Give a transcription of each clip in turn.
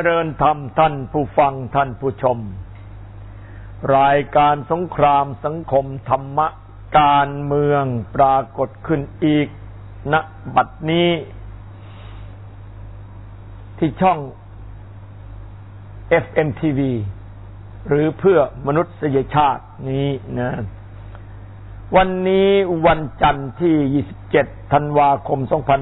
ริญธรรมท่านผู้ฟังท่านผู้ชมรายการสงครามสังคมธรรมะการเมืองปรากฏขึ้นอีกณบัดนี้ที่ช่อง FMTV หรือเพื่อมนุษยชาตินี้นะวันนี้วันจันทร์ที่27ธันวาคม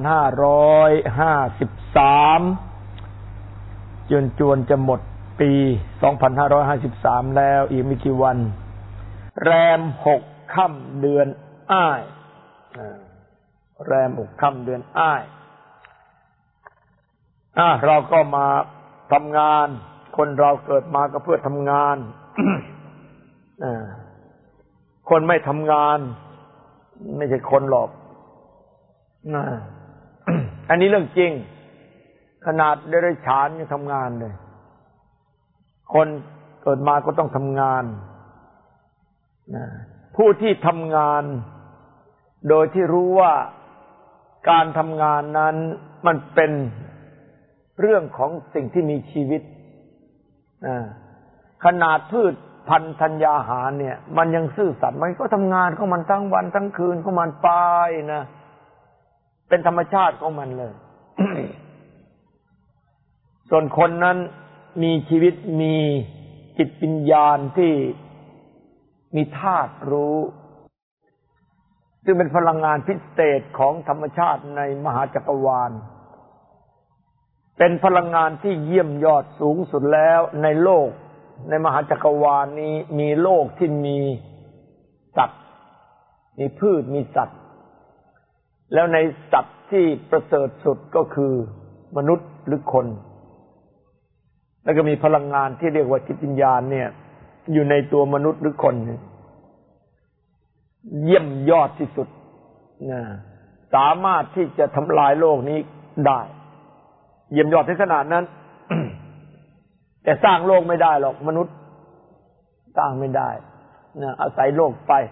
2553จวนจะหมดปี2553แล้วอีกไม่กี่วันแรม6ค่ำเดือนอ้ายแรม6ค่ำเดือนอ้ายเราก็มาทำงานคนเราเกิดมาก็เพื่อทำงาน คนไม่ทำงานไม่ใช่คนหรอก อันนี้เรื่องจริงขนาดเดรัจฉานยังทำงานเลยคนเกิดมาก็ต้องทำงานผู้ที่ทำงานโดยที่รู้ว่าการทำงานนั้นมันเป็นเรื่องของสิ่งที่มีชีวิตขนาดพืชพันธุ์ธัญญาหารเนี่ยมันยังซื่อสัตย์มันก็ทำงานของมันทั้งวันทั้งคืนของมันไปนะเป็นธรรมชาติของมันเลย ส่วนคนนั้นมีชีวิตมีจิตวิญญาณที่มีธาตุรู้ซึ่งเป็นพลังงานพิเศษของธรรมชาติในมหาจักรวาลเป็นพลังงานที่เยี่ยมยอดสูงสุดแล้วในโลกในมหาจักรวาลนี้มีโลกที่มีสัตว์มีพืชมีสัตว์แล้วในสัตว์ที่ประเสริฐสุดก็คือมนุษย์หรือคนแล้วก็มีพลังงานที่เรียกว่าจิตวิญญาณเนี่ยอยู่ในตัวมนุษย์หรือคนเยี่ยมยอดที่สุดสามารถที่จะทำลายโลกนี้ได้เยี่ยมยอดถึงขนาดนั้น แต่สร้างโลกไม่ได้หรอกมนุษย์สร้างไม่ได้อาศัยโลกไป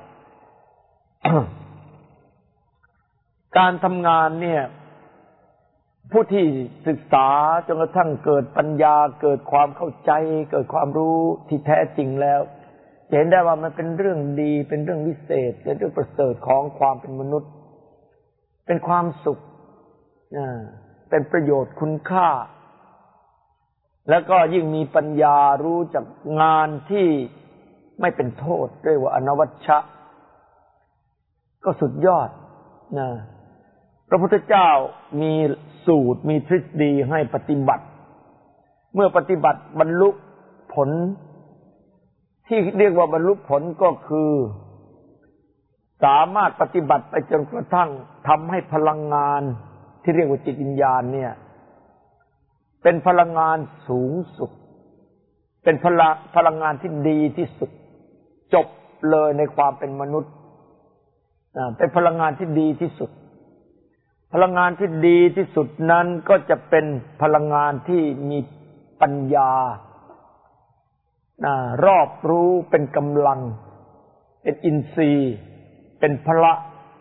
การทำงานเนี่ยผู้ที่ศึกษาจนกระทั่งเกิดปัญญาเกิดความเข้าใจเกิดความรู้ที่แท้จริงแล้วจะเห็นได้ว่ามันเป็นเรื่องดีเป็นเรื่องวิเศษเป็นเรื่องประเสริฐของความเป็นมนุษย์เป็นความสุขเป็นประโยชน์คุณค่าแล้วก็ยิ่งมีปัญญารู้จักงานที่ไม่เป็นโทษเรียกว่าอนวัชชะก็สุดยอดพระพุทธเจ้ามีสูตรมีทฤษฎีให้ปฏิบัติเมื่อปฏิบัติบรรลุผลที่เรียกว่าบรรลุผลก็คือสามารถปฏิบัติไปจนกระทั่งทำให้พลังงานที่เรียกว่าจิตวิญญาณเนี่ยเป็นพลังงานสูงสุดเป็นพลังงานที่ดีที่สุดจบเลยในความเป็นมนุษย์เป็นพลังงานที่ดีที่สุดพลังงานที่ดีที่สุดนั้นก็จะเป็นพลังงานที่มีปัญญารอบรู้เป็นกำลังเป็นอินทรีย์เป็นพละ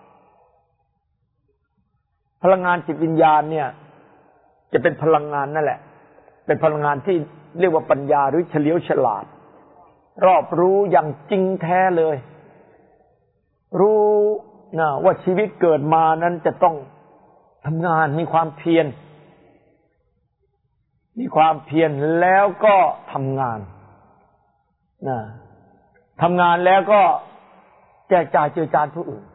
พลังงานจิตวิญญาณเนี่ยจะเป็นพลังงานนั่นแหละเป็นพลังงานที่เรียกว่าปัญญาหรือเฉลียวฉลาดรอบรู้อย่างจริงแท้เลยรู้ว่าชีวิตเกิดมานั้นจะต้องทำงานมีความเพียรแล้วก็ทำงานทำงานแล้วก็แจกจ่ายเจือจานผู้อื่น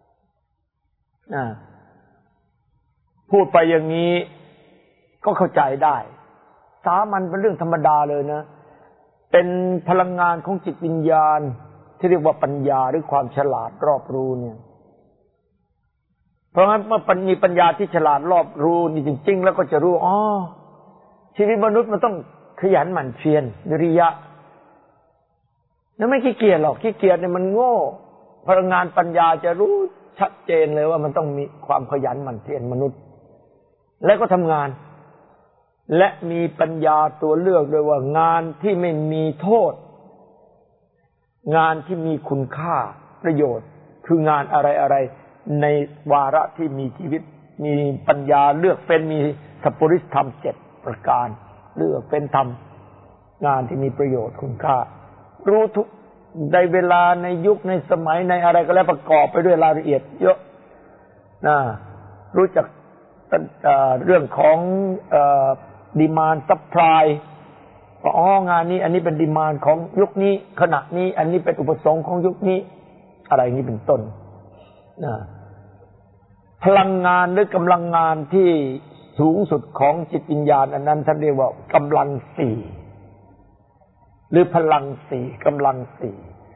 พูดไปอย่างนี้ก็เข้าใจได้สามัญเป็นเรื่องธรรมดาเลยนะเป็นพลังงานของจิตวิญญาณที่เรียกว่าปัญญาหรือความฉลาดรอบรู้เนี่ยเพราะงั้นเมื่อมีปัญญาที่ฉลาดรอบรู้นี่จริงๆแล้วก็จะรู้ชีวิตมนุษย์มันต้องขยันหมั่นเพียรวิริยะแล้วไม่ขี้เกียจหรอกขี้เกียจเนี่ยมันโง่พลังงานปัญญาจะรู้ชัดเจนเลยว่ามันต้องมีความขยันหมั่นเพียรมนุษย์แล้วก็ทำงานและมีปัญญาตัวเลือกด้วยว่างานที่ไม่มีโทษงานที่มีคุณค่าประโยชน์คืองานอะไรในวาระที่มีชีวิตมีปัญญาเลือกเป็นมีสัพพุริสธรรม7ประการเลือกเป็นทำงานที่มีประโยชน์คุณค่ารู้ทุกในเวลาในยุคในสมัยในอะไรก็แล้วประกอบไปด้วยรายละเอียดเยอะนะรู้จักเรื่องของดีมานด์ซัพพลายงานนี้อันนี้เป็นดีมานด์ของยุคนี้ขณะนี้อันนี้เป็นอุปสงค์ของยุคนี้อะไรอย่างนี้เป็นต้นนะพลังงานหรือกำลังงานที่สูงสุดของจิตวิญญาณอันนั้นท่านเรียกว่ากำลังสี่หรือพลังสี่กำลังสี่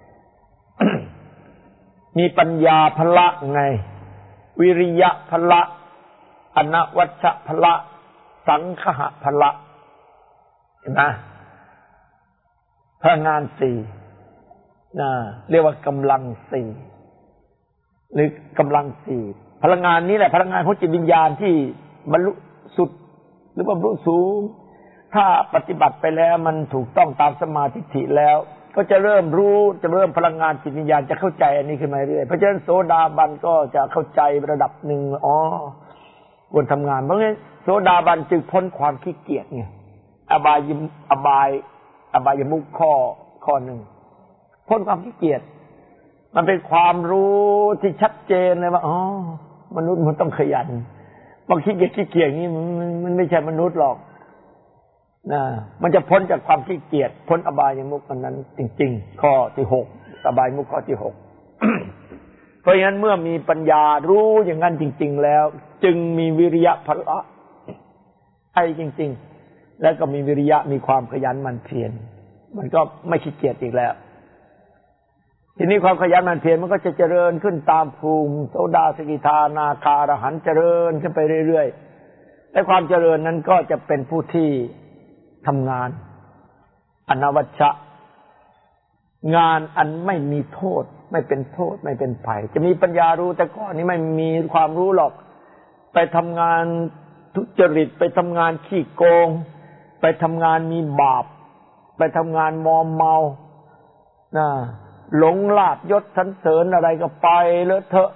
มีปัญญาพละไงวิริยะพละอนวัชชะพละสังคหะพละเห็นไหมพลังงานสี่เรียกว่ากำลังสี่หรือกำลังสี่พลังงานนี้แหละพลังงานของจิตวิญญาณที่บรรลุสุดหรือบรรลุสูงถ้าปฏิบัติไปแล้วมันถูกต้องตามสมาธิแล้วก็จะเริ่มรู้จะเริ่มพลังงานจิตวิญญาณจะเข้าใจอันนี้ขึ้นมาเรื่อยเพราะฉะนั้นโสดาบันก็จะเข้าใจระดับหนึ่งควรทำงานเพราะงั้นโสดาบันจึงพ้นความขี้เกียจไงอบายมุขข้อหนึ่งพ้นความขี้เกียจมันเป็นความรู้ที่ชัดเจนเลยว่ามนุษย์มันต้องขยันบางขี้เกียจนี่มันไม่ใช่มนุษย์หรอกมันจะพ้นจากความขี้เกียจพ้นอบายมุขอันนั้นจริงๆข้อที่6อบายมุขข้อที่6เพราะฉะนั้นเมื่อมีปัญญารู้อย่างนั้นจริงๆแล้วจึงมีวิริยะพละจริงๆแล้วก็มีวิริยะมีความขยันหมั่นเพียรมันก็ไม่ขี้เกียจอีกแล้วทีนี้ความขยันหมั่นเพียรมันก็จะเจริญขึ้นตามภูมิโสดาสกิทานาคาอรหันต์เจริญขึ้นไปเรื่อยๆและความเจริญนั้นก็จะเป็นผู้ที่ทำงานอนวัชชะงานอันไม่มีโทษไม่เป็นโทษไม่เป็นภัยจะมีปัญญารู้แต่ก่อนนี้ไม่มีความรู้หรอกไปทำงานทุจริตไปทำงานขี้โกงไปทำงานมีบาปไปทำงานมอมเมาหลงลาภยศสรรเสริญอะไรก็ไปเลอะเทอะ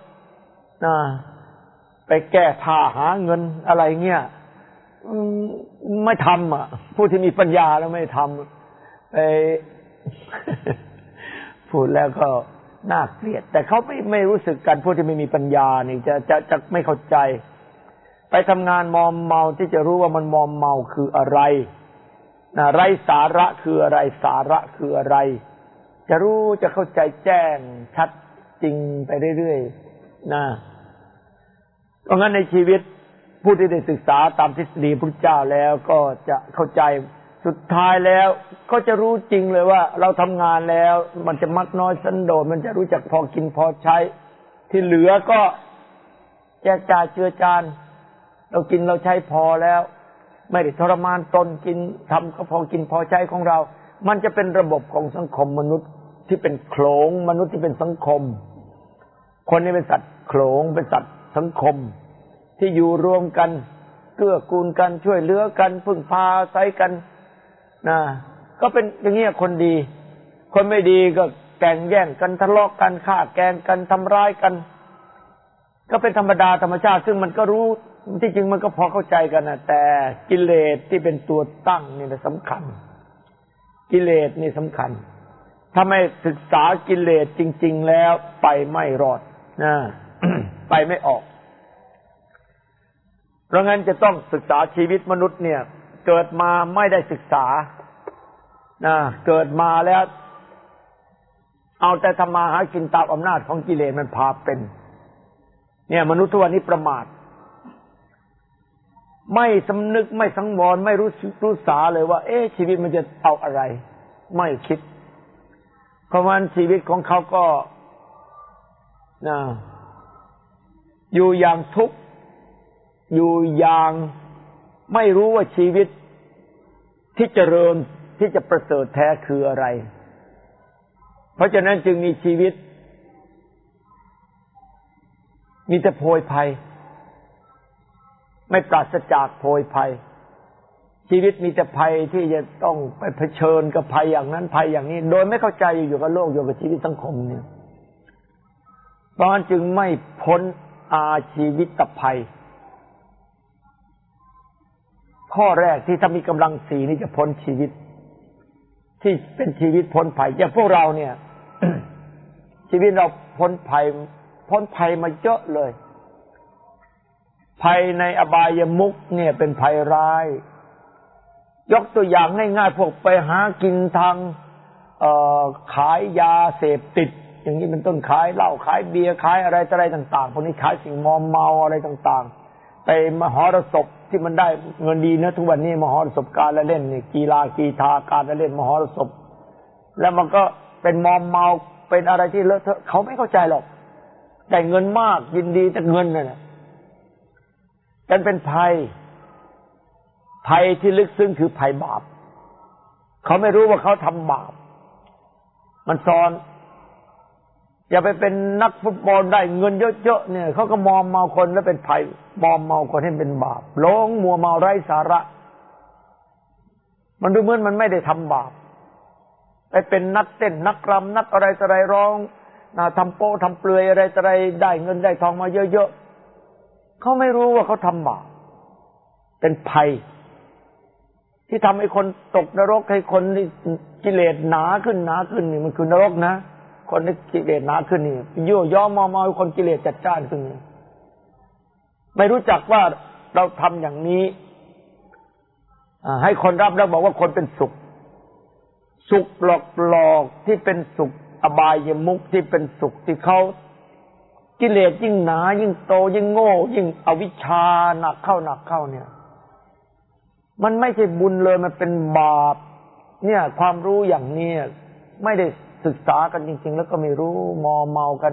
ไปแก้ผ้าหาเงินอะไรเงี้ยไม่ทำผู้ที่มีปัญญาแล้วไม่ทำไป พูดแล้วก็น่าเกลียดแต่เขาไม่รู้สึกกันผู้ที่ไม่มีปัญญานี่จะไม่เข้าใจไปทำงานมอมเมาที่จะรู้ว่ามันมอมเมาคืออะไรไร้สาระคืออะไรสาระคืออะไรจะรู้จะเข้าใจแจ้งชัดจริงไปเรื่อยๆเพราะงั้นในชีวิตผู้ที่ได้ศึกษาตามทฤษฎีพระพุทธเจ้าแล้วก็จะเข้าใจสุดท้ายแล้วก็จะรู้จริงเลยว่าเราทำงานแล้วมันจะมักน้อยสันโดษมันจะรู้จักพอกินพอใช้ที่เหลือก็แจกจ่ายเจือจานเรากินเราใช้พอแล้วไม่ได้ทรมานตนกินทำก็พอกินพอใช้ของเรามันจะเป็นระบบของสังคมมนุษย์ที่เป็นโขลงมนุษย์ที่เป็นสังคมคนนี้เป็นสัตว์โขลงเป็นสัตว์สังคมที่อยู่รวมกันเกื้อกูลกันช่วยเหลือกันพึ่งพาอาศัยกันก็เป็นอย่างนี้คนดีคนไม่ดีก็แก่งแย่งกันทะเลาะกันฆ่าแกล้งกันทำร้ายกันก็เป็นธรรมดาธรรมชาติซึ่งมันก็รู้ที่จริงมันก็พอเข้าใจกันนะแต่กิเลสที่เป็นตัวตั้งนี่สำคัญกิเลสนี่สำคัญถ้าไม่ศึกษากิเลสจริงๆแล้วไปไม่รอดไปไม่ออกเพราะงั้นจะต้องศึกษาชีวิตมนุษย์เนี่ยเกิดมาไม่ได้ศึกษาเกิดมาแล้วเอาแต่ทำมาหากินตามอำนาจของกิเลสมันพาเป็นเนี่ยมนุษย์ทุกวันนี้ประมาทไม่สำนึกไม่สังวรไม่รู้สาเลยว่าชีวิตมันจะเอาอะไรไม่คิดเพราะงั้นชีวิตของเขาก็อยู่อย่างทุกข์อยู่อย่างไม่รู้ว่าชีวิตที่เจริญที่จะประเสริฐแท้คืออะไรเพราะฉะนั้นจึงมีชีวิตมีแต่โพยภัยไม่ปราศจากโพยภัยชีวิตมีแต่ภัยที่จะต้องไปเผชิญกับภัยอย่างนั้นภัยอย่างนี้โดยไม่เข้าใจอยู่กับโลกอยู่กับชีวิตสังคมเนี่ยเพราะฉะนั้นจึงไม่พ้นอาชีวิตภัยข้อแรกที่ถ้ามีกำลังสี่นี่จะพ้นชีวิตที่เป็นชีวิตพ้นภัยอย่างพวกเราเนี่ย ชีวิตเราพ้นภัยมาเยอะเลยภัยในอบายมุขเนี่ยเป็นภัยร้ายยกตัวอย่างง่ายๆพวกไปหากินทางขายยาเสพติดอย่างนี้เป็นต้นขายเหล้าขายเบียร์ขายอะไรต่างๆพวกนี้ขายสิ่งมอมเมาอะไรต่างๆไปมหรสพที่มันได้เงินดีนะทุกวันนี้มหรสพการละเล่นนี่กีฬากีฬาการละเล่นมหรสพแล้วมันก็เป็นมอมเมาเป็นอะไรที่เลอะเทอะเขาไม่เข้าใจหรอกได้เงินมากยินดีแต่เงินนั่นแหละกันเป็นภัยที่ลึกซึ้งคือภัยบาปเขาไม่รู้ว่าเขาทำบาปมันซ้อนอย่าไปเป็นนักฟุตบอลได้เงินเยอะๆเนี่ยเขาก็มอมเมาคนแล้วเป็นภัยมอมเมาคนให้เป็นบาปหลงมัวเมาไร้สาระมันดูเหมือนมันไม่ได้ทำบาปไปเป็นนักเต้นนักรำนักอะไรต่ออะไรร้องทำโป๊ทำเปลือยอะไรต่ออะไรได้เงินได้ทองมาเยอะๆเขาไม่รู้ว่าเขาทำบาปเป็นภัยที่ทำให้คนตกนรกให้คนกิเลสหนาขึ้นนี่มันคือนรกนะคนที่กิเลสหนาขึ้นนี่ยั่วย้อมเมาให้คนกิเลสจัดจ้านขึ้นไม่รู้จักว่าเราทำอย่างนี้ให้คนรับแล้วบอกว่าคนเป็นสุขหลอกที่เป็นสุขอบายมุขที่เป็นสุขที่เขากิเลสยิ่งหนายิ่งโตยิ่งโง่ยิ่งอวิชชาหนักเข้าเนี่ยมันไม่ใช่บุญเลยมันเป็นบาปเนี่ยความรู้อย่างนี้ไม่ได้ศึกษากันจริงๆแล้วก็ไม่รู้มอเมากัน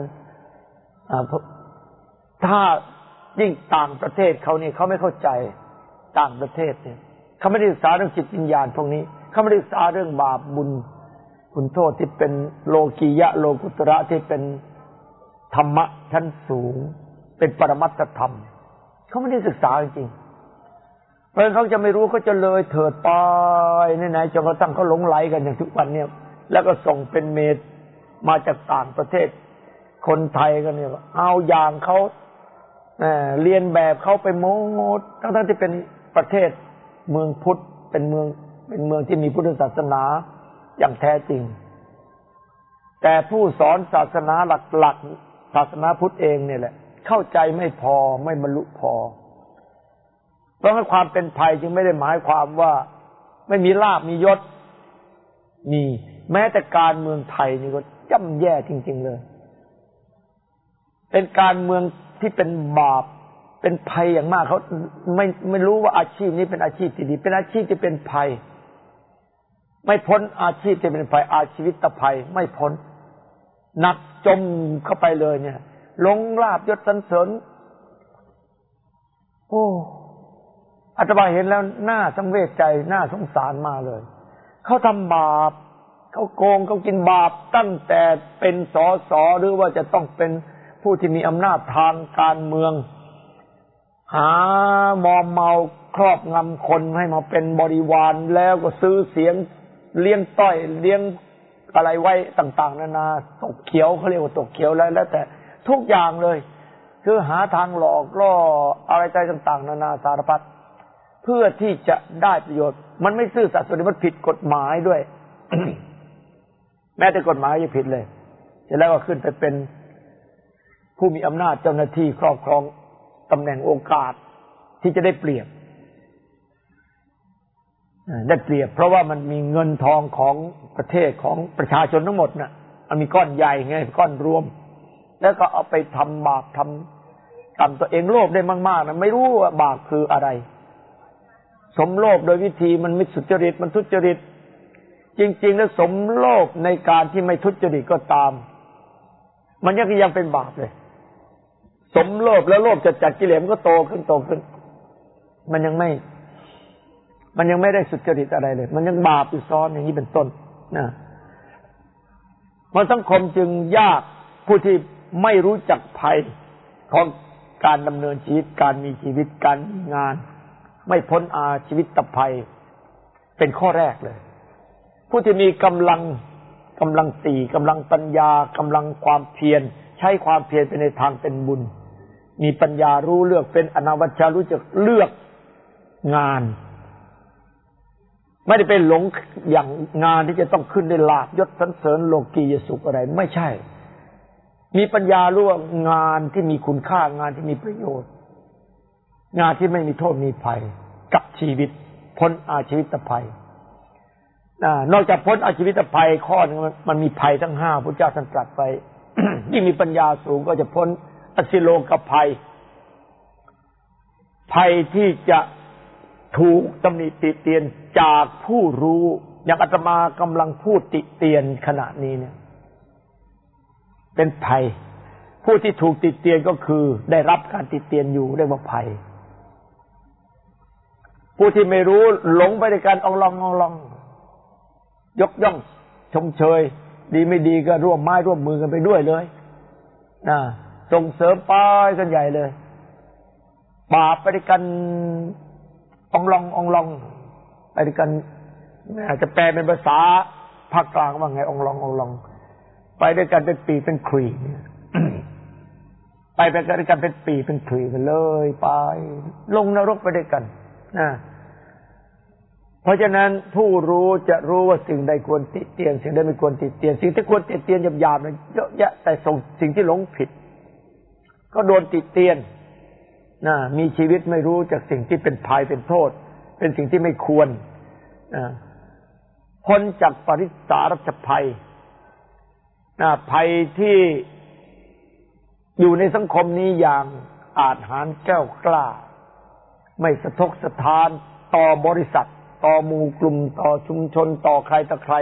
ถ้ายิ่งต่างประเทศเขานี่เขาไม่เข้าใจต่างประเทศเนี่ยเขาไม่ได้ศึกษาเรื่องจิตวิญญาณพวกนี้เขาไม่ได้ศึกษาเรื่องบาปบุญคุณโทษที่เป็นโลกียะโลกุตระที่เป็นธรรมะชั้นสูงเป็นปรมัตถธรรมเขาไม่ได้ศึกษาจริงๆเพราะฉะนั้นเขาจะไม่รู้เขาจะเลยเถิดไปไหนๆจนกระทั่งเขาหลงไหลกันอย่างทุกวันเนี่ยแล้วก็ส่งเป็นเมดมาจากต่างประเทศคนไทยกันเนี่ยเอาอย่างเขาเรียนแบบเขาไปโมดทั้งที่เป็นประเทศเมืองพุทธเป็นเมืองที่มีพุทธศาสนาอย่างแท้จริงแต่ผู้สอนศาสนาหลักๆศาสนาพุทธเองเนี่ยแหละเข้าใจไม่พอไม่บรรลุพอเพราะความเป็นภัยจึงไม่ได้หมายความว่าไม่มีลาภมียศมีแม้แต่การเมืองไทยนี่ก็ย่ำแย่จริงๆเลยเป็นการเมืองที่เป็นบาปเป็นภัยอย่างมากเขาไม่รู้ว่าอาชีพนี้เป็นอาชีพที่ดีเป็นอาชีพที่เป็นภัยไม่พ้นอาชีพที่เป็นภัยอาชีวิตภัยไม่พ้นหนักจมเข้าไปเลยเนี่ยหลงลาภยศสรรเสริญโอ้อาตมาเห็นแล้วน่าสังเวชใจน่าสงสารมากเลยเขาทำบาปเขาโกงเขากินบาปตั้งแต่เป็นสสหรือว่าจะต้องเป็นผู้ที่มีอำนาจทางการเมืองหามอมเมาครอบงำคนให้มาเป็นบริวารแล้วก็ซื้อเสียงเลี้ยงต้อยเลี้ยงอะไรไว้ต่างๆนานาตกเขียวเขาเรียกว่าตกเขียวแล้วแต่ทุกอย่างเลยคือหาทางหลอกล่ออะไรใจต่างๆนานาสารพัดเพื่อที่จะได้ประโยชน์มันไม่ซื่อสัตย์สุจริตมันผิดกฎหมายด้วย แม้แต่กฎหมายยังผิดเลยเสร็จแล้วก็ขึ้นไปเป็นผู้มีอำนาจเจ้าหน้าที่ครอบครองตำแหน่งโอกาสที่จะได้เปรียบเพราะว่ามันมีเงินทองของประเทศของประชาชนทั้งหมดน่ะมันมีก้อนใหญ่ไงก้อนรวมแล้วก็เอาไปทำบาปทำตัวเองโลภได้มากๆนะไม่รู้ว่าบาปคืออะไรสมโลภโดยวิธีมันไม่สุจริตมันทุจริตจริงๆแล้วสมโลภในการที่ไม่ทุจริตก็ตามมันยังเป็นบาปเลยสมโลภแล้วโลภจัดกิเลสมันก็โตขึ้นมันยังไม่ได้สุจริตอะไรเลยมันยังบาปอยู่ซ้อนอย่างนี้เป็นต้นนะมันสังคมจึงยากผู้ที่ไม่รู้จักภัยของการดำเนินชีวิตการมีชีวิตการงานไม่พ้นอาชีวิตภัยเป็นข้อแรกเลยผู้ที่มีกำลังสี่กำลังปัญญากำลังความเพียรใช้ความเพียรไปในทางเป็นบุญมีปัญญารู้เลือกเป็นอนาวัชชารู้จักเลือกงานไม่ได้ไปหลงอย่างงานที่จะต้องขึ้นได้ลาภยศสรรเสริญโลกียสุขอะไรไม่ใช่มีปัญญารู้ว่างานที่มีคุณค่างานที่มีประโยชน์งานที่ไม่มีโทษมีภัยกับชีวิตพ้นอาชีวิตภัยนอกจากพ้นอาชีวิตภัยข้อนึงมันมีภัยทั้งห้าพระเจ้าท่านตรัสไป ยิ่งมีปัญญาสูงก็จะพ้นอสิโลกภัยภัยที่จะถูกตำหนิติเตียนจากผู้รู้อย่างอาตมากำลังพูดติเตียนขณะนี้เนี่ยเป็นภัยผู้ที่ถูกติเตียนก็คือได้รับการติเตียนอยู่เรียกว่าภัยผู้ที่ไม่รู้หลงไปในการองลองยกย่องชมเชยดีไม่ดีก็ร่วมไม้ร่วมมือกันไปด้วยเลยส่งเสริมป้ายกันใหญ่เลยบาปไปด้วยกันองลองไปด้วยกันอาจจะแปลเป็นภาษาภาคกลางว่าไงองลองไปด้วยกันเป็นปีเป็นขลุ่ยไปด้วยกันเป็นปีเป็นขลุ่ยกันเลยไปลงนรกไปด้วยกันเพราะฉะนั้นผู้รู้จะรู้ว่าสิ่งใดควรติเตียนสิ่งใดไม่ควรติเตียนสิ่งที่ควรติเตียนหยาบๆเยอะแยะแต่สิ่งที่หลงผิดก็โดนติเตียนมีชีวิตไม่รู้จากสิ่งที่เป็นภัยเป็นโทษเป็นสิ่งที่ไม่ควรพ้นจากปริสารชภัยภัยที่อยู่ในสังคมนี้อย่างอาจหาญแก้วกล้าไม่สะทกสะท้านต่อบริษัทต่อหมู่กลุ่มต่อชุมชนต่อใครต่อใคร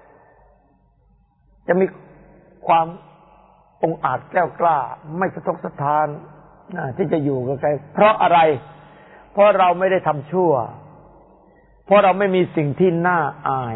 จะมีความองอาจแก้วกล้าไม่สะทกสะท้านที่จะอยู่กับใครเพราะอะไรเพราะเราไม่ได้ทำชั่วเพราะเราไม่มีสิ่งที่น่าอาย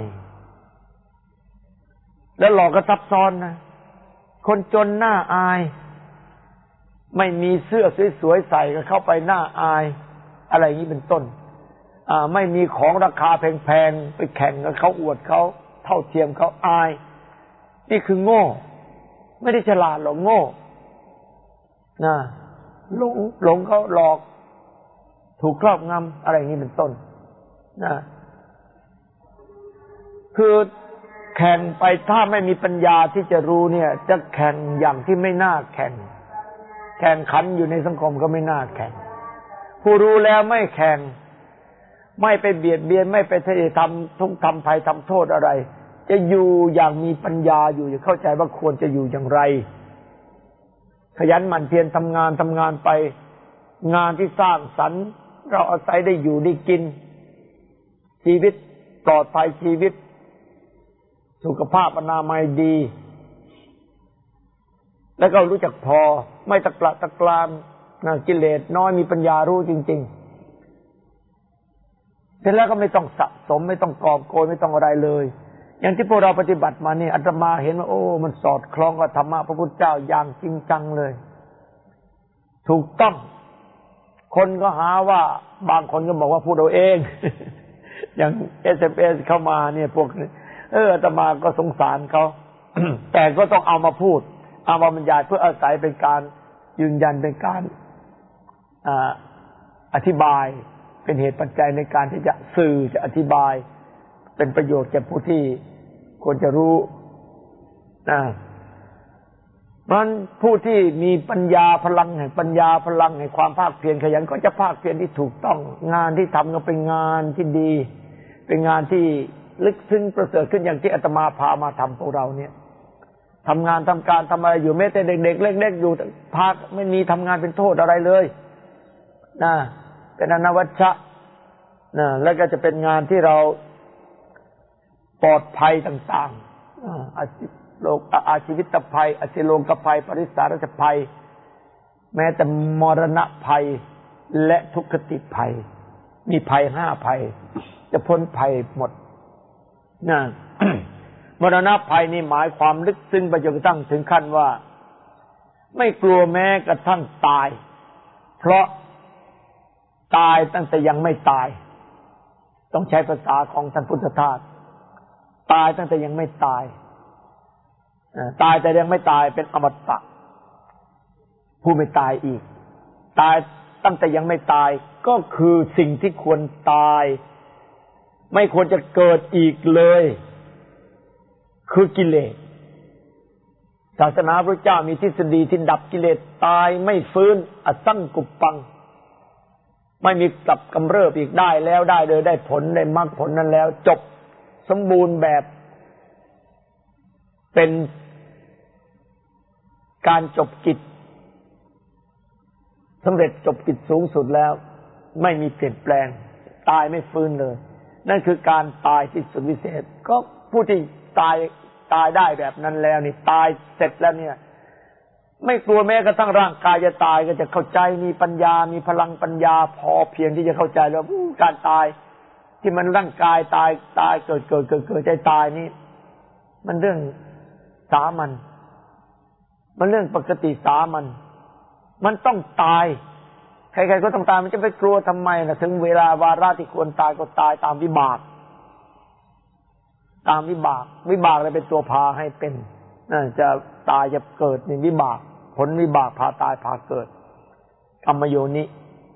แล้วหลอกก็ซับซ้อนนะคนจนน่าอายไม่มีเสื้อสวยๆใส่ก็เข้าไปน่าอายอะไรอย่างนี้เป็นต้นไม่มีของราคาแพงๆไปแข่งกับเขาอวดเขาเท่าเทียมเขาอายนี่คือโง่ไม่ได้ฉลาดหรอกโง่หลงเขาหลอกถูกครอบงำอะไรอย่างนี้เป็นต้นคือแข่งไปถ้าไม่มีปัญญาที่จะรู้เนี่ยจะแข่งอย่างที่ไม่น่าแข่งขันอยู่ในสังคมก็ไม่น่าแข่งผู้รู้แล้วไม่แข่งไม่ไปเบียดเบียนไม่ไปทำทุกข์ทำภัยทำโทษอะไรจะอยู่อย่างมีปัญญาอยู่จะเข้าใจว่าควรจะอยู่อย่างไรขยันหมั่นเพียรทำงานไปงานที่สร้างสรรค์เราอาศัยได้อยู่ได้กินชีวิตปลอดภัยชีวิตสุขภาพอนามัยดีแล้วก็รู้จักพอไม่ตะกละตะกรามกิเลสน้อยมีปัญญารู้จริงๆเสร็จแล้วก็ไม่ต้องสะสมไม่ต้องกอบโกยไม่ต้องอะไรเลยอย่างที่พวกเราปฏิบัติมานี่อาตมาเห็นว่าโอ้มันสอดคล้องกับธรรมะพระพุทธเจ้าอย่างจริงจังเลยถูกต้องคนก็หาว่าบางคนก็บอกว่าพูดเอาเอง อย่าง SMS เข้ามาเนี่ยพวกอาตมาก็สงสารเขา แต่ก็ต้องเอามาพูดเอามาบรรยายเพื่ออาศัยเป็นการยืนยันเป็นการอธิบายเป็นเหตุปัจจัยในการที่จะสื่อจะอธิบายเป็นประโยชน์แก่ผู้ที่ควรจะรู้มันผู้ที่มีปัญญาพลังแห่งปัญญาพลังแห่งความภาคเพียรขยันก็จะภาคเพียรที่ถูกต้องงานที่ทำก็เป็นงานที่ดีเป็นงานที่ลึกซึ้งประเสริฐขึ้นอย่างที่อาตมาพามาทำพวกเราเนี่ยทำงานทำการทำอะไรอยู่แม้แต่เด็กๆเล็กๆอยู่พักไม่มีทำงานเป็นโทษอะไรเลยเป็นอนัวัชชะแล้วก็จะเป็นงานที่เราปลอดภัยต่างๆอาชีวิตภัยอสิโลกภัยปริสารชภัยแม้แต่มรณะภัยและทุกขติภัยมีภัย5ภัยจะพ้นภัยหมดมรณะภัยนี่หมายความลึกซึ้งไปจนกระทั่งถึงขั้นว่าไม่กลัวแม้กระทั่งตายเพราะตายตั้งแต่ยังไม่ตายต้องใช้ภาษาของท่านพุทธทาสตายตั้งแต่ยังไม่ตายตายแต่ยังไม่ตายเป็นอมตะผู้ไม่ตายอีกตายตั้งแต่ยังไม่ตายก็คือสิ่งที่ควรตายไม่ควรจะเกิดอีกเลยคือกิเลสศาสนาพระเจ้ามีทฤษฎีที่ดับกิเลสตายไม่ฟื้นอสังกุปปังไม่มีกลับกำเริบอีกได้แล้วได้เลยได้ผลได้มรรคผลนั้นแล้วจบสมบูรณ์แบบเป็นการจบกิจสำเร็จจบกิจสูงสุดแล้วไม่มีเปลี่ยนแปลงตายไม่ฟื้นเลยนั่นคือการตายที่สุดวิเศษก็ผู้ที่ตายได้แบบนั้นแล้วนี่ตายเสร็จแล้วเนี่ยไม่กลัวแม้กระทั่งร่างกายจะตายก็จะเข้าใจมีปัญญามีพลังปัญญาพอเพียงที่จะเข้าใจแล้วการตายที่มันร่างกายตายเกิดใจตายนี่มันเรื่องสามัญมันเรื่องปกติสามัญมันต้องตายใครๆก็ต้องตายมันจะไปกลัวทำไมนะถึงเวลาวาระที่ควรตายก็ตายตามวิบากอะไรเป็นตัวพาให้เป็นจะตายจะเกิดในวิบากผลวิบากพาตายพาเกิดกรรมโยนิ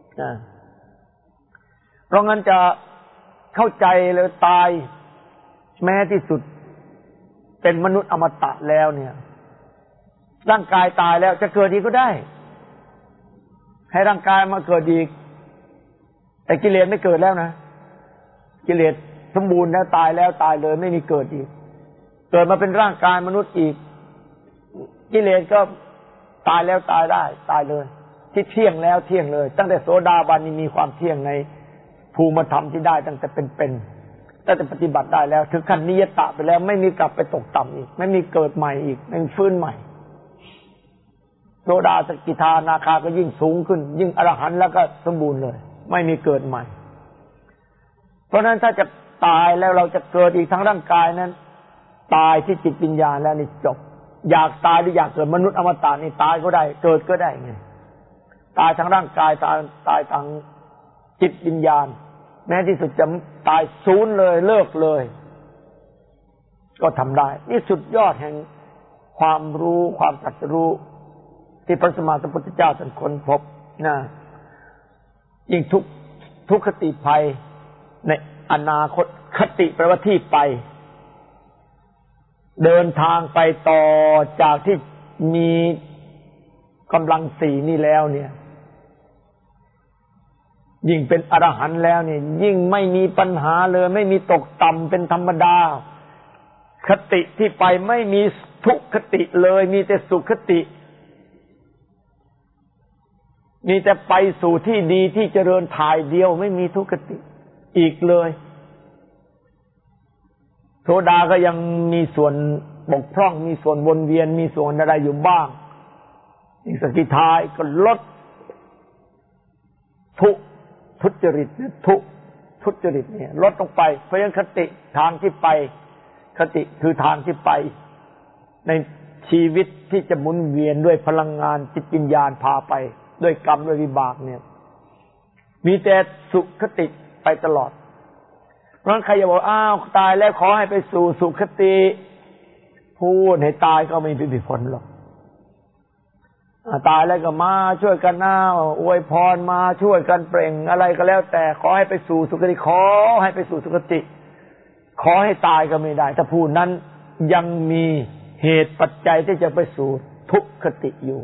เพราะงั้นจะเข้าใจเลยตายแม้ที่สุดเป็นมนุษย์อมตะแล้วเนี่ยร่างกายตายแล้วจะเกิดอีกก็ได้ให้ร่างกายมาเกิดอีกแต่กิเลสไม่เกิดแล้วนะกิเลสสมบูรณ์แล้วตายแล้วตายเลยไม่มีเกิดอีกเกิดมาเป็นร่างกายมนุษย์อีกกิเลสก็ตายแล้วตายได้ตายเลยที่เที่ยงแล้วเที่ยงเลยตั้งแต่โสดาบันนี่มีความเที่ยงในภูมิธรรมที่ได้ตั้งแต่เป็นตั้งแต่ปฏิบัติได้แล้วถึงขั้นนิยตะไปแล้วไม่มีกลับไปตกต่ำอีกไม่มีเกิดใหม่อีกไม่ฟื้นใหม่โสดาสกิทานาคาก็ยิ่งสูงขึ้นยิ่งอรหันต์แล้วก็สมบูรณ์เลยไม่มีเกิดใหม่เพราะฉะนั้นถ้าจะตายแล้วเราจะเกิดอีกทั้งร่างกายนั้นตายที่จิตวิญญาณแล้วนี่จบอยากตายหรืออยากเกิดมนุษย์อมตะนี่ตายก็ได้เกิดก็ได้ไงตายทั้งร่างกายตายทั้งจิตวิญญาณแม้ที่สุดจะตายศูนย์เลยเลิกเลยก็ทำได้นี่สุดยอดแห่งความรู้ความตรัสรู้ที่พระสัมมาสัมพุทธเจ้าท่านค้นพบนะยิ่งทุกขติภัยในอนาคตคติแปลว่าที่ไปเดินทางไปต่อจากที่มีกำลังสี่นี่แล้วเนี่ยยิ่งเป็นอรหันต์แล้วเนี่ยยิ่งไม่มีปัญหาเลยไม่มีตกต่ำเป็นธรรมดาคติที่ไปไม่มีทุกขติเลยมีแต่สุขติมีแต่ไปสู่ที่ดีที่เจริญถ่ายเดียวไม่มีทุกขติอีกเลยโสดาก็ยังมีส่วนบกพร่องมีส่วนวนเวียนมีส่วนอะไรอยู่บ้างอีกสกิทาก็ลดทุจริตทุจริตเนี่ยลดลงไปเพราะฉะนั้นคติทางที่ไปคติคือทางที่ไปในชีวิตที่จะหมุนเวียนด้วยพลังงานจิตวิญญาณพาไปด้วยกรรมด้วยวิบากเนี่ยมีแต่สุขติไปตลอดเพราะฉะนั้นใครจะบอกอ้าวตายแล้วขอให้ไปสู่สุขติพูดให้ตายก็ไม่มีผลหรอกตายแล้วก็มาช่วยกันอวยพรมาช่วยกันเปล่งอะไรก็แล้วแต่ขอให้ไปสู่สุคติขอให้ไปสู่สุคติขอให้ตายก็ไม่ได้ถ้าผู้นั้นยังมีเหตุปัจจัยที่จะไปสู่ทุกขติอยู่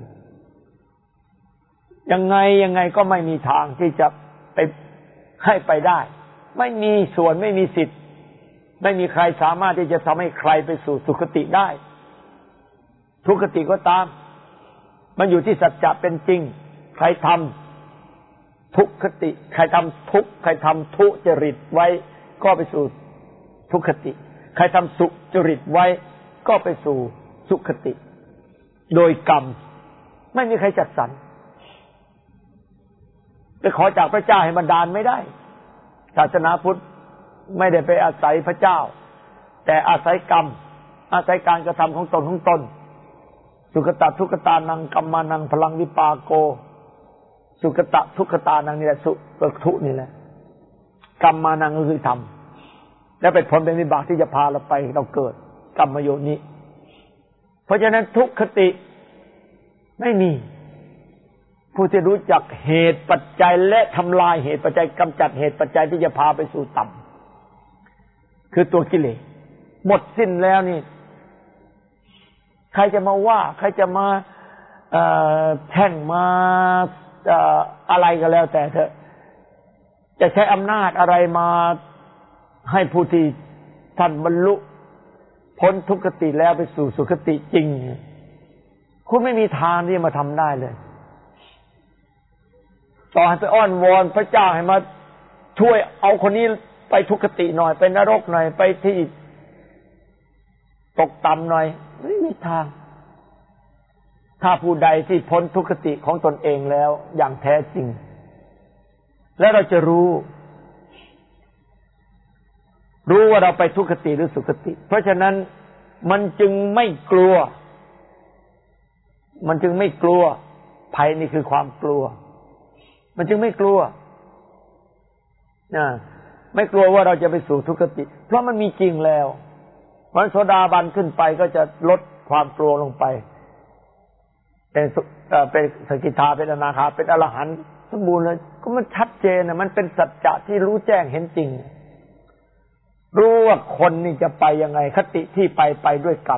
ยังไงก็ไม่มีทางที่จะไปให้ไปได้ไม่มีส่วนไม่มีสิทธิ์ไม่มีใครสามารถที่จะทำให้ใครไปสู่สุคติได้ทุกขติก็ตามมันอยู่ที่สัจจะเป็นจริงใครทำทุกขติใครทำทุกข์ใครทำทุจริตไว้ก็ไปสู่ทุกขติใครทำสุจริตไว้ก็ไปสู่สุขติโดยกรรมไม่มีใครจัดสรรไปขอจากพระเจ้าให้บันดาลไม่ได้ศาสนาพุทธไม่ได้ไปอาศัยพระเจ้าแต่อาศัยกรรมอาศัยการกระทำของตนสุขตะทุกขตานังกัมมานังพลังวิปากโกสุขตะทุกขตานังนี่แหละสุทุนี่แหละกัมมานังก็คือธรรมและเป็นผลเป็นวิบากที่จะพาเราไปเราเกิดกรรมโยนิเพราะฉะนั้นทุกขติไม่มีผู้ที่รู้จักเหตุปัจจัยและทำลายเหตุปัจจัยกำจัดเหตุปัจจัยที่จะพาไปสู่ต่คือตัวกิเลสหมดสิ้นแล้วนี่ใครจะมาว่าใครจะมาแช่งมาอะไรก็แล้วแต่เถอะจะใช้อำนาจอะไรมาให้ผู้ที่ท่านบรรลุพ้นทุกขติแล้วไปสู่สุคติจริงคุณไม่มีทางที่จะมาทำได้เลยต่อให้ไปอ้อนวอนพระเจ้าให้มาช่วยเอาคนนี้ไปทุกขติหน่อยไปนรกหน่อยไปที่ตกต่ำหน่อยไม่มีทางถ้าผู้ใดที่พ้นทุกขติของตนเองแล้วอย่างแท้จริงแล้วเราจะรู้ว่าเราไปทุกขติหรือสุขติเพราะฉะนั้นมันจึงไม่กลัวภัยนี่คือความกลัวมันจึงไม่กลัวไม่กลัวว่าเราจะไปสู่ทุกขติเพราะมันมีจริงแล้ววันโสดาบันขึ้นไปก็จะลดความกลัวลงไปเป็นสกิทาเป็นอนาคาเป็นอรหันต์สมบูรณ์เลยก็มันชัดเจนมันเป็นสัจจะที่รู้แจ้งเห็นจริงรู้ว่าคนนี่จะไปยังไงคติที่ไปด้วยกรรม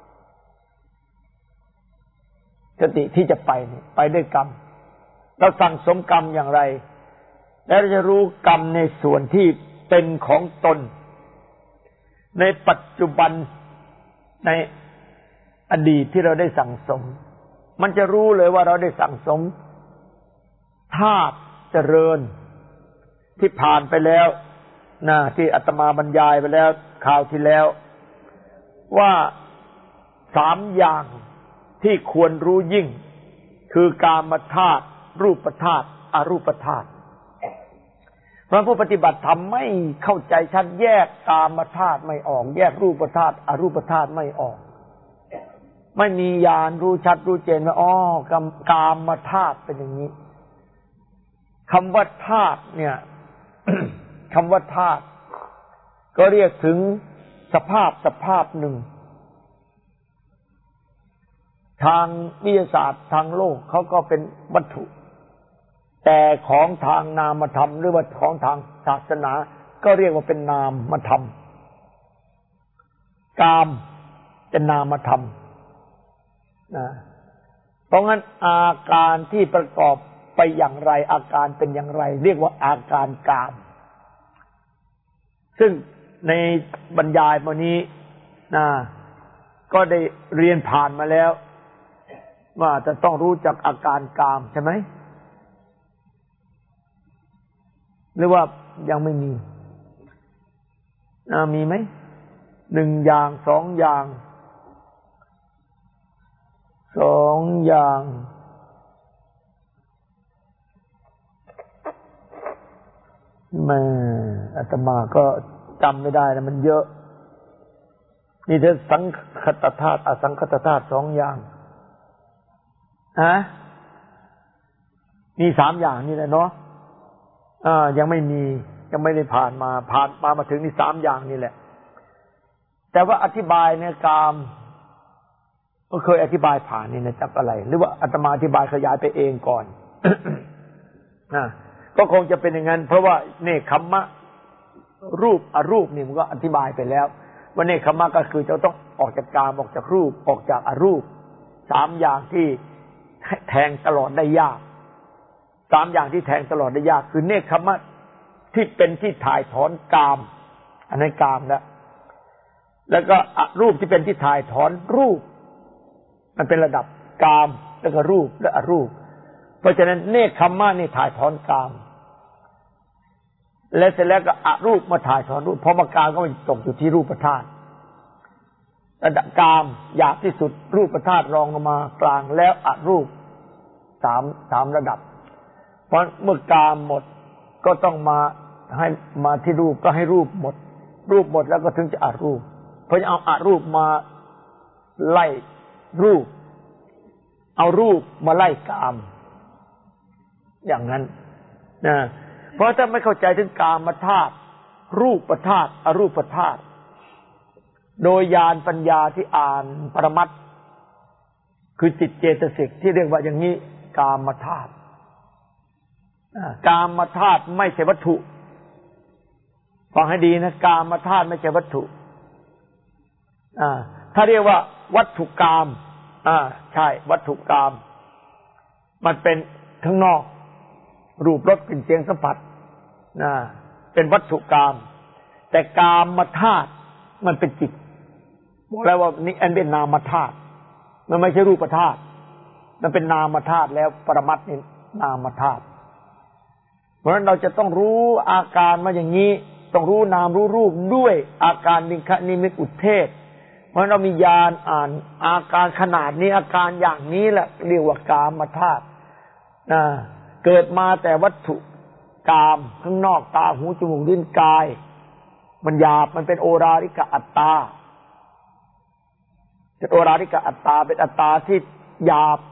คติที่จะไปด้วยกรรมเราสั่งสมกรรมอย่างไรแล้วเราจะรู้กรรมในส่วนที่เป็นของตนในปัจจุบันในอดีตที่เราได้สั่งสมมันจะรู้เลยว่าเราได้สั่งสมธาตุเจริญที่ผ่านไปแล้วที่อาตมาบรรยายไปแล้วคราวที่แล้วว่า3อย่างที่ควรรู้ยิ่งคือกามธาตุรูปธาตุอรูปธาตุเพราะผู้ปฏิบัติธรรมไม่เข้าใจชัดแยกกามธาตุไม่ออกแยกรูปธาตุอรูปธาตุไม่ออกไม่มีญาณรู้ชัดรู้เจนว่ากามธาตุเป็นอย่างนี้คำว่าธาตุเนี่ย คำว่าธาตุก็เรียกถึงสภาพหนึ่งทางวิทยาศาสตร์ทางโลกเขาก็เป็นวัตถุแต่ของทางนามธรรมหรือว่าของทางศาสนาก็เรียกว่าเป็นนามธรรมกามเป็นนามธรรมเพราะงั้นอาการที่ประกอบไปอย่างไรอาการเป็นอย่างไรเรียกว่าอาการกามซึ่งในบรรยายวันนี้ก็ได้เรียนผ่านมาแล้วว่าจะต้องรู้จักอาการกามใช่ไหมหรือว่ายังไม่มีมีไหม1อย่าง2อย่าง2อย่างแม่อาตมาก็จำไม่ได้นะมันเยอะนี่ถ้าสังคตธาตุอสังคตธาตุ2อย่างมี3อย่างนี่แหละเนาะยังไม่มียังไม่ได้ผ่านมาถึงนี่3อย่างนี่แหละแต่ว่าอธิบายเนี่ยกามก็เคยอธิบายผ่านนี่นะจับอะไรหรือว่าอาตมาอธิบายขยายไปเองก่อน ก็คงจะเป็นอย่างนั้นเพราะว่าเนคขมมะรูปอรูปนี่มันก็อธิบายไปแล้วว่าเนคขมมะก็คือจะต้องออกจากกามออกจากรูปออกจากอรูป3อย่างที่แทงตลอดได้ยาก3อย่างที่แทงตลอดได้ยากคือเนคขมมะที่เป็นที่ถ่ายถอนกามอันนั้นกามแล้วก็อรูปที่เป็นที่ถ่ายถอนรูปมันเป็นระดับกามแล้วก็รูปและอรูปเพราะฉะนั้นเนคขมมะนี่ถ่ายถอนกามและเสร็จแล้วก็อรูปมาถ่ายถอนรูปเพราะมากามก็มันตกอยู่ที่รูปธาตุระดับกามหยาบที่สุดรูปธาตุรองลงมากลางแล้วอรูปสามระดับเพราะเมื่อกามหมดก็ต้องมาที่รูปก็ให้รูปหมดแล้วก็ถึงจะอรูปเพราะเอาอรูปมาไล่รูปเอารูปมาไล่กามอย่างนั้นเพราะถ้าไม่เข้าใจถึงกามธาตุรูปธาตุอรูปธาตุโดยญาณปัญญาที่อ่านปรมัตถ์คือจิตเจตสิกที่เรียกว่าอย่างนี้กามธาตุกามธาตุไม่ใช่วัตถุฟังให้ดีนะกามธาตุไม่ใช่วัตถุถ้าเรียกว่าวัตถุกามใช่วัตถุกามมันเป็นข้างนอกรูปรสกลิ่นเสียงสัมผัสเป็นวัตถุกามแต่กามธาตุมันเป็นจิตบอกแล้วว่านี่อันเป็นนามธาตุมันไม่ใช่รูปธาตุมันเป็นนามธาตุแล้วปรมัตถ์นี่นามธาตุเพราะฉะนั้นเราจะต้องรู้อาการมาอย่างนี้ต้องรู้นามรู้รูปด้วยอาการนิมิตอุเทศเพราะเรามีญาณอ่านอาการขนาดนี้อาการอย่างนี้แหละเรียกว่ากามธาตุเกิดมาแต่วัตถุกามข้างนอกตาหูจมูกลิ้นกายมันหยาบมันเป็นโอราริกะอัตตาเป็นโอราริกะอัตตาเป็นอัตตาที่หยาบ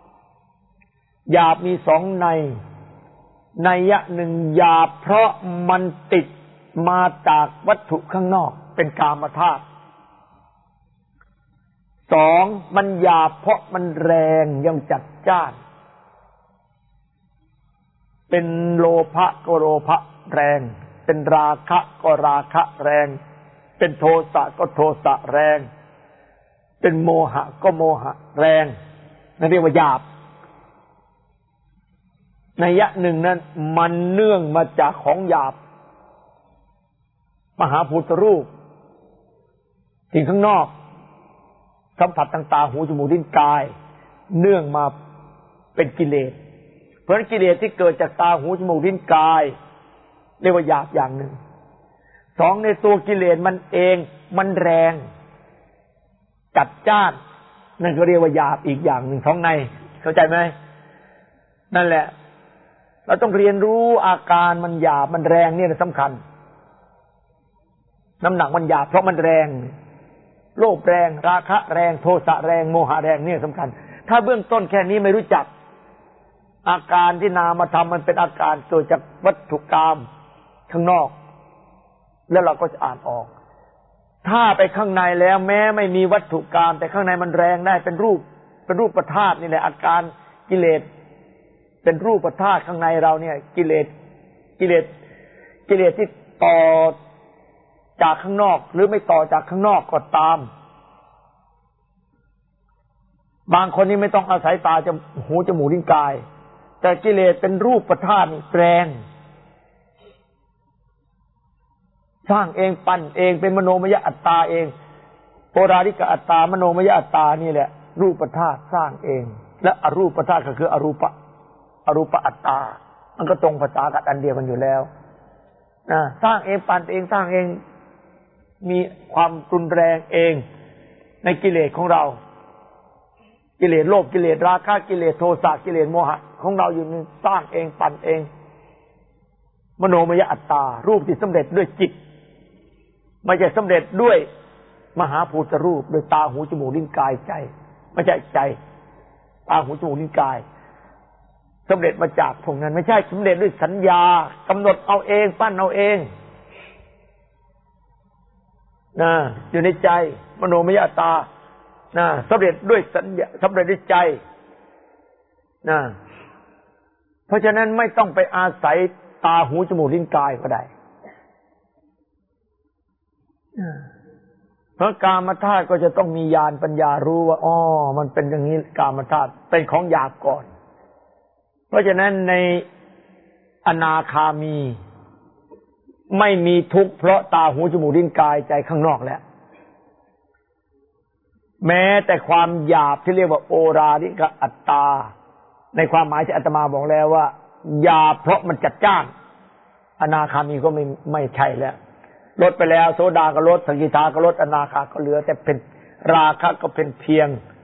มีสองนัยยะหนึ่งหยาบเพราะมันติดมาจากวัตถุข้างนอกเป็นกามธาตุสองมันหยาบเพราะมันแรงยังจัดจ้านเป็นโลภะก็โลภะแรงเป็นราคะก็ราคะแรงเป็นโทสะก็โทสะแรงเป็นโมหะก็โมหะแรงนั่นเรียกว่าหยาบนัยยะหนึ่งนั้นมันเนื่องมาจากของหยาบมหาภูตรูปสิ่งข้างนอกสัมผัสทางตาหูจมูกลิ้นกายเนื่องมาเป็นกิเลสเพราะฉะนั้นกิเลสที่เกิดจากตาหูจมูกลิ้นกายเรียกว่าหยาบอย่างหนึ่งสองในตัวกิเลสมันเองมันแรงจัดจ้านนั่นก็เรียกว่าหยาบอีกอย่างหนึ่งสองในเข้าใจไหมนั่นแหละเราต้องเรียนรู้อาการมันหยาบมันแรงเนี่ยสำคัญน้ำหนักมันหยาบเพราะมันแรงโลภแรงราคะแรงโทสะแรงโมหะแรงเนี่ยสำคัญถ้าเบื้องต้นแค่นี้ไม่รู้จักอาการที่นามธรรมมันเป็นอาการเกิดจากวัตถุกรรมข้างนอกแล้วเราก็จะอ่านออกถ้าไปข้างในแล้วแม้ไม่มีวัตถุกรรมแต่ข้างในมันแรงได้เป็นรูปธาตุนี่แหละอาการกิเลสเป็นรูปธาตุข้างในเราเนี่ยกิเลสที่ต่อจากข้างนอกหรือไม่ต่อจากข้างนอกก็ตามบางคนนี่ไม่ต้องอาศัยตาจะหูจมูกลิ้นกายแต่กิเลสเป็นรูปธาตุนี่แรงสร้างเองปั้นเองเป็นมโนมยอัตตาเองโอราริกะอัตตามโนมยอัตตานี่แหละรูปธาตุสร้างเองและอรูปธาตุก็คืออรูปอัตตามันก็ตรงภาษากันอันเดียวกันอยู่แล้วสร้างเองปั้นเองสร้างเองมีความรุนแรงเองในกิเลสของเรากิเลสโลภกิเลสราคะกิเลสโทสะกิเลสโมหะของเราอยู่นี่สร้างเองปั้นเองมโนมยอัตตารูปที่สำเร็จด้วยจิตไม่ใช่สำเร็จด้วยมหาภูตรูปด้วยตาหูจมูกลิ้นกายใจไม่ใช่ใจตาหูจมูกลิ้นกายสำเร็จมาจากพวกนั้นไม่ใช่สำเร็จด้วยสัญญากำหนดเอาเองปั้นเอาเองอยู่ในใจมโนมยอัตตาสำเร็จด้วยสัญญาสำเร็จด้วยใจเพราะฉะนั้นไม่ต้องไปอาศัยตาหูจมูกลิ้นกายก็ได้เพราะกามธาตุก็จะต้องมีญาณปัญญารู้ว่าอ๋อมันเป็นอย่างนี้กามธาตุเป็นของหยาบก่อนเพราะฉะนั้นในอนาคามีไม่มีทุกข์เพราะตาหูจมูกลิ้นกายใจข้างนอกแล้วแม้แต่ความหยาบที่เรียกว่าโอราริกะอัตตาในความหมายที่อาตมาบอกแล้วว่าหยาบเพราะมันจัดจ้านอนาคามีก็ไม่ใช่แล้วลดไปแล้วโสดาก็ลดสกิทาก็ลดอนาคาก็เหลือแต่เป็นราคะก็เป็นเพียง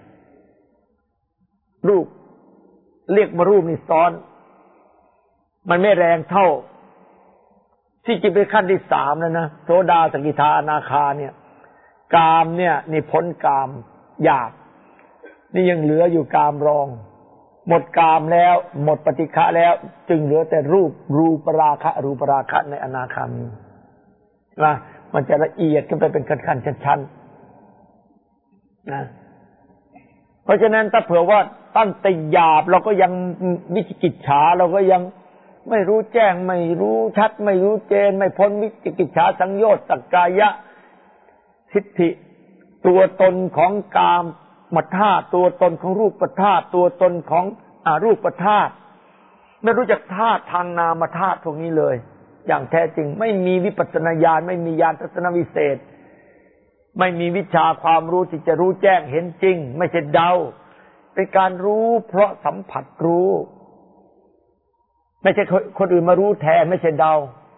รูปเรียกมารูปนี่ซ้อนมันไม่แรงเท่าที่จะไปขั้นที่สามแล้วนะโสดาสกิทาอนาคาเนี่ยกามเนี่ยนี่พ้นกามหยาบนี่ยังเหลืออยู่กามรองหมดกามแล้วหมดปฏิฆะแล้วจึงเหลือแต่รูปราคะในอนาคามีนะมันจะละเอียดขึ้นไปเป็นขั้นๆชั้นๆนะเพราะฉะนั้นถ้าเผื่อว่าตั้งแต่หยาบเราก็ยังวิจิกิจฉาเราก็ยังไม่รู้แจ้งไม่รู้ชัดไม่รู้เจนไม่พ้นวิจิกิจฉาสังโยชน์สักกายะทิฏฐิตัวตนของกามธาตุตัวตนของรูปธาตุตัวตนของอรูปธาตุไม่รู้จักธาตุทางนามธาตุพวกนี้เลยอย่างแท้จริงไม่มีวิปัสสนาญาณไม่มีญาณทัศนวิเศษไม่มีวิชาความรู้ที่จะรู้แจ้งเห็นจริงไม่ใช่เดาเป็นการรู้เพราะสัมผัสรู้ไม่ใช่คนอื่นมารู้แทนไม่ใช่เดา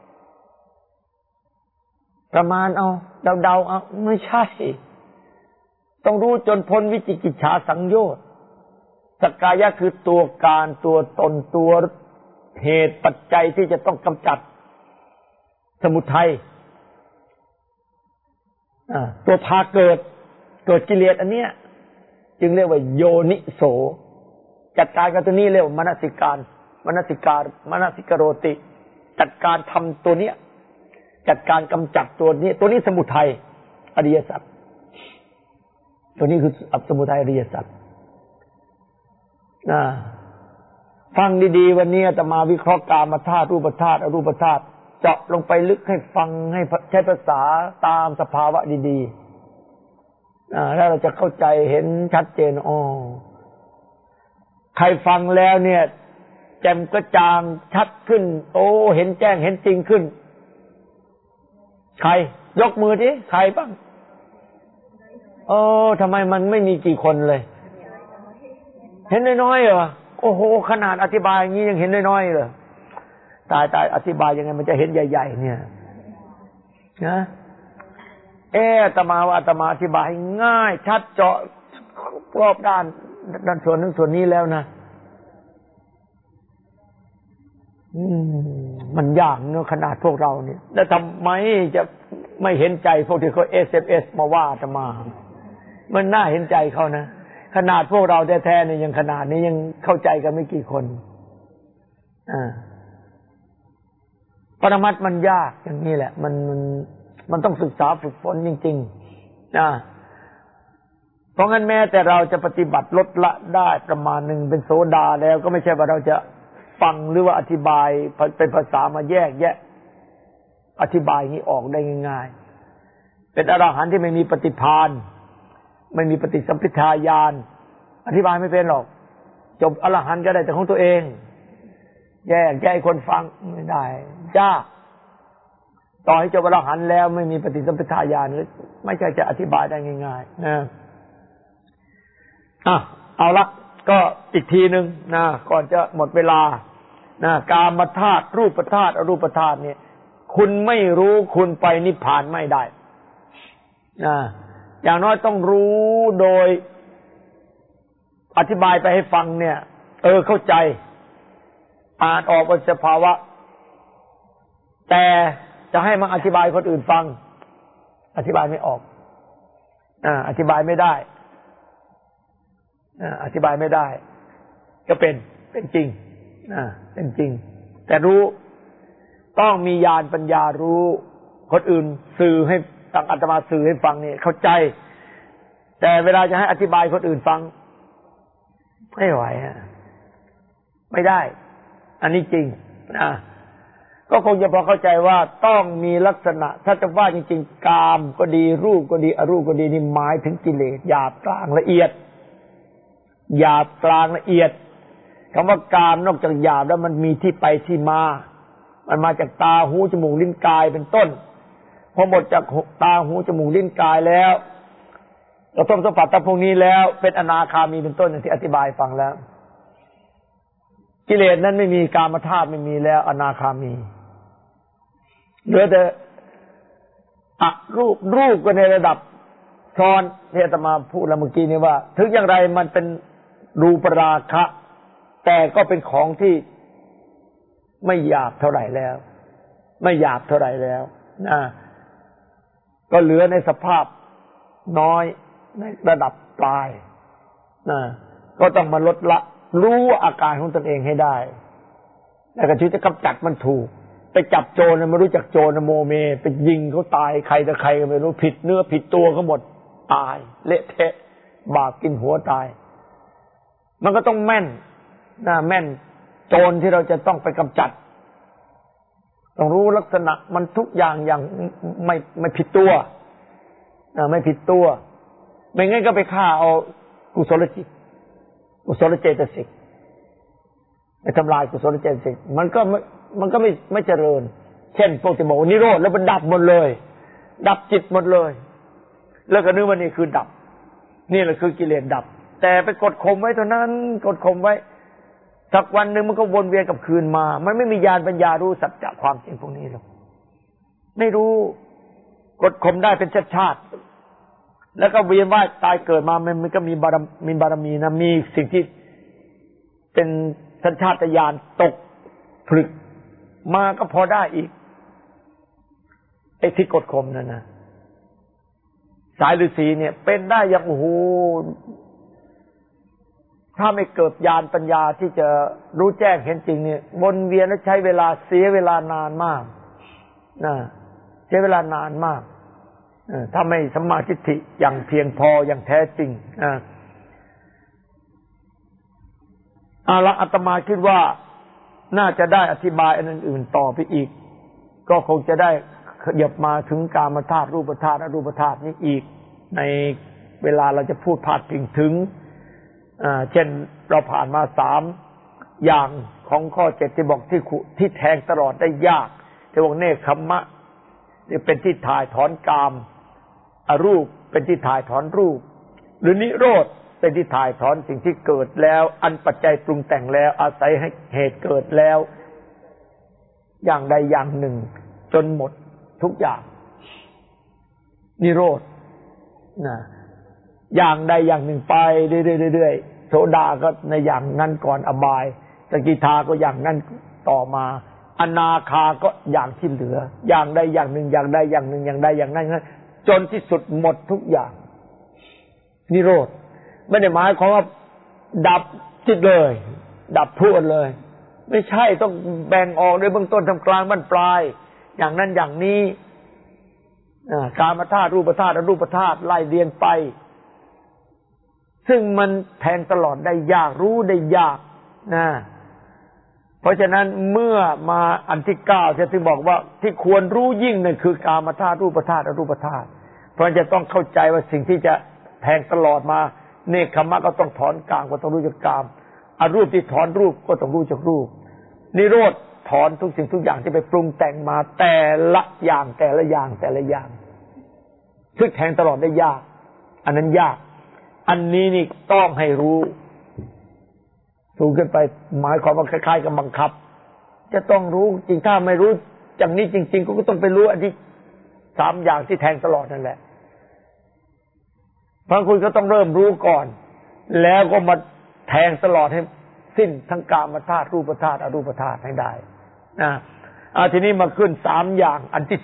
ประมาณเอาเดาเอาไม่ใช่ต้องรู้จนพ้นวิจิกิจฉาสังโยชน์สักกายะคือตัวการตัวตนตัวเหตุปัจจัยที่จะต้องกำจัดสมุทัยตัวพาเกิดกิเลสอันเนี้ยจึงเรียกว่าโยนิโสจัดการกับตัวนี้เรียกว่ามนสิกโรติจัดการทำตัวเนี้ยจัดการกำจัดตัวนี้สมุทัยอริยสัจตัวนี้คือสมุทัยอริยสัจฟังดีๆวันนี้อาตมาวิเคราะห์กามธาตุรูปธาตุอรูปธาตุเจาะลงไปลึกให้ฟังให้ใช้ภาษาตามสภาวะดีๆแล้วเราจะเข้าใจเห็นชัดเจนใครฟังแล้วเนี่ยแจ่มกระจ่างชัดขึ้นเห็นแจ้งเห็นจริงขึ้นใครยกมือดิใครบ้างทำไมมันไม่มีกี่คนเลยเห็นน้อยๆเหรอโอ้โหขนาดอธิบายอย่างนี้ยังเห็นน้อยๆเลยตายอธิบายยังไงมันจะเห็นใหญ่ๆเนี่ยนะอาตมาว่าอาตมาอธิบายง่ายชัดเจาะรอบด้านส่วนนึงส่วนนี้แล้วนะมันยากเนอะขนาดพวกเราเนี่ยแล้วทำไมจะไม่เห็นใจพวกที่เขา SMS มาว่าอาตมามันน่าเห็นใจเขานะขนาดพวกเราแท้ๆเนี่ยยังขนาดนี้ยังเข้าใจกันไม่กี่คนปรมัตถ์มันยากอย่างนี้แหละมันต้องศึกษาฝึกฝนจริงๆเพราะงั้นแม้แต่เราจะปฏิบัติลดละได้ประมาณหนึ่งเป็นโสดาแล้วก็ไม่ใช่ว่าเราจะฟังหรือว่าอธิบายเป็นภาษามาแยกแยะอธิบายนี้ออกได้ง่ายๆเป็นอรหันต์ที่ไม่มีปฏิภาณไม่มีปฏิสัมภิทาญาณอธิบายไม่เป็นหรอกจบอรหันต์ก็ได้แต่ของตัวเองแยกแยะให้คนฟังไม่ได้ยากต่อให้จบอรหันต์แล้วไม่มีปฏิสัมภิทาญาณไม่ใช่จะอธิบายได้ง่ายๆนะเอาละก็อีกทีนึงนะก่อนจะหมดเวลากามธาตุรูปธาตุอรูปธาตุเนี่ยคุณไม่รู้คุณไปนิพพานไม่ได้อย่างน้อยต้องรู้โดยอธิบายไปให้ฟังเนี่ยเข้าใจอ่านออกเป็นสภาวะแต่จะให้มาอธิบายคนอื่นฟังอธิบายไม่ออกอธิบายไม่ได้อธิบายไม่ได้ก็เป็นจริงเป็นจริงแต่รู้ต้องมีญาณปัญญารู้คนอื่นสื่อให้ตั้งอาตมาสื่อให้ฟังนี่เข้าใจแต่เวลาจะให้อธิบายคนอื่นฟังไม่ไหวไม่ได้อันนี้จริงก็คงจะพอเข้าใจว่าต้องมีลักษณะถ้าจะว่าจริงๆกามก็ดีรูปก็ดีอรูปก็ดีนี่หมายถึงกิเลสหยาบกลางละเอียดหยาบกลางละเอียดคำว่ากามนอกจากหยาบแล้วมันมีที่ไปที่มามันมาจากตาหูจมูกลิ้นกายเป็นต้นพอหมดจากตาหูจมูกลิ้นกายแล้วเราต้องสัมผัสกับพวกนี้แล้วเป็นอนาคามีเป็นต้นอย่างที่อธิบายฟังแล้วกิเลสนั้นไม่มีกามธาตุไม่มีแล้วอนาคามีเหลือแต่รูปก็ในระดับซ้อนที่อาตมาพูดแล้วเมื่อกี้นี้ว่าถึงอย่างไรมันเป็นรูปราคะแต่ก็เป็นของที่ไม่หยาบเท่าไหร่แล้วไม่หยาบเท่าไหร่แล้วก็เหลือในสภาพน้อยในระดับปลายก็ต้องมาลดละรู้อาการของตนเองให้ได้แล้วก็จะกำจัดมันถูกไปจับโจรไม่รู้จักโจรโมเมไปยิงเขาตายใครแต่ใครก็ไม่รู้ผิดเนื้อผิดตัวเขาหมดตายเละเทะบาปกินหัวตายมันก็ต้องแม่นแม่นโจรที่เราจะต้องไปกำจัดต้องรู้ลักษณะมันทุกอย่างอย่างไม่ผิดตัวไม่ผิดตัวไม่งั้นก็ไปฆ่าเอากุศลจิตกุศลเจตสิกไปทำลายกุศลเจตสิกมันก็ไม่เจริญเช่นพวกที่บอกนิโรธแล้วมันดับหมดเลยดับจิตหมดเลยแล้วก็นึกว่านี่คือดับนี่แหละคือกิเลสดับแต่ไปกดข่มไว้เท่านั้นกดข่มไว้สักวันหนึ่งมันก็วนเวียนกลับคืนมามันไม่มีญาณปัญญารู้สัจจะความจริงพวกนี้หรอกไม่รู้กดข่มได้เป็นชาติแล้วก็เวียนว่ายตายเกิดมามันก็มีบารมีนะมีสิ่งที่เป็นสัญชาตญาณตกผลึกมาก็พอได้อีกไอ้ที่กดข่มนั่นนะสายฤาษีเนี่ยเป็นได้อย่างโอ้โหถ้าไม่เกิดญาณปัญญาที่จะรู้แจ้งเห็นจริงเนี่ยวนเวียนและใช้เวลาเสียเวลานานมากนะใช้เวลานานมากถ้าไม่สัมมาทิฏฐิอย่างเพียงพออย่างแท้จริงละอาตมาคิดว่าน่าจะได้อธิบายอันอื่นๆต่อไปอีกก็คงจะได้ขยับมาถึงกามธาตุรูปธาตุอรูปธาตุนี้อีกในเวลาเราจะพูดพาดพิงถึงเช่นเราผ่านมา3อย่างของข้อ7ที่บอกที่แทงตลอดได้ยากที่บอกเนคขมะนี่เป็นที่ถ่ายถอนกามอรูปเป็นที่ถ่ายถอนรูปหรือนิโรธเป็นที่ถ่ายถอนสิ่งที่เกิดแล้วอันปัจจัยปรุงแต่งแล้วอาศัยให้เหตุเกิดแล้วอย่างใดอย่างหนึ่งจนหมดทุกอย่างนิโรธนะอย่างใดอย่างหนึ่งไปเรื่อยๆโสดาก็ในอย่างนั้นก่อนอบายสกิทาก็อย่างนั้นต่อมาอนาคาก็อย่างที่เหลืออย่างใดอย่างหนึ่งอย่างใดอย่างหนึ่งอย่างใดอย่างนั้นจนที่สุดหมดทุกอย่างนิโรธไม่ได้หมายความว่าดับจิตเลยดับทั่วเลยไม่ใช่ต้องแบ่งออกโดยเบื้องต้นทำกลางบั้นปลายอย่างนั้นอย่างนี้กามธาตุรูปธาตุอรูปธาตุไล่เรียงไปซึ่งมันแทงตลอดได้ยากรู้ได้ยากนะเพราะฉะนั้นเมื่อมาอันที่9จะถึงบอกว่าที่ควรรู้ยิ่งนั่นคือกามธาตุรูปธาตุอรูปธาตุเพราะจะต้องเข้าใจว่าสิ่งที่จะแทงตลอดมาเนคขมะก็ต้องถอนกามก็ต้องรู้จักกามอรูปที่ถอนรูปก็ต้องรู้จักรูปนิโรธถอนทุกสิ่งทุกอย่างที่ไปปรุงแต่งมาแต่ละอย่างแต่ละอย่างแต่ละอย่างซึ่งแทงตลอดได้ยากอันนั้นยากอันนี้นี่ต้องให้รู้สูงขึ้นไปหมายความว่าคล้ายๆกับบังคับจะต้องรู้จริงถ้าไม่รู้อย่างนี้จริงๆก็ต้องไปรู้อันที่3อย่างที่แทงตลอดนั่นแหละเพราะคุณก็ต้องเริ่มรู้ก่อนแล้วก็มาแทงตลอดให้สิ้นทั้งกามธาตุรูปธาตุอรูปธาตุให้ได้นะทีนี้มาขึ้น3อย่างอันที่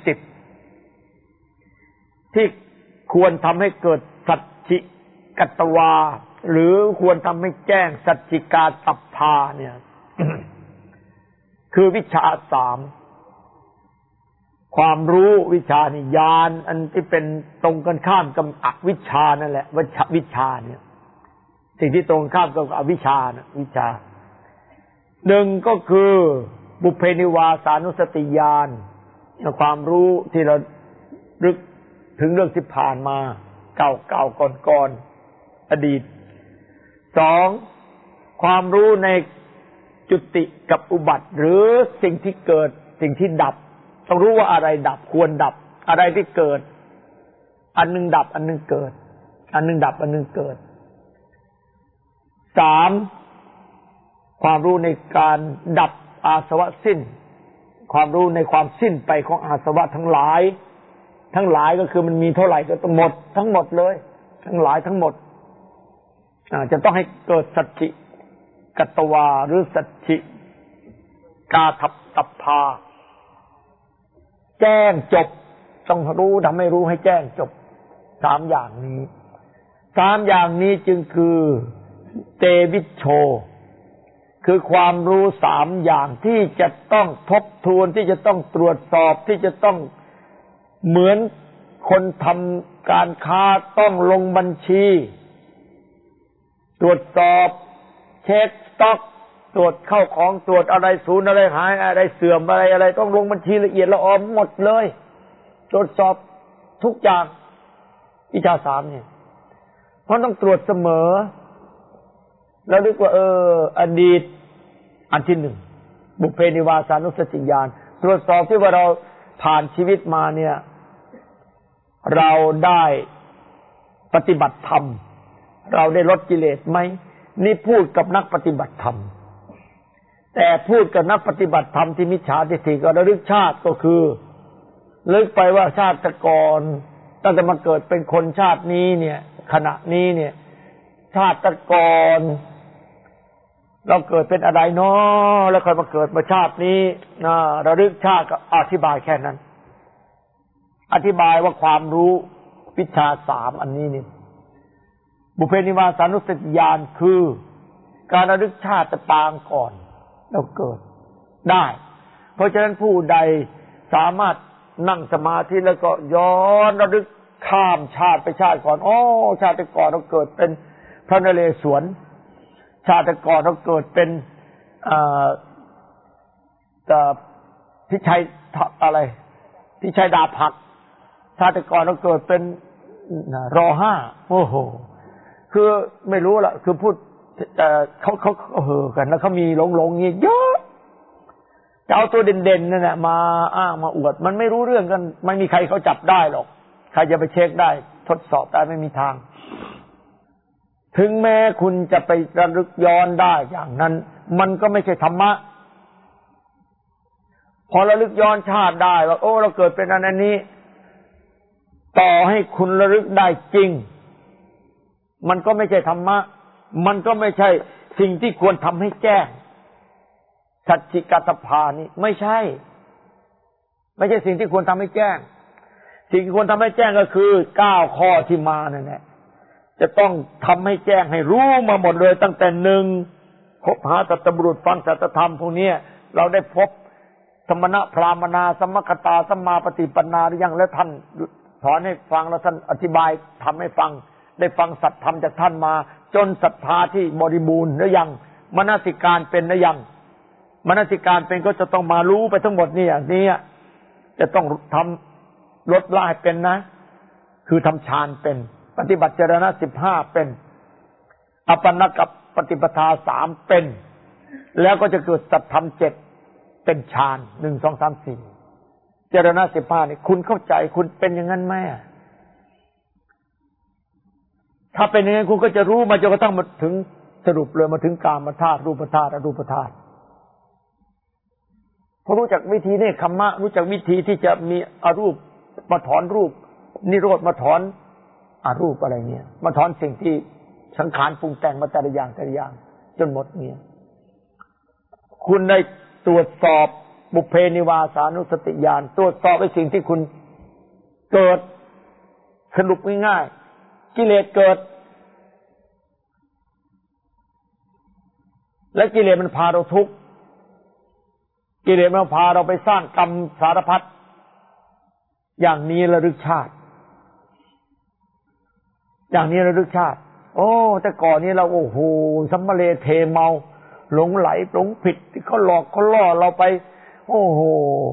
10ที่ควรทำให้เกิดสัจจิกัตตวาหรือควรทำให้แจ้งสัจจิกาตัพพาเนี่ย คือวิชา3ความรู้วิชานิญาณอันที่เป็นตรงกันข้ามกับอวิชชานั่นแหละวิชาเนี่ยสิ่งที่ตรงข้ามกับอวิชชานะวิชา1ก็คือบุพเพนิวาสานุสติญาณความรู้ที่เราลึกถึงเรื่องที่ผ่านมาเก่าๆก่อนๆอดีต2ความรู้ในจุติกับอุบัติหรือสิ่งที่เกิดสิ่งที่ดับต้องรู้ว่าอะไรดับควรดับอะไรที่เกิดอันนึงดับอันนึงเกิดอันนึงดับอันนึงเกิด3ความรู้ในการดับอาสวะสิ้นความรู้ในความสิ้นไปของอาสวะทั้งหลายก็คือมันมีเท่าไหร่ก็ต้องหมดทั้งหมดเลยทั้งหลายทั้งหมดจะต้องให้เกิดสัจจิกัตตวาหรือสัจจิกาตัพพาแจ้งจบต้องรู้ทำให้รู้ให้แจ้งจบ3อย่างนี้จึงคือเตวิชโชคือความรู้3อย่างที่จะต้องทบทวนที่จะต้องตรวจสอบที่จะต้องเหมือนคนทำการค้าต้องลงบัญชีตรวจสอบเช็คสต็อกตรวจเข้าของตรวจอะไรสูญอะไรหายอะไรเสื่อมอะไรต้องลงบัญชีละเอียดละออหมดเลยตรวจสอบทุกอย่างวิชาสามเนี่ยเพราะต้องตรวจเสมอแล้วนึกว่าอดีตอันที่หนึ่งบุพเพนิวาสานุสติญาณตรวจสอบที่ว่าเราผ่านชีวิตมาเนี่ยเราได้ปฏิบัติธรรมเราได้ลดกิเลสไหมนี่พูดกับนักปฏิบัติธรรมแต่พูดกับนักปฏิบัติธรรมที่มิจฉาทิฏฐิก็ระลึกชาติก็คือลึกไปว่าชาติก่อนตั้งแต่มาเกิดเป็นคนชาตินี้เนี่ยขณะนี้เนี่ยชาติก่อนเราเกิดเป็นอะไรเนาะแล้วค่อยมาเกิดมาชาตินี้ระลึกชาติก็อธิบายแค่นั้นอธิบายว่าความรู้วิชาสามอันนี้นี่บุพเพนิวาสานุสติญาณคือการระลึกชาติปางก่อนแล้วเกิดได้เพราะฉะนั้นผู้ใดสามารถนั่งสมาธิแล้วก็ย้อนระลึกข้ามชาติไปชาติก่อนชาติก่อนเราเกิดเป็นพระนเรศวรชาติก่อนเราเกิดเป็นพิชัยอะไรพิชัยดาบผักชาติก่อนเราเกิดเป็นร.5โอ้โหคือไม่รู้ละคือพูดเขากันแล้วเขามีหลงๆเยอะจะเอาตัวเด่นๆนั่นแหละมาอ้างมาอวดมันไม่รู้เรื่องกันไม่มีใครเขาจับได้หรอกใครจะไปเช็คได้ทดสอบได้ไม่มีทางถึงแม้คุณจะไประลึกย้อนได้อย่างนั้นมันก็ไม่ใช่ธรรมะพอระลึกย้อนชาติได้ว่าเราเกิดเป็นอันนี้ต่อให้คุณระลึกได้จริงมันก็ไม่ใช่ธรรมะมันก็ไม่ใช่สิ่งที่ควรทำให้แจ้งสัจจิกัตถภานี่ไม่ใช่สิ่งที่ควรทำให้แจ้งสิ่งที่ควรทำให้แจ้งก็คือ9ข้อที่มานั่นแหละจะต้องทำให้แจ้งให้รู้มาหมดเลยตั้งแต่หนึ่งคบหาสัตบุรุษฟังสัจธรรมพวกนี้เราได้พบสมณะพราหมณาสัมมคตาสัมมาปฏิปนาหรือยังแล้วท่านสอนให้ฟังแล้วท่านอธิบายทำให้ฟังได้ฟังสัจธรรมจากท่านมาจนศรัทธาที่บริบูรณ์หรือยังมนสิการเป็นหรือยังมนสิการเป็นก็จะต้องมารู้ไปทั้งหมดนี่อย่างนี้จะต้องทำลดละให้เป็นนะคือทำฌานเป็นปฏิบัติจรณะ15เป็นอัปปนกับปฏิปทา3เป็นแล้วก็จะเกิดสัจธรรม7เป็นฌาน1 2 3 4จรณะ15นี่คุณเข้าใจคุณเป็นอย่างนั้นไหมถ้าเป็นอย่างนั้นคุณก็จะรู้มาจนกระทั่งมาถึงสรุปเลยมาถึงกามธาตุรูปธาตุอรูปธาตุพอรู้จักวิธีนี่คัมมะรู้จักวิธีที่จะมีอรูปมาถอนรูปนิโรธมาถอนอรูปอะไรเงี้ยมาถอนสิ่งที่สังขารปรุงแต่งมาแต่ละอย่างจนหมดเนี่ยคุณได้ตรวจสอบบุพเพนิวาสานุสติญาณตรวจสอบไอ้สิ่งที่คุณเกิดสรุปง่ายๆกิเลสเกิดและกิเลสมันพาเราทุกข์กิเลสมันพาเราไปสร้างกรรมสารพัดอย่างนี้ระลึกชาติอย่างนี้ระลึกชาติแต่ก่อนนี้เราโอ้โหสัมมะเลเทเมาหลงไหลหลงผิดที่เขาหลอกเขาล่อเราไปโอ้โห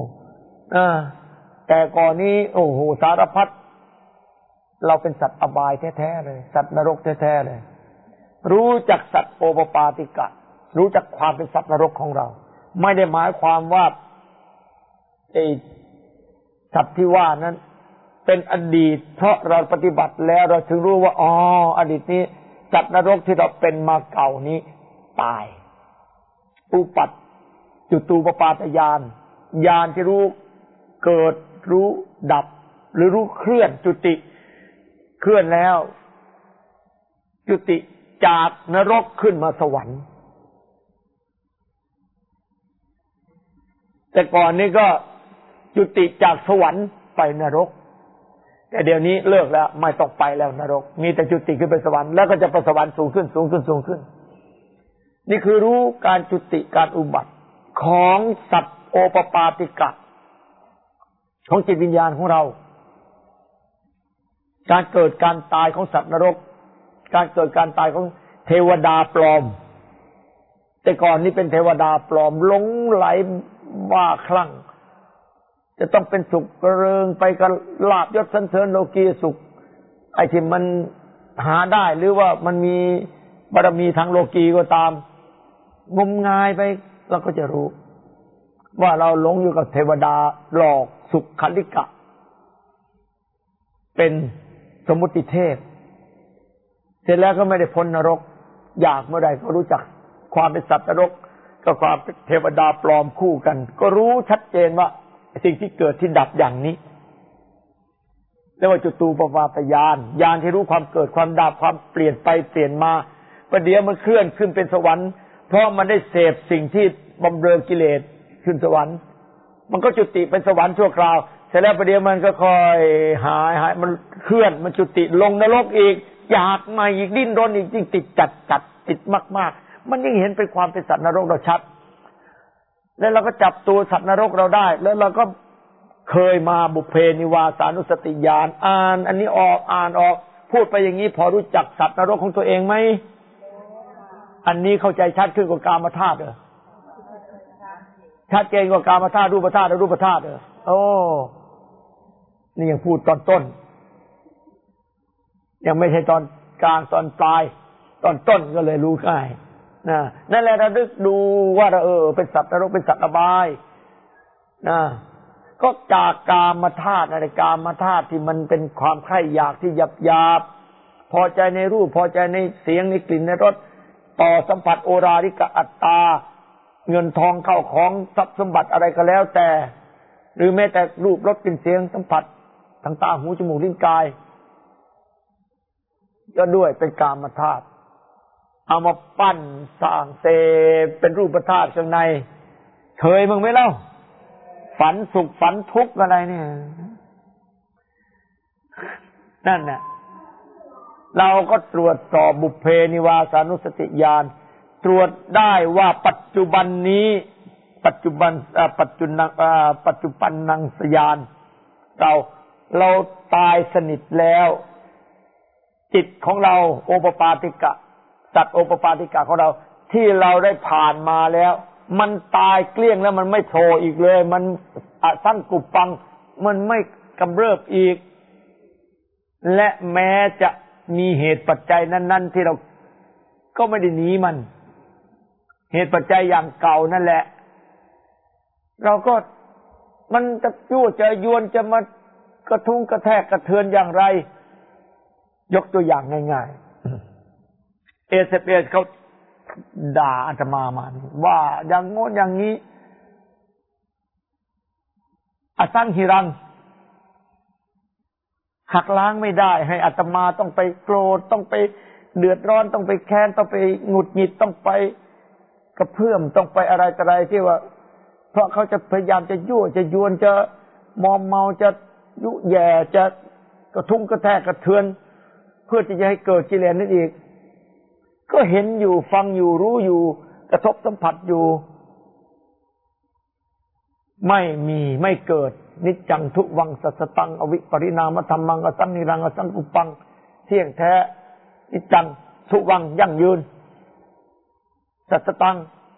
แต่ก่อนนี้โอ้โหสารพัดเราเป็นสัตว์อบายแท้ๆเลยสัตว์นรกแท้ๆเลยรู้จักสัตว์โอปปาติกะรู้จักความเป็นสัตว์นรกของเราไม่ได้หมายความว่าไอ้สัตว์ที่ว่านั้นเป็นอดีตเพราะเราปฏิบัติแล้วเราถึงรู้ว่าอดีตนี้สัตว์นรกที่เราเป็นมาเก่านี้ตายอุปัฏจุตูปปาตญาณญาณที่รู้เกิดรู้ดับหรือรู้เคลื่อนจุติเคลื่อนแล้วจุติจากนรกขึ้นมาสวรรค์แต่ก่อนนี้ก็จุติจากสวรรค์ไปนรกแต่เดี๋ยวนี้เลิกแล้วไม่ต้องไปแล้วนรกมีแต่จุติขึ้นไปสวรรค์แล้วก็จะไปสวรรค์สูงขึ้นนี่คือรู้การจุติการอุบัติของสัตว์โอปปาติกะของจิตวิญญาณของเราการเกิดการตายของสัตว์นรกการเกิดการตายของเทวดาปลอมแต่ก่อนนี้เป็นเทวดาปลอมหลงไหลบ้าคลั่งจะต้องเป็นสุขเริงไปกับลาภยศสรรเสริญโลกีสุขไอ้ที่มันหาได้หรือว่ามันมีบารมีทางโลกีก็ตามงมงายไปเราก็จะรู้ว่าเราหลงอยู่กับเทวดาหลอกสุขขันธิกะเป็นสมมุติเทพเสร็จแล้วก็ไม่ได้พ้นนรกอยากเมื่อใดก็รู้จักความเป็นสัตว์นรกกับความเป็นเทวดาปลอมคู่กันก็รู้ชัดเจนว่าสิ่งที่เกิดที่ดับอย่างนี้เรียกว่าจตูปปาตญาณญาณที่รู้ความเกิดความดับความเปลี่ยนไปเปลี่ยนมาประเดี๋ยวมันเคลื่อนขึ้นเป็นสวรรค์เพราะมันได้เสพสิ่งที่บำเรอกิเลสขึ้นสวรรค์มันก็จุติเป็นสวรรค์ชั่วคราวเสร็จแล้วประเดี๋ยวมันก็ค่อยหายมันเคลื่อนมันจุติลงนรกอีกอยากมาอีกดิ้นรนอีกยิ่งติดจัดติดมากๆมันยิ่งเห็นเป็นความเป็นสัตว์นรกเราชัดแล้วเราก็จับตัวสัตว์นรกเราได้แล้วเราก็เคยมาบุพเพนิวาสานุสติญาณอ่านอันนี้ออกอ่านออกพูดไปอย่างนี้พอรู้จักสัตว์นรกของตัวเองไหมอันนี้เข้าใจชัดขึ้นกว่ากามธาตุเหรอชัดเจนกว่ากามธาตุรูปธาตุและรูปธาตุเหรอโอ้นี่ยังพูดตอนต้นยังไม่ใช่ตอนกลางตอนปลายตอนต้นก็เลยรู้ง่ายนั่นแหละระลึกดูว่าเป็นสัตว์นรกเป็นสัตว์อบายก็จากกามธาตุในกามธาตุที่มันเป็นความใคร่อยากที่หยาบพอใจในรูปพอใจในเสียงในกลิ่นในรสต่อสัมผัสโอราริกะอัตตาเงินทองเข้าของทรัพย์สมบัติอะไรก็แล้วแต่หรือแม้แต่รูปรสกลิ่นเสียงสัมผัสทางตาหูจมูกลิ้นกายก็ด้วยเป็นกามธาตุเอามาปั้นสร้างเสพเป็นรูปธาตุข้างในเคยมั้งไหมเล่าฝันสุขฝันทุกข์อะไรเนี่ยนั่นน่ะเราก็ตรวจสอบบุพเพนิวาสานุสติญาณตรวจได้ว่าปัจจุบันนี้ปัจจุบันนังสยานเราตายสนิทแล้วจิตของเราโอปปาติกะสัตว์โอปปาติกะของเราที่เราได้ผ่านมาแล้วมันตายเกลี้ยงแล้วมันไม่โผล่อีกเลยมันสั้นกุบปังมันไม่กำเริบอีกและแม้จะมีเหตุปัจจัยนั้นๆที่เราก็ไม่ได้หนีมันเหตุปัจจัยอย่างเก่านั่นแหละเราก็มันจะยั่วจะยวนจะมากระทุ้งกระแทกกระเทือนอย่างไรยกตัวอย่างง่ายๆเอเอเขาด่าอาตมาว่าอย่างโน้นอย่างนี้อสังหิรังหักล้างไม่ได้ให้อาตมาต้องไปโกรธต้องไปเดือดร้อนต้องไปแค้นต้องไปหงุดหงิดต้องไปกระเพื่อมต้องไปอะไรต่ออะไรที่ว่าเพราะเขาจะพยายามจะยั่วจะยวนจะมอมเมาจะยุแย่จะกระทุ้งกระแทกกระเทือนเพื่อที่จะให้เกิดกิเลสนั่นอีกก็เห็นอยู่ฟังอยู่รู้อยู่กระทบสัมผัสอยู่ไม่เกิดนิจจังทุวังสัสสตังอวิปริณามธรรมังอสังนิรังอสังกุปังเที่ยงแท้นิจจังทุวังยั่งยืนสัสสตัง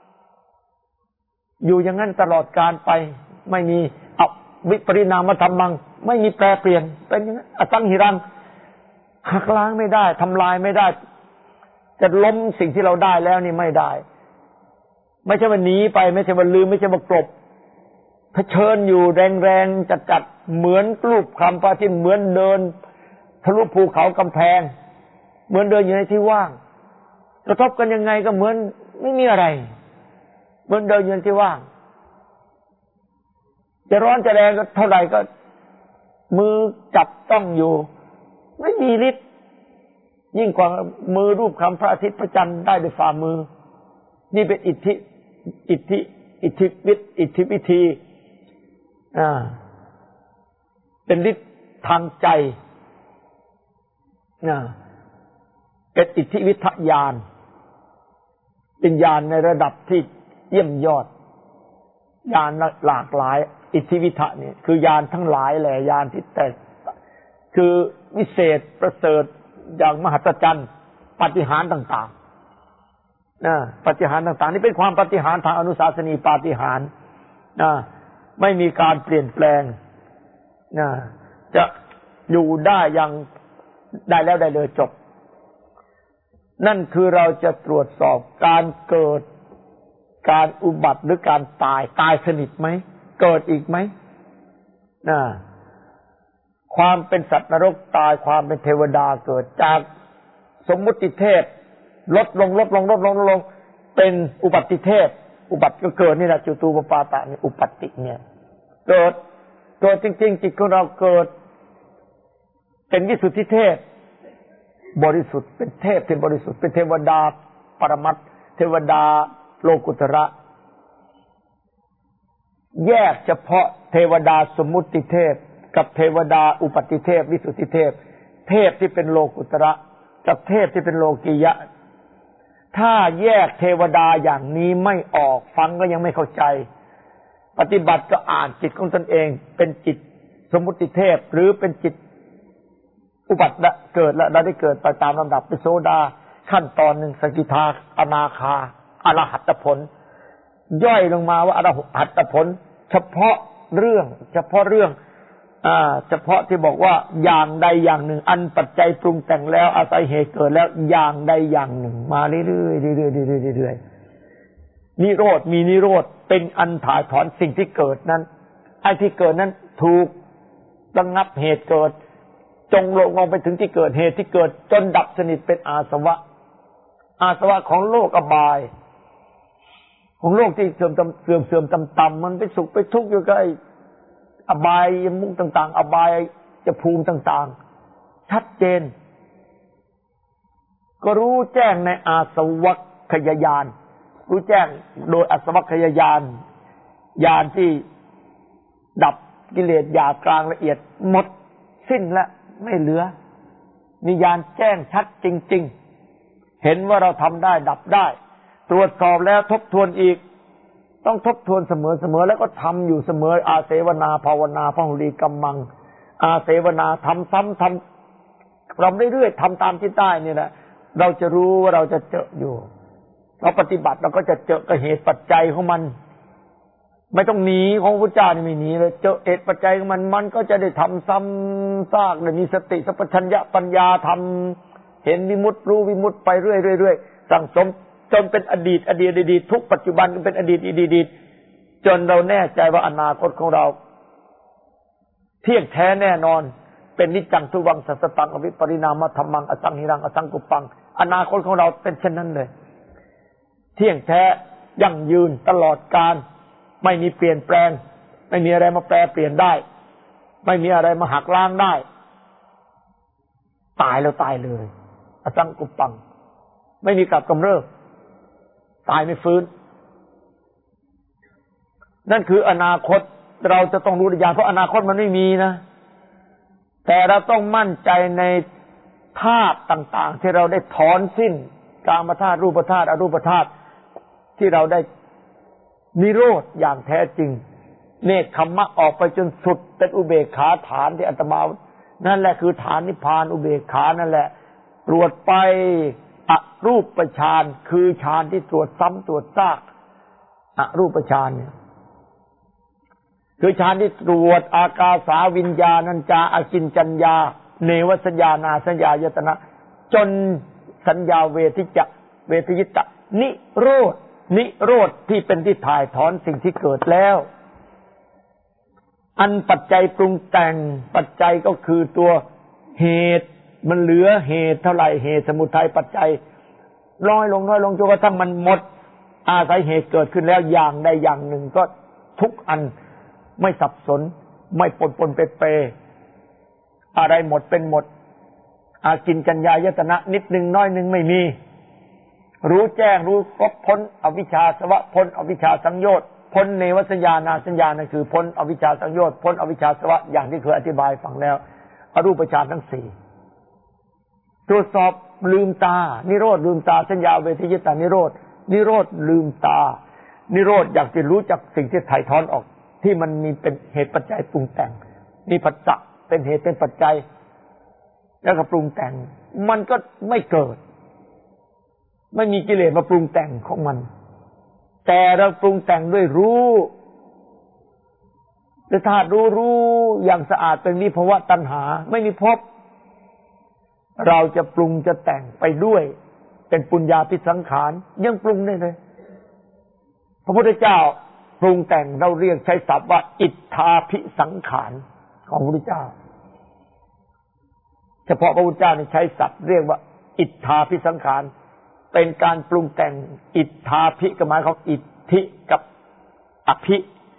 อยู่อย่างนั้นตลอดกาลไปไม่มีอวิปริณามธรรมังไม่มีแปรเปลี่ยนเป็นอย่างนั้นอสังหิรังหักล้างไม่ได้ทำลายไม่ได้จะล้มสิ่งที่เราได้แล้วนี่ไม่ได้ไม่ใช่ว่าหนีไปไม่ใช่ว่าลืมไม่ใช่ว่ากลบเผชิญอยู่แรงๆจัดๆเหมือนรูปคำพระอาทิตย์เหมือนเดินทะลุภูเขากำแพงเหมือนเดินอยู่ในที่ว่างกระทบกันยังไงก็เหมือนไม่มีอะไรเหมือนเดินอยู่ในที่ว่างจะร้อนจะแรงก็เท่าไหร่ก็มือจับต้องอยู่ไม่มีฤทธิ์ยิ่งกว่ามือรูปคำพระอาทิตย์พระจันทร์ได้ด้วยฝ่ามือนี่เป็นอิทธิวิธีเป็นฤทธิ์ทางใจเป็นอิทธิวิทยานเป็นญาณในระดับที่เยี่ยมยอดญาณหลากหลายอิทธิวิทะเนี่ยคือญาณทั้งหลายแหละญาณที่แต่คือวิเศษประเสริฐอย่างมหัศจรรย์ปาฏิหาริย์ต่างปาฏิหาริย์ต่างๆนี่เป็นความปาฏิหาริย์ทางอนุสาสนีปาฏิหาริย์ไม่มีการเปลี่ยนแปลงจะอยู่ได้อย่างได้แล้วได้เลยจบนั่นคือเราจะตรวจสอบการเกิดการอุบัติหรือการตายสนิทไหมเกิดอีกไหมความเป็นสัตว์นรกตายความเป็นเทวดาเกิดจากสมมุติเทพลดลงเป็นอุบัติเทพอุบัติก็เกิดนี่แหละจุตูปปาตะนี่อุปัติเนี่ยเกิดจริงๆจิตของเราเกิดเป็นวิสุทธิเทพบริสุทธิ์เป็นเทพที่บริสุทธิ์เป็นเทวดาปรมัตถ์เทวดาโลกุตระแยกเฉพาะเทวดาสมมุติเทพกับเทวดาอุปัติเทพวิสุทธิเทพเทพที่เป็นโลกุตระกับเทพที่เป็นโลกียะถ้าแยกเทวดาอย่างนี้ไม่ออกฟังก็ยังไม่เข้าใจปฏิบัติก็อ่านจิตของตนเองเป็นจิตสมมุติเทพหรือเป็นจิตอุบัติเกิดแล้วได้เกิดไปตามลำดับเป็นโสดาขั้นตอนหนึ่งสกิทาอนาคาอรหัตผลย่อยลงมาว่าอรหัตผลเฉพาะเรื่องเฉพาะที่บอกว่าอย่างใดอย่างหนึ่งอันปัจจัยปรุงแต่งแล้วอาศัยเหตุเกิดแล้วอย่างใดอย่างหนึ่งมาเรื่อยๆนิโรธมีนิโรธเป็นอันถ่ายถอนสิ่งที่เกิดนั้นไอ้ที่เกิดนั้นถูกระงับเหตุเกิดจงลงไปถึงที่เกิดเหตุที่เกิดจนดับสนิทเป็นอาสวะของโลกอบายของโลกที่เสื่อมต่ำๆมันไปสุขไปทุกข์อยู่กับอบายมุขต่างๆอบายจะภูมิต่างๆชัดเจนก็รู้แจ้งในอาสวัคยญาณรู้แจ้งโดยอาสวัคยญาณญาณที่ดับกิเลสหยาบกลางละเอียดหมดสิ้นและไม่เหลือมีญาณแจ้งชัดจริงๆเห็นว่าเราทำได้ดับได้ตรวจสอบแล้วทบทวนอีกต้องทบทวนเสมอแล้วก็ทำอยู่เสมออาเสวนาภาวนาพหุลีกัมมังอาเสวนาทำซ้ำทำเราเรื่อยๆทำตามที่ได้นี่แหละเราจะรู้ว่าเราจะเจออยู่เราปฏิบัติเราก็จะเจอกับเหตุปัจจัยของมันไม่ต้องหนีของพระเจ้านี่ไม่หนีเลยเจอเหตุปัจจัยของมันก็จะได้ทำซ้ำซากได้มีสติสัพพัญญะปัญญาทำเห็นวิมุตติรู้วิมุตติไปเรื่อยๆสั่งสมจนเป็นอดีตทุกปัจจุบันก็เป็นอดีตจนเราแน่ใจว่าอนาคตของเราเที่ยงแท้แน่นอนเป็นนิจจังทุวังสัสสตังอวิปริณามธรรมังอสังหิรังอสังกุปปังอนาคตของเราเป็นเช่นนั้นเลยเที่ยงแท้ยั่งยืนตลอดกาลไม่มีเปลี่ยนแปลงไม่มีอะไรมาแปรเปลี่ยนได้ไม่มีอะไรมาหักล้างได้ตายแล้วตายเลยอสังกุปปังไม่มีกลับกำเริบตายไม่ฟื้นนั่นคืออนาคตเราจะต้องรู้อย่างเพราะอนาคตมันไม่มีนะแต่เราต้องมั่นใจในธาตุต่างๆที่เราได้ถอนสิ้นกามธาตุรูปธาตุอรูปธาตุที่เราได้นิโรธอย่างแท้จริงเนกขัมมะออกไปจนสุดเป็นอุเบกขาฐานที่อาตมานั่นแหละคือฐานนิพพานอุเบกขานั่นแหละตรวจไปอรูปฌานคือฌานที่ตรวจซ้ำตรวจซากอรูปฌานเนี่ยคือฌานที่ตรวจอากาสาวิญญาณัญจาอากินจัญญาเนวสัญญานาสัญญายตนะจนสัญญาเวทิจะเวทยิตะนิโรธที่เป็นที่ถ่ายถอนสิ่งที่เกิดแล้วอันปัจจัยปรุงแต่งปัจจัยก็คือตัวเหตุมันเหลือเหตุเท่าไหร่เหตุสมุทัยปัจจัยน้อยลงจนกระทั่งมันหมดอาศัยเหตุเกิดขึ้นแล้วอย่างใดอย่างหนึ่งก็ทุกอันไม่สับสนไม่ปนเปอะไรหมดเป็นหมดอากินจัญญายตนะนิดนึงน้อยนึงไม่มีรู้แจ้งรู้ครบพ้นอวิชชาสวะพ้นอวิชชาสังโยชน์พ้นเนวสัญญานาสัญญานั่นคือพ้นอวิชชาสังโยชน์พ้นอวิชชาสวะอย่างที่เคยอธิบายฟังแล้วอรูปฌานทั้งสี่ตรวจสอบลืมตานิโรธลืมตาสัญญาเวทยิตานิโรธลืมตานิโรธอยากจะรู้จักสิ่งที่ถ่ายถอนออกที่มันมีเป็นเหตุปัจจัยปรุงแต่งมีปัจจัยเป็นเหตุเป็นปัจจัยแล้วก็ปรุงแต่งมันก็ไม่เกิดไม่มีกิเลสมาปรุงแต่งของมันแต่เราปรุงแต่งด้วยรู้แต่ถ้ารู้อย่างสะอาดเป็นวิภวตัณหาไม่มีภพเราจะปรุงจะแต่งไปด้วยเป็นปุญญาภิสังขารยังปรุงได้เลยพระพุทธเจ้าปรุงแต่งเราเรียกใช้ศัพท์ว่าอิทธาภิสังขารของพระพุทธเจ้าเฉพาะพระพุทธเจ้านี่ใช้ศัพท์เรียกว่าอิทธาภิสังขารเป็นการปรุงแต่งอิทธาภิก็หมายของอิทธิกับอภิ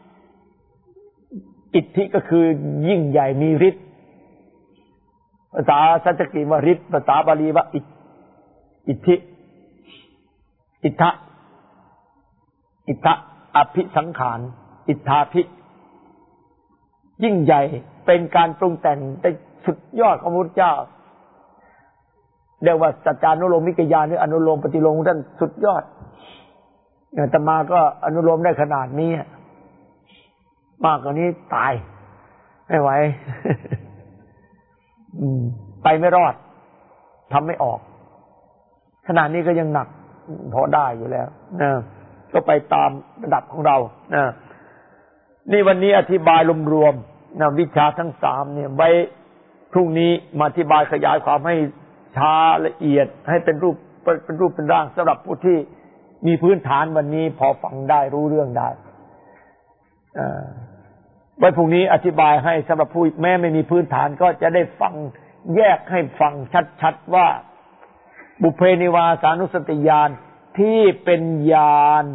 อิทธิก็คือยิ่งใหญ่มีฤทธิ์ภาษาสันสกฤตว่าฤทธิ์ภาษาบาลีว่าอิทธิอิทธะอิทธะอภิสังขารอิทธาภิยิ่งใหญ่เป็นการปรุงแต่งได้สุดยอดของพระพุทธเจ้าเรียกว่าสัจจานุโลมมิกญาณหรืออนุโลมปฏิโลมท่านสุดยอดอาตมาก็อนุโลมได้ขนาดนี้มากกว่านี้ตายไม่ไหว ไปไม่รอดทำไม่ออกขนาดนี้ก็ยังหนักพอได้อยู่แล้วนะก็ไปตามระดับของเรานะนี่วันนี้อธิบายรวมๆนะวิชาทั้งสามเนี่ยไว้พรุ่งนี้มาอธิบายขยายความให้ช้าละเอียดให้เป็นรูปเป็นร่างสำหรับผู้ที่มีพื้นฐานวันนี้พอฟังได้รู้เรื่องได้ไว้พรุ่งนี้อธิบายให้สำหรับผู้แม้ไม่มีพื้นฐานก็จะได้ฟังแยกให้ฟังชัดๆว่าบุพเพนิวาสานุสติญาณที่เป็นญาณ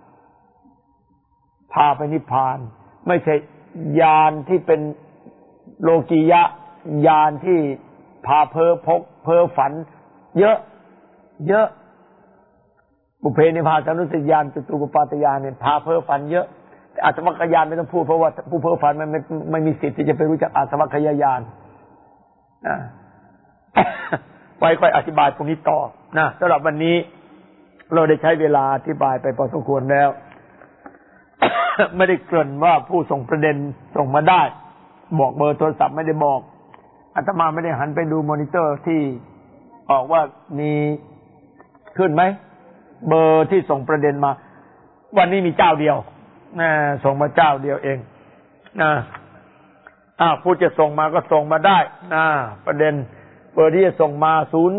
พาไปนิพพานไม่ใช่ญาณที่เป็นโลกียะญาณที่พาเพ้อฝันเยอะบุพเพนิวาสานุสติญาณจตุปปาตญาณเนี่ยพาเพ้อฝันเยอะอาสวัคคยานไม่ต้องพูดเพราะว่าผู้เพ้อฝันมันไม่มีสิทธิ์ที่จะไปรู้จักอาสวัคคยญาณไว้ค่อยอธิบายตรงนี้ต่อนะสำหรับวันนี้เราได้ใช้เวลาอธิบายไปพอสมควรแล้ว ไม่ได้เกริ่นว่าผู้ส่งประเด็นส่งมาได้บอกเบอร์โทรศัพท์ไม่ได้บอกอาตมาไม่ได้หันไปดูมอนิเตอร์ที่ออกว่ามีขึ้นไหมเบอร์ที่ส่งประเด็นมาวันนี้มีเจ้าเดียวส่งมาเจ้าเดียวเองผู้จะส่งมาก็ส่งมาได้ประเด็นเบอร์ที่จะส่งมา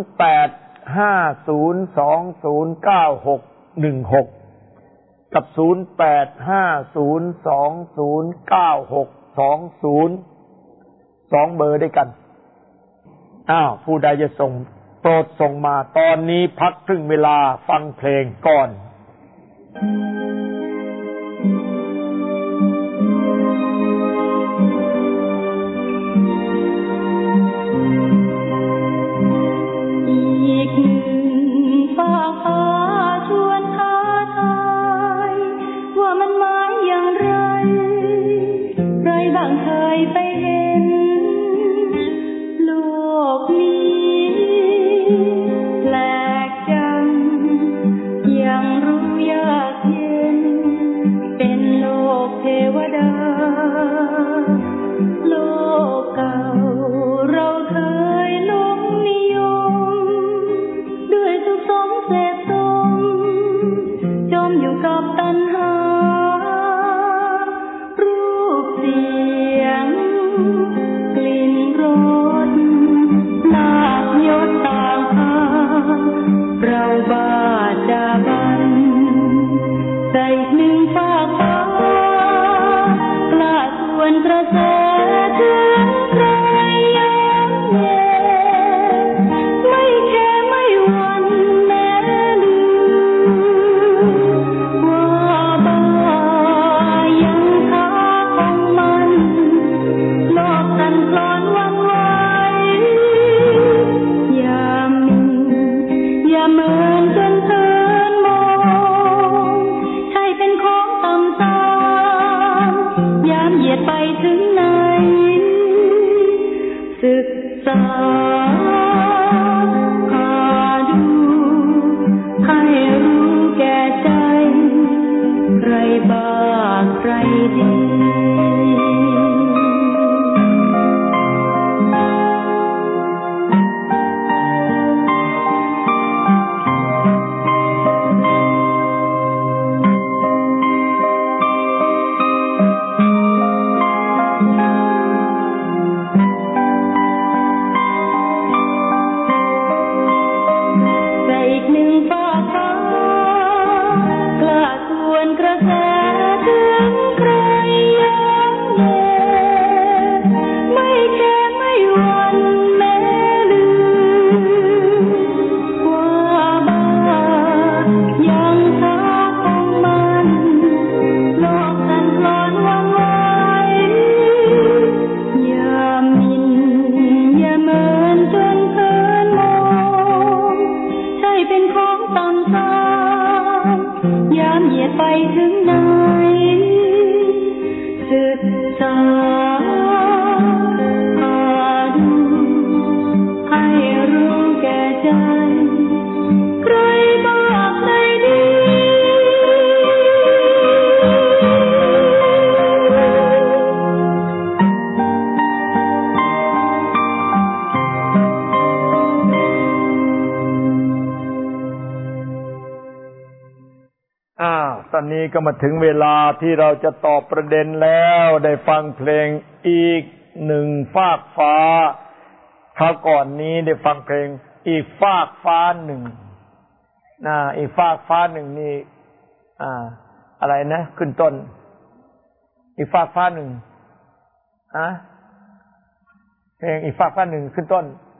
0850209616กับ0850209620 2เบอร์ด้วยกันผู้ใดจะส่งโปรดส่งมาตอนนี้พักครึ่งเวลาฟังเพลงก่อนษาดูให้รู้แก่ใจใครบอกในนี้ตอนนี้ก็มาถึงเวลาที่เราจะตอบประเด็นแล้วได้ฟังเพลงอีกหนึ่งฟากฟ้าคราวก่อนนี้ได้ฟังเพลงอีกฟากฟ้าหนึ่งอีกฟากฟ้าหนึ่งนี่อะไรนะขึ้นต้นอีกฟากฟ้าหนึ่งเพลงอีกฟากฟ้าหนึ่งขึ้นต้น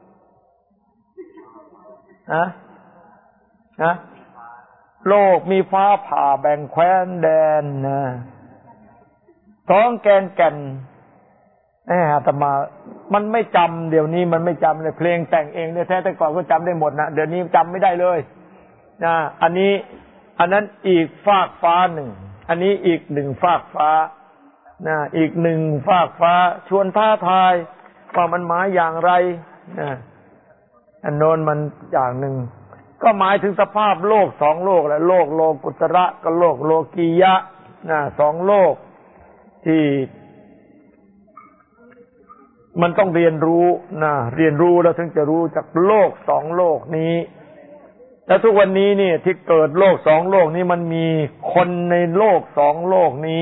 โลกมีฟ้าผ่าแบ่งแคว้นแดนนะท้องแกนแก่นอาตมามันไม่จำเดี๋ยวนี้มันไม่จำเลยเพลงแต่งเองเนี่ยแท้แต่ก่อนก็จำได้หมดนะเดี๋ยวนี้จำไม่ได้เลยนะอันนั้นอีกฟากฟ้าหนึ่งอันนี้อีกหนึ่งฟากฟ้านะอีกหนึ่งฟากฟ้าชวนท้าทายว่ามันหมายอย่างไรนะอันโน้นมันอย่างหนึ่งก็หมายถึงสภาพโลกสองโลกแหละโลกโลกุตระกับโลกโลกียะสองโลกที่มันต้องเรียนรู้เรียนรู้แล้วถึงจะรู้จากโลกสองโลกนี้แล้วทุกวันนี้นี่ที่เกิดโลกสองโลกนี้มันมีคนในโลกสองโลกนี้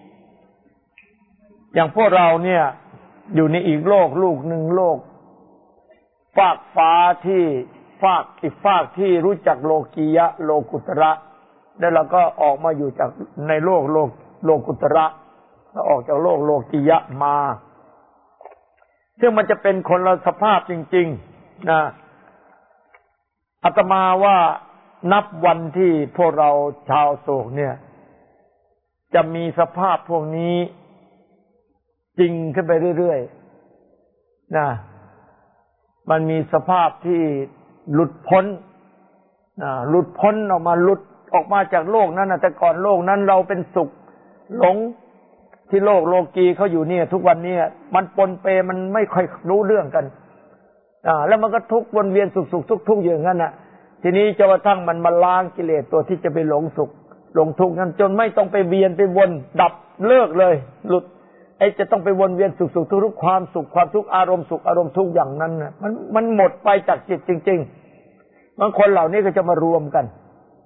อย่างพวกเราเนี่ยอยู่ในอีกโลกลูกหนึ่งโลกฟากฟ้าที่อีกฟากที่รู้จักโลกียะโลกุตระแล้วเราก็ออกมาอยู่จากในโลกุตระแล้วออกจากโลกียะมาซึ่งมันจะเป็นคนละสภาพจริงๆนะอาตมาว่านับวันที่พวกเราชาวโศกเนี่ยจะมีสภาพพวกนี้จริงขึ้นไปเรื่อยๆนะมันมีสภาพที่หลุดพ้นออกมาจากโลกนั้นแต่ก่อนโลกนั้นเราเป็นสุขหลงที่โลกีเขาอยู่เนี่ยทุกวันนี้มันปนเปมันไม่ค่อยรู้เรื่องกันแล้วมันก็ทุกข์วนเวียนสุขทุกข์อย่างนั้นทีนี้จนกระทั่งมันมาล้างกิเลสตัวที่จะไปหลงสุขหลงทุกข์นั้นจนไม่ต้องไปเวียนไปวนดับเลิกเลยหลุดจะต้องไปวนเวียนสุขทุกข์ความสุขความทุกข์อารมณ์สุขอารมณ์ทุกข์อย่างนั้นมันหมดไปจากจิตจริงๆบางคนเหล่านี้ก็จะมารวมกัน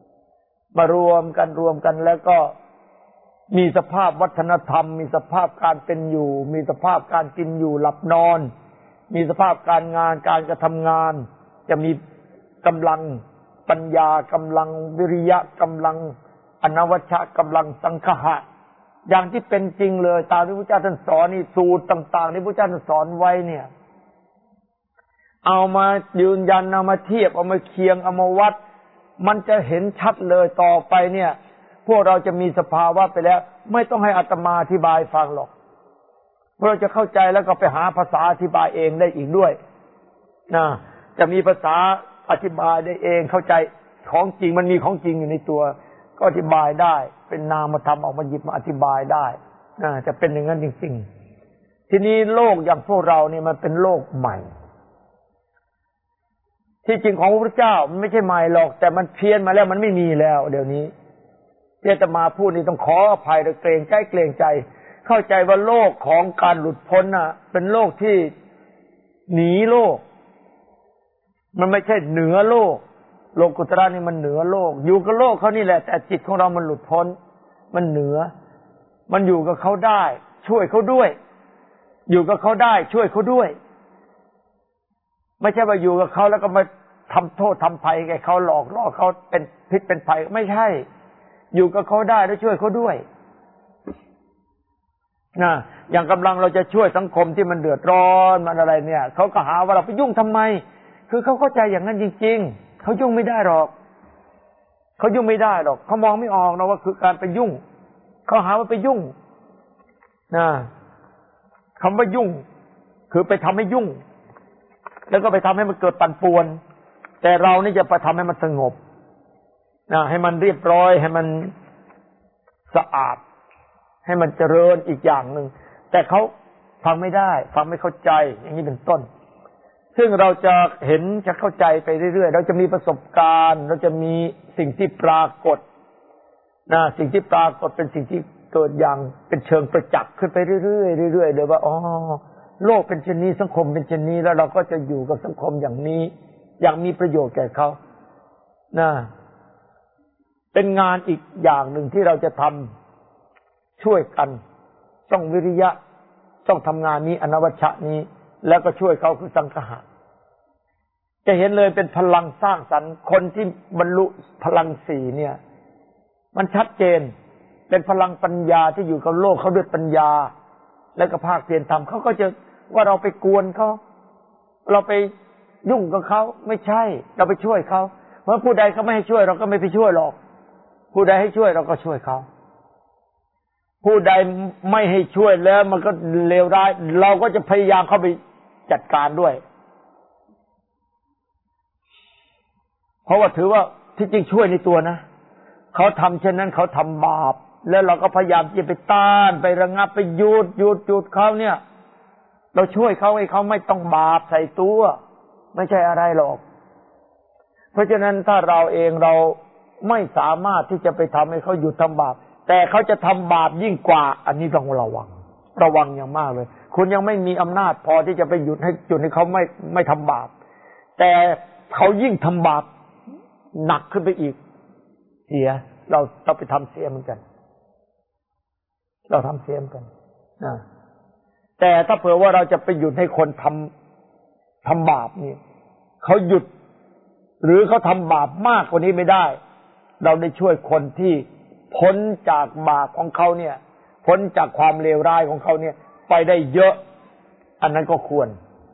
แล้วก็มีสภาพวัฒนธรรมมีสภาพการเป็นอยู่มีสภาพการกินอยู่หลับนอนมีสภาพการงานการกระทำงานจะมีกำลังปัญญากำลังวิริยะกำลังอนวัชชะกำลังสังขะอย่างที่เป็นจริงเลยตามที่พระเจ้าท่านสอนนี่สูตรต่างๆที่พระเจ้าท่านสอนไว้เนี่ยเอามายืนยันเอามาเทียบเอามาเคียงเอามาวัดมันจะเห็นชัดเลยต่อไปเนี่ยพวกเราจะมีสภาวะไปแล้วไม่ต้องให้อาตมาอธิบายฟังหรอกเราจะเข้าใจแล้วก็ไปหาภาษาอธิบายเองได้อีกด้วยจะมีภาษาอธิบายได้เองเข้าใจของจริงมันมีของจริงอยู่ในตัวก็อธิบายได้เป็นนามธรรมออกมาหยิบมาอธิบายได้จะเป็นอย่างนั้นจริงๆทีนี้โลกอย่างพวกเราเนี่ยมันเป็นโลกใหม่ที่จริงของพระพุทธเจ้ามันไม่ใช่ใหม่หรอกแต่มันเพี้ยนมาแล้วมันไม่มีแล้วเดี๋ยวนี้ที่จะมาพูดนี่ต้องขออภัยและเกรงใจเข้าใจว่าโลกของการหลุดพ้นเป็นโลกที่หนีโลกมันไม่ใช่เหนือโลกโลกุตระนี่มันเหนือโลกอยู่กับโลกเขานี่แหละแต่จิตของเรามันหลุดพ้นมันเหนือมันอยู่กับเขาได้ช่วยเขาด้วยอยู่กับเขาได้ช่วยเขาด้วยไม่ใช่ว่าอยู่กับเขาแล้วก็มาทำโทษทำภัยแก่เขาหลอกล่อเขาเป็นพิษเป็นภัยไม่ใช่อยู่กับเขาได้แล้วช่วยเขาด้วยอย่างกำลังเราจะช่วยสังคมที่มันเดือดร้อนมันอะไรเนี่ยเขาก็หาว่าเราไปยุ่งทำไมคือเขาเข้าใจอย่างนั้นจริงๆเขายุ่งไม่ได้หรอกเขามองไม่ออกนะว่าคือการไปยุ่งเขาหาว่าไปยุ่งคำว่ายุ่งคือไปทำให้ยุ่งแล้วก็ไปทำให้มันเกิดปั่นป่วนแต่เรานี่จะไปทำให้มันสงบให้มันเรียบร้อยให้มันสะอาดให้มันเจริญอีกอย่างหนึ่งแต่เขาฟังไม่ได้ฟังไม่เข้าใจอย่างนี้เป็นต้นซึ่งเราจะเห็นจะเข้าใจไปเรื่อยๆเราจะมีประสบการณ์เราจะมีสิ่งที่ปรากฏสิ่งที่ปรากฏเป็นสิ่งที่เกิดอย่างเป็นเชิงประจักษ์ขึ้นไปเรื่อยๆเรื่อยๆเลยว่าอ๋อโลกเป็นเช่นนี้สังคมเป็นเช่นนี้แล้วเราก็จะอยู่กับสังคมอย่างนี้อย่างมีประโยชน์แก่เขาเป็นงานอีกอย่างหนึ่งที่เราจะทำช่วยกันต้องวิริยะต้องทำงานนี้อนวัชชะนี้แล้วก็ช่วยเขาคือสังฆะจะเห็นเลยเป็นพลังสร้างสรรค์คนที่บรรลุพลังสี่เนี่ยมันชัดเจนเป็นพลังปัญญาที่อยู่กับโลกเขาด้วยปัญญาแล้วก็ภาคเพียรทำเขาก็จะว่าเราไปกวนเขาเราไปยุ่งกับเขาไม่ใช่เราไปช่วยเขาเพราะผู้ใดเขาไม่ให้ช่วยเราก็ไม่ไปช่วยหรอกผู้ใดให้ช่วยเราก็ช่วยเขาผู้ใดไม่ให้ช่วยแล้วมันก็เลวร้ายเราก็จะพยายามเข้าไปจัดการด้วยเพราะว่าถือว่าที่จริงช่วยในตัวนะเขาทำเช่นนั้นเขาทำบาปแล้วเราก็พยายามจะไปต้านไประงับไปหยุดเขาเนี่ยเราช่วยเขาให้เขาไม่ต้องบาปใส่ตัวไม่ใช่อะไรหรอกเพราะฉะนั้นถ้าเราเองเราไม่สามารถที่จะไปทำให้เขาหยุดทำบาปแต่เขาจะทำบาปยิ่งกว่าอันนี้ต้องระวังอย่างมากเลยคุณยังไม่มีอำนาจพอที่จะไปหยุดให้เขาไม่ทำบาปแต่เขายิ่งทำบาปหนักขึ้นไปอีกเสียเราไปทำเสียเหมือนกันเราทำเสียเหมือนกันแต่ถ้าเผื่อว่าเราจะไปหยุดให้คนทำบาปนี่เขาหยุดหรือเขาทำบาปมากกว่านี้ไม่ได้เราได้ช่วยคนที่พ้นจากบาปของเขาเนี่ยพ้นจากความเลวร้ายของเขาเนี่ยไปได้เยอะอันนั้นก็ควร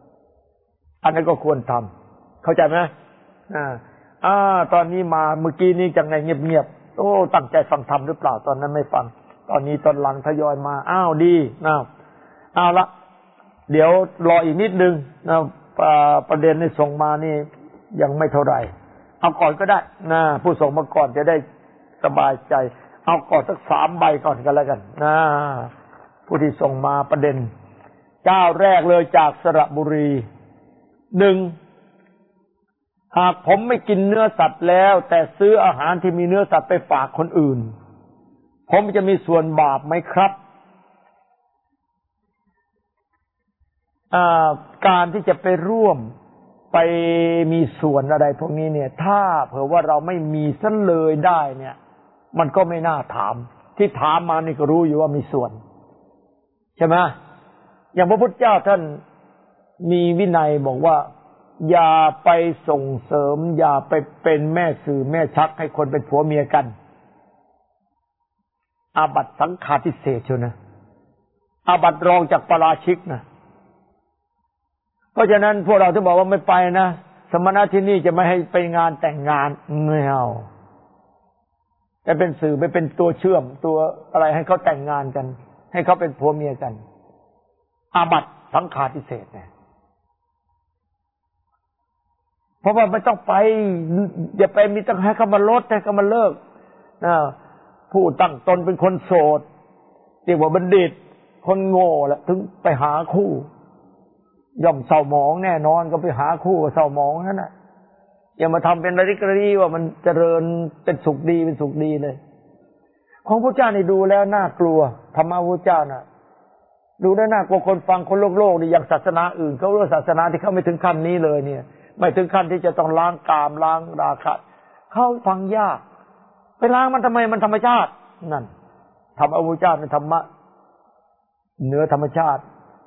ทำเข้าใจไหมตอนนี้มาเมื่อกี้นี้จังไงเงียบๆโอ้ตั้งใจฟังธรรมหรือเปล่าตอนนั้นไม่ฟังตอนนี้ตอนหลังทยอยมาดีเอาละเดี๋ยวรออีกนิดนึงประเด็นที่ส่งมานี่ยังไม่เท่าไหร่เอาก่อนก็ได้ผู้ส่งมาก่อนจะได้สบายใจเอาก่อนสัก3 ใบก่อนกันแล้วกันผู้ที่ส่งมาประเด็นเจ้าแรกเลยจากสระบุรี 1หากผมไม่กินเนื้อสัตว์แล้วแต่ซื้ออาหารที่มีเนื้อสัตว์ไปฝากคนอื่นผมจะมีส่วนบาปไหมครับการที่จะไปร่วมไปมีส่วนอะไรพวกนี้เนี่ยถ้าเผื่อว่าเราไม่มีซะเลยได้เนี่ยมันก็ไม่น่าถามที่ถามมานี่ก็รู้อยู่ว่ามีส่วนใช่ไหมอย่างพระพุทธเจ้าท่านมีวินัยบอกว่าอย่าไปส่งเสริมอย่าไปเป็นแม่สื่อแม่ชักให้คนเป็นผัวเมียกันอาบัติสังฆาทิเศษเชียวนะอาบัติรองจากปาราชิกนะเพราะฉะนั้นพวกเราที่บอกว่าไม่ไปนะสมณะที่นี่จะไม่ให้ไปงานแต่งงานไม่เอาแต่เป็นสื่อไม่เป็นตัวเชื่อมตัวอะไรให้เขาแต่งงานกันให้เขาเป็นผัวเมียกันอาบัติสังฆาทิเศษเนี่ยเพราะว่าไม่ต้องไปอย่าไปมีต้องให้เขามาลดให้เขามาเลิกผู้ตั้งตนเป็นคนโสดเรียกว่าบัณฑิตคนโง่แหละถึงไปหาคู่ย่อมเศร้าหมองแน่นอนก็ไปหาคู่กับเศร้าหมองนั่นน่ะอย่ามาทำเป็นระลิกระลี่ว่ามันเจริญเป็นสุขดีเลยของพระเจ้านี่ดูแล้วน่ากลัวธรรมะพระเจ้าน่ะดูแล้วน่ากลัวคนฟังคนโลกนี่อย่างศาสนาอื่นเขาเรียกศาสนาที่เขาไม่ถึงขั้นนี้เลยเนี่ยไม่ถึงขั้นที่จะต้องล้างกามล้างราคะเขาฟังยากไปล้างมันทำไมมันธรรมชาตินั่นธรรมะพระเจ้าเป็นธรรมะเหนือธรรมชาติ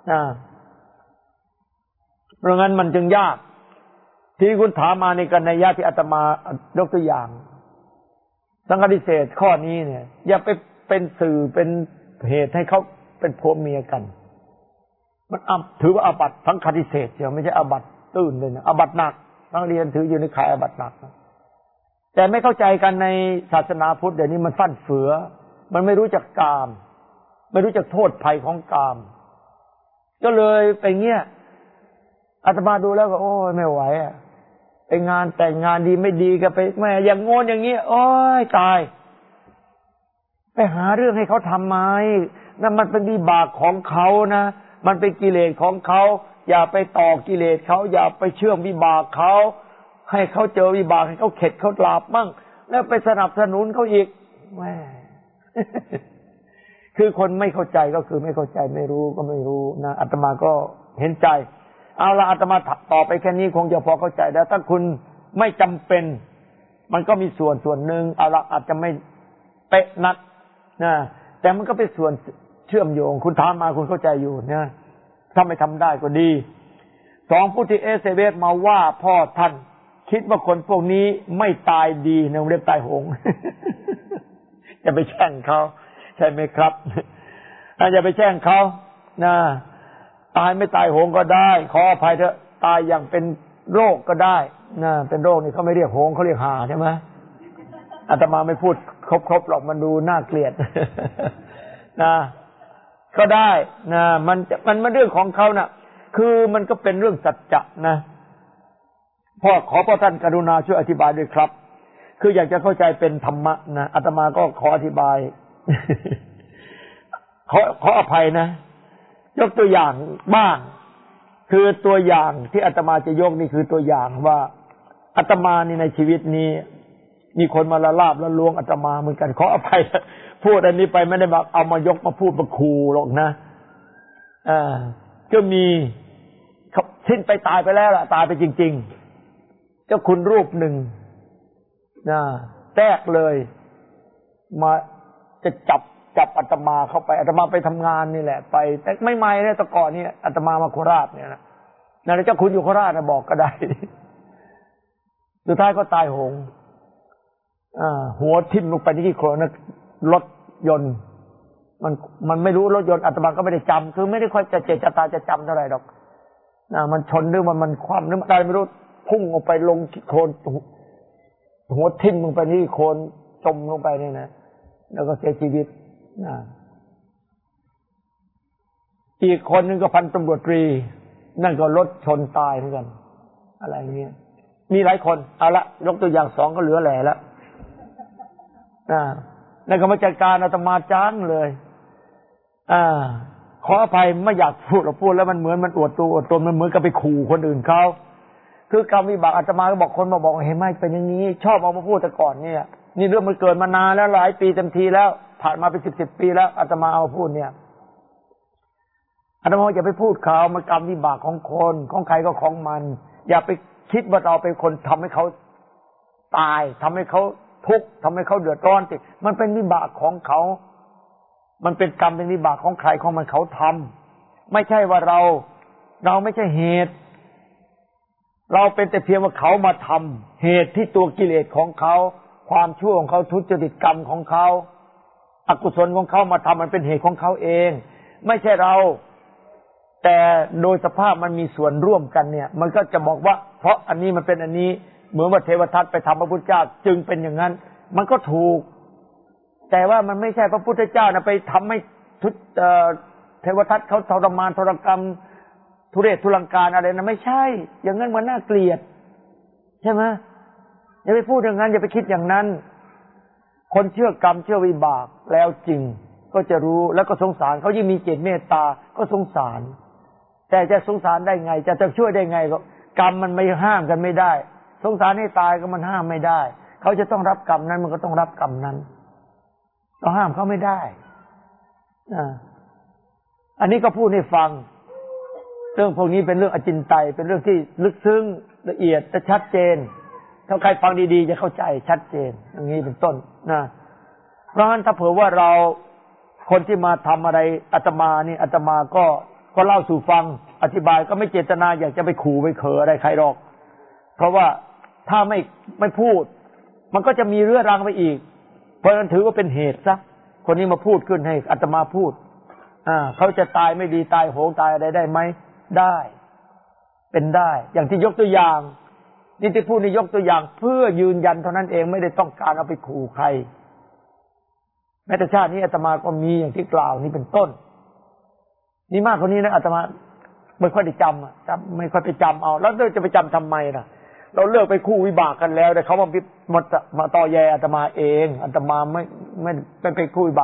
เพราะงั้นมันจึงยากที่คุณถามมาในกันในญาติอาตมายกตัวอย่างสังฆทิเศษข้อนี้เนี่ยอย่าไปเป็นสื่อเป็นเหตุให้เขาเป็นผัวเมียกันมันถือว่าอาบัติสังฆทิเศษเดียวไม่ใช่อาบัติตื้นเลยนะอาบัติหนักนักเรียนถืออยู่ในข่ายอาบัติหนักแต่ไม่เข้าใจกันในศาสนาพุทธเดี๋ยวนี้มันฟั่นเฟือมันไม่รู้จักกามไม่รู้จักโทษภัยของกามก็เลยไปเงี้ยอาตมาดูแล้วก็โอ้ยไม่ไหวไปงานแต่งงานดีไม่ดีก็ไปแม่อย่างโง่อย่างเงี้ยโอ้ยตายไปหาเรื่องให้เขาทำไมนั่นมันเป็นวิบากของเขานะมันเป็นกิเลสของเขาอย่าไปต่อกิเลสเขาอย่าไปเชื่อมวิบากเขาให้เขาเจอวิบากให้เขาเข็ดเขาหลาบมั่งแล้วไปสนับสนุนเขาอีกแหม คือคนไม่เข้าใจก็คือไม่เข้าใจไม่รู้ก็ไม่รู้นะอาตมาก็เห็นใจเอาละอาตมาต่อไปแค่นี้คงจะพอเข้าใจแล้วถ้าคุณไม่จำเป็นมันก็มีส่วนหนึ่งเอาละอาจจะไม่เป๊ะนักนะแต่มันก็เป็นส่วนเชื่อมโยงคุณถามมาคุณเข้าใจอยู่นะถ้าไม่ทำได้ก็ดีสองผู้ที่SMSมาว่าพ่อท่านคิดว่าคนพวกนี้ไม่ตายดีในเรียบตายโหง จะไปแช่งเขาใช่ไหมครับอย่าไปแช่งเขานะตายไม่ตายโหงก็ได้ขออภัยเถอะตายอย่างเป็นโรคก็ได้นะเป็นโรคนี่เขาไม่เรียกโหงเขาเรียกหาใช่ไหมอาตมาไม่พูดครบหรอกมันดูน่าเกลียด นะก็ได้นะมันเรื่องของเขานะคือมันก็เป็นเรื่องสัจจะนะขอพระท่านกรุณาช่วยอธิบายด้วยครับคืออยากจะเข้าใจเป็นธรรมะนะอาตมาก็ขออธิบาย ขออภัยนะยกตัวอย่างบ้างคือตัวอย่างที่อาตมาจะยกนี่คือตัวอย่างว่าอาตมานี่ในชีวิตนี้มีคนมาละลาบละลวงอาตมาเหมือนกันขออภัยพูดอันนี้ไปไม่ได้แบบเอามายกมาพูดมาคูหรอกนะก็มีสิ้นไปตายไปแล้วล่ะตายไปจริงๆเจ้าคุณรูปหนึ่งแทรกเลยมาจะจับอาตมาเข้าไปอาตมาไปทำงานนี่แหละไปแต่ไม่ไม่เนี่ยแต่ก่อนเนี่ยอาตมามาโคราชเนี่ยนะเจ้าคุณอยู่โคราชนะบอกก็ได้สุดท้ายก็ตายโหงหัวทิ่มลงไปที่โคลนรถยนต์มันไม่รู้รถยนต์อาตมาก็ไม่ได้จำคือไม่ได้ค่อยจะเจตาจะจำเท่าไหร่หรอกมันชนหรือมันคว่ำหรืออะไรไม่รู้พุ่งออกไปลงโคลนหัวทิ่มลงไปที่โคลนจมลงไปเนี่ยนะแล้วก็เสียชีวิตอีกคนนึงก็พันตำรวจตรีนั่นก็รถชนตายเหมือนกันอะไรเงี้ยมีหลายคนเอาละยกตัวอย่างสองก็เหลือแหล่แล้วนั่นก็มาจัดการอาตมาจ้างเลยขออภัยไม่อยากพูดแล้วมันเหมือนมันอวดตัวอวดตนมันเหมือนกับไปขู่คนอื่นเขาคือกรรมวิบากอาตมาก็บอกคนมาบอกเห็นไหมเป็นอย่างนี้ชอบเอามาพูดแต่ก่อนเนี่ยนี่เรื่องมันเกิดมานานแล้วหลายปีเต็มทีแล้วผ่านมาเป็น10 ปีแล้วอาตมาเอาพูดเนี่ยอาตมาอย่าไปพูดเขามันกรรมวิบากของคนของใครก็ของมันอย่าไปคิดว่าเราเป็นคนทำให้เขาตายทำให้เขาทุกข์ทำให้เขาเดือดร้อนสิมันเป็นวิบากของเขามันเป็นกรรมเป็นวิบากของใครของมันเขาทำไม่ใช่ว่าเราไม่ใช่เหตุเราเป็นแต่เพียงว่าเขามาทำเหตุที่ตัวกิเลสของเขาความชั่วของเขาทุจริตกรรมของเขาอกุศลของเขามาทำมันเป็นเหตุของเขาเองไม่ใช่เราแต่โดยสภาพมันมีส่วนร่วมกันเนี่ยมันก็จะบอกว่าเพราะอันนี้มันเป็นอันนี้เหมือนว่าเทวทัตไปทำพระพุทธเจ้าจึงเป็นอย่างนั้นมันก็ถูกแต่ว่ามันไม่ใช่พระพุทธเจ้านะไปทำให้เทวทัตเขาทรมานทรกรรมทุเรศทุรังการอะไรนะไม่ใช่อย่างนั้นมันน่าเกลียดใช่ไหมอย่าไปพูดอย่างนั้นอย่าไปคิดอย่างนั้นคนเชื่อกรรมเชื่อวิบากแล้วจริงก็จะรู้แล้วก็สงสารเขายิ่งมีเจตเมตตาก็สงสารแต่จะสงสารได้ไงจะช่วยได้ไงก็กรรมมันไม่ห้ามกันไม่ได้สงสารให้ตายก็มันห้ามไม่ได้เขาจะต้องรับกรรมนั้นมันก็ต้องรับกรรมนั้นเราห้ามเขาไม่ได้อันนี้ก็พูดให้ฟังเรื่องพวกนี้เป็นเรื่องอจินไตยเป็นเรื่องที่ลึกซึ้งละเอียดและชัดเจนถ้าใครฟังดีๆจะเข้าใจชัดเจนอย่างนี้เป็นต้นนะเพราะฉะนั้นถ้าเผื่อว่าเราคนที่มาทำอะไรอาตมานี่อาตมาก็เล่าสู่ฟังอธิบายก็ไม่เจตนาอยากจะไปขู่ไปเขออะไรใครหรอกเพราะว่าถ้าไม่พูดมันก็จะมีเรื่องรังไปอีกเพราะฉะนั้นถือว่าเป็นเหตุซะคนนี้มาพูดขึ้นให้อาตมาพูดเขาจะตายไม่ดีตายโหงตายอะไรได้ไหมได้เป็นได้อย่างที่ยกตัวอย่างนี่ที่พูดนี่ยกตัวอย่างเพื่อยืนยันเท่านั้นเองไม่ได้ต้องการเอาไปขู่ใครแม้แต่ชาตินี้อาตมาก็มีอย่างที่กล่าวนี้เป็นต้นนี่มากกว่านี้นะอาตมาไม่ค่อยได้จำไม่ค่อยไปจำเอาแล้วจะไปจำทำไมล่ะเราเลิกไปคู่วิบากกันแล้วแต่เขามาต่อแย่อาตมาเองอาตมาไม่ไปคู่วิบาก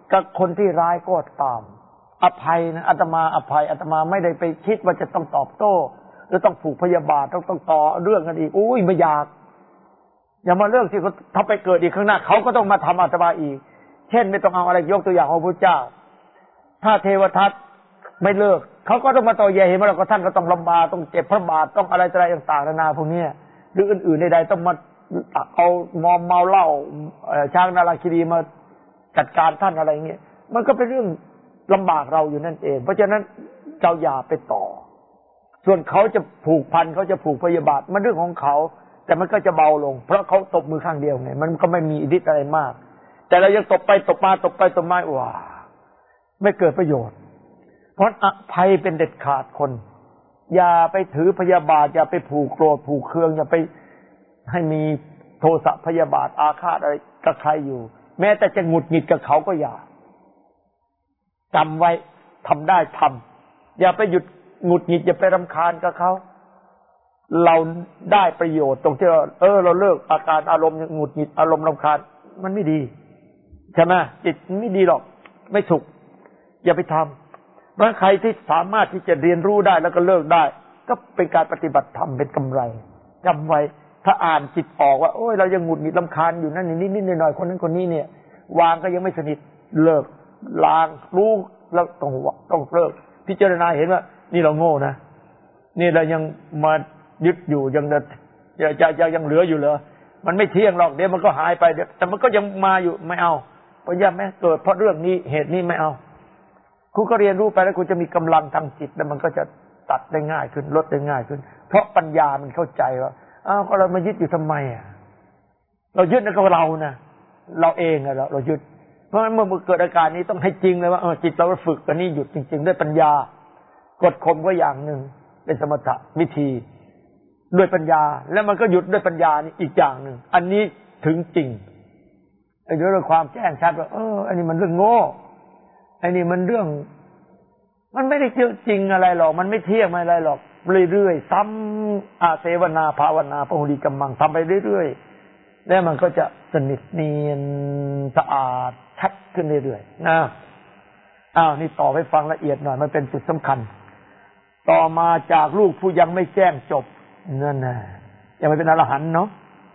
กับคนที่ร้ายก็ตามอภัยนะอาตมาอภัยอาตมาไม่ได้ไปคิดว่าจะต้องตอบโต้หรือต้องผูกพยาบาทต้องต่อเรื่องกันอีกอุ้ยไม่อยากอย่ามาเรื่องที่เขาถ้าไปเกิดอีกข้างหน้าเขาก็ต้องมาทำอาตมาอีกเช่นไม่ต้องเอาอะไรยกตัวอย่างของพระเจ้าถ้าเทวทัตไม่เลิกเขาก็ต้องมาต่อแย่เห็นไหมเราก็ท่านก็ต้องลำบากต้องเจ็บพระบาทต้องอะไรต่างๆนานาพวกนี้หรืออื่นๆใดๆต้องมาเอามอมเมาเหล้าช้างนาราคิรีมาจัดการท่านอะไรเงี้ยมันก็เป็นเรื่องลำบากเราอยู่นั่นเองเพราะฉะนั้นเจ้าอย่าไปต่อส่วนเขาจะผูกพันเขาจะผูกพยาบาทมันเรื่องของเขาแต่มันก็จะเบาลงเพราะเขาตบมือข้างเดียวไงมันก็ไม่มีอิทธิฤทธิ์อะไรมากแต่เรายังตบไปตบมาตบไปตบมาว้าไม่เกิดประโยชน์เพราะอภัยเป็นเด็ดขาดคนอย่าไปถือพยาบาทอย่าไปผูกโกรธผูกเคืองอย่าไปให้มีโทสะพยาบาทอาฆาตอะไรกับใครอยู่แม้แต่จะหงุดหงิดกับเขาก็อย่าจำไว้ทำได้ทำอย่าไปหยุดหงุดหงิดอย่าไปรำคาญกับเขาเราได้ประโยชน์ตรงที่เราเลิกอาการอารมณ์หงุดหงิดอารมณ์รำคาญมันไม่ดีใช่ไหมจิตไม่ดีหรอกไม่สุขอย่าไปทำเพราะใครที่สามารถที่จะเรียนรู้ได้แล้วก็เลิกได้ก็เป็นการปฏิบัติธรรมเป็นกำไรจำไว้ถ้าอ่านจิตออกว่าโอ้ยเรายังหงุดหงิดรำคาญอยู่นั่นนิดๆหน่อยๆคนนั้นคนนี้เนี่ยวางก็ยังไม่สนิทเลิกล้างรู้แล้วต้องเลิกพิจารณาเห็นว่านี่เราโง่นะนี่เรายังมายึดอยู่ยังเหลืออยู่เหรอมันไม่เที่ยงหรอกเดี๋ยวมันก็หายไปแต่มันก็ยังมาอยู่ไม่เอาเพราะย่าแม้เกิดเพราะเรื่องนี้เหตุนี้ไม่เอาคุณก็เรียนรู้ไปแล้วคุณจะมีกำลังทางจิตแล้วมันก็จะตัดได้ง่ายขึ้นลดได้ง่ายขึ้นเพราะปัญญามันเข้าใจว่าก็เรามายึดอยู่ทำไมเรายึดนั่นก็เรานะเราเองเรายึดเพราะฉะนั้นเมื่อเกิดอาการนี้ต้องให้จริงเลยว่าจิตเราฝึกอันนี้หยุดจริงๆด้วยปัญญากดข่มก็อย่างหนึ่งเป็นสมถะวิธีด้วยปัญญาแล้วมันก็หยุดด้วยปัญญานี่อีกอย่างหนึ่งอันนี้ถึงจริงไอ้เรื่องความแจ้งชัดว่าอันนี้มันเรื่องโง่ไอ้นี่มันเรื่องมันไม่ได้จริงอะไรหรอกมันไม่เที่ยงอะไรหรอกเรื่อยๆซ้ำอาเสวนาภาวนาพหุริกัมมังทำไปเรื่อยๆแล้วมันก็จะสนิทเนียนสะอาดชัดขึ้นเรื่อยๆนะนี่ต่อไปฟังละเอียดหน่อยมันเป็นจุดสำคัญต่อมาจากลูกผู้ยังไม่แจ้งจบนั่นน่ะยังไม่เป็นอรหันต์เนาะ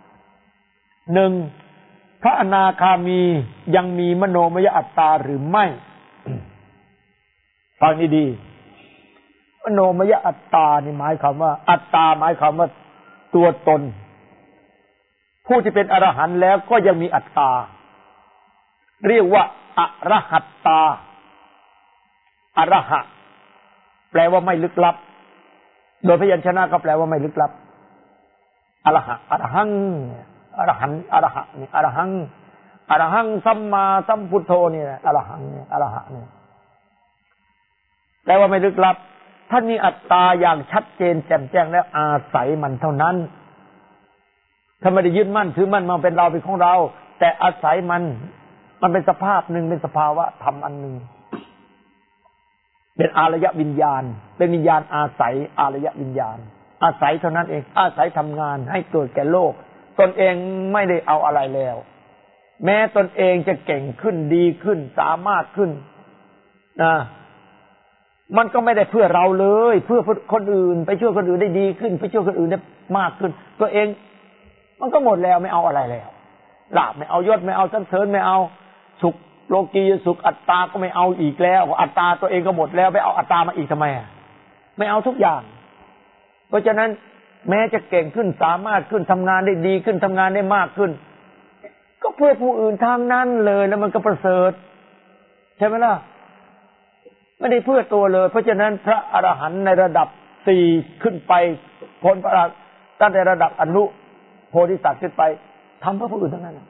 1. พระอนาคามียังมีมโนมยอัตตาหรือไม่ ฟังดีๆมโนมยอัตตานี่หมายความว่าอัตตาหมายความว่าตัวตนผู้ที่เป็นอรหันต์แล้วก็ยังมีอัตตาเรียกว่าอรหัตตาอรหะแปลว่าไม่ลึกลับโดยพยัญชนะก็แปลว่าไม่ลึกลับอรหะอรหังอรหันอรหะนี่อรหังอรหังสัมมาสัมพุทโธนี่อรหังนี่อรหะนี่แปลว่าไม่ลึกลับท่านมีอัตตาอย่างชัดเจนแจ่มแจ้งแล้วอาศัยมันเท่านั้นถ้าไม่ได้ยึดมั่นถือมั่นมาเป็นเราเป็นของเราแต่อาศัยมันเป็นสภาพหนึ่งเป็นสภาวะธรรมอันหนึ่งเป็นอารยวิญญาณเป็นวิญญาณอาศัยอารยวิญญาณอาศัยเท่านั้นเองอาศัยทำงานให้เกิดแก่โลกตนเองไม่ได้เอาอะไรแล้วแม้ตนเองจะเก่งขึ้นดีขึ้นสามารถขึ้นนะมันก็ไม่ได้เพื่อเราเลยเพื่อคนอื่นไปช่วยคนอื่นได้ดีขึ้นไปช่วยคนอื่นได้มากขึ้นตัวเองมันก็หมดแล้วไม่เอาอะไรแล้วลาภไม่เอายศไม่เอาสรรเสริญไม่เอาสุขโลกียสุขอัตตาก็ไม่เอาอีกแล้วอัตตาตัวเองก็หมดแล้วไปเอาอัตตามาอีกทำไมไม่เอาทุกอย่างเพราะฉะนั้นแม้จะเก่งขึ้นสามารถขึ้นทำงานได้ดีขึ้นทำงานได้มากขึ้นก็เพื่อผู้อื่นทางนั้นเลยแล้วมันก็ประเสริฐใช่ไหมล่ะไม่ได้เพื่อตัวเลยเพราะฉะนั้นพระอรหันต์ในระดับ4ขึ้นไปพ้นพระตั้งแต่ระดับอนุโพธิสัตว์ขึ้นไปทำเพื่อผู้อื่นทั้งนั้น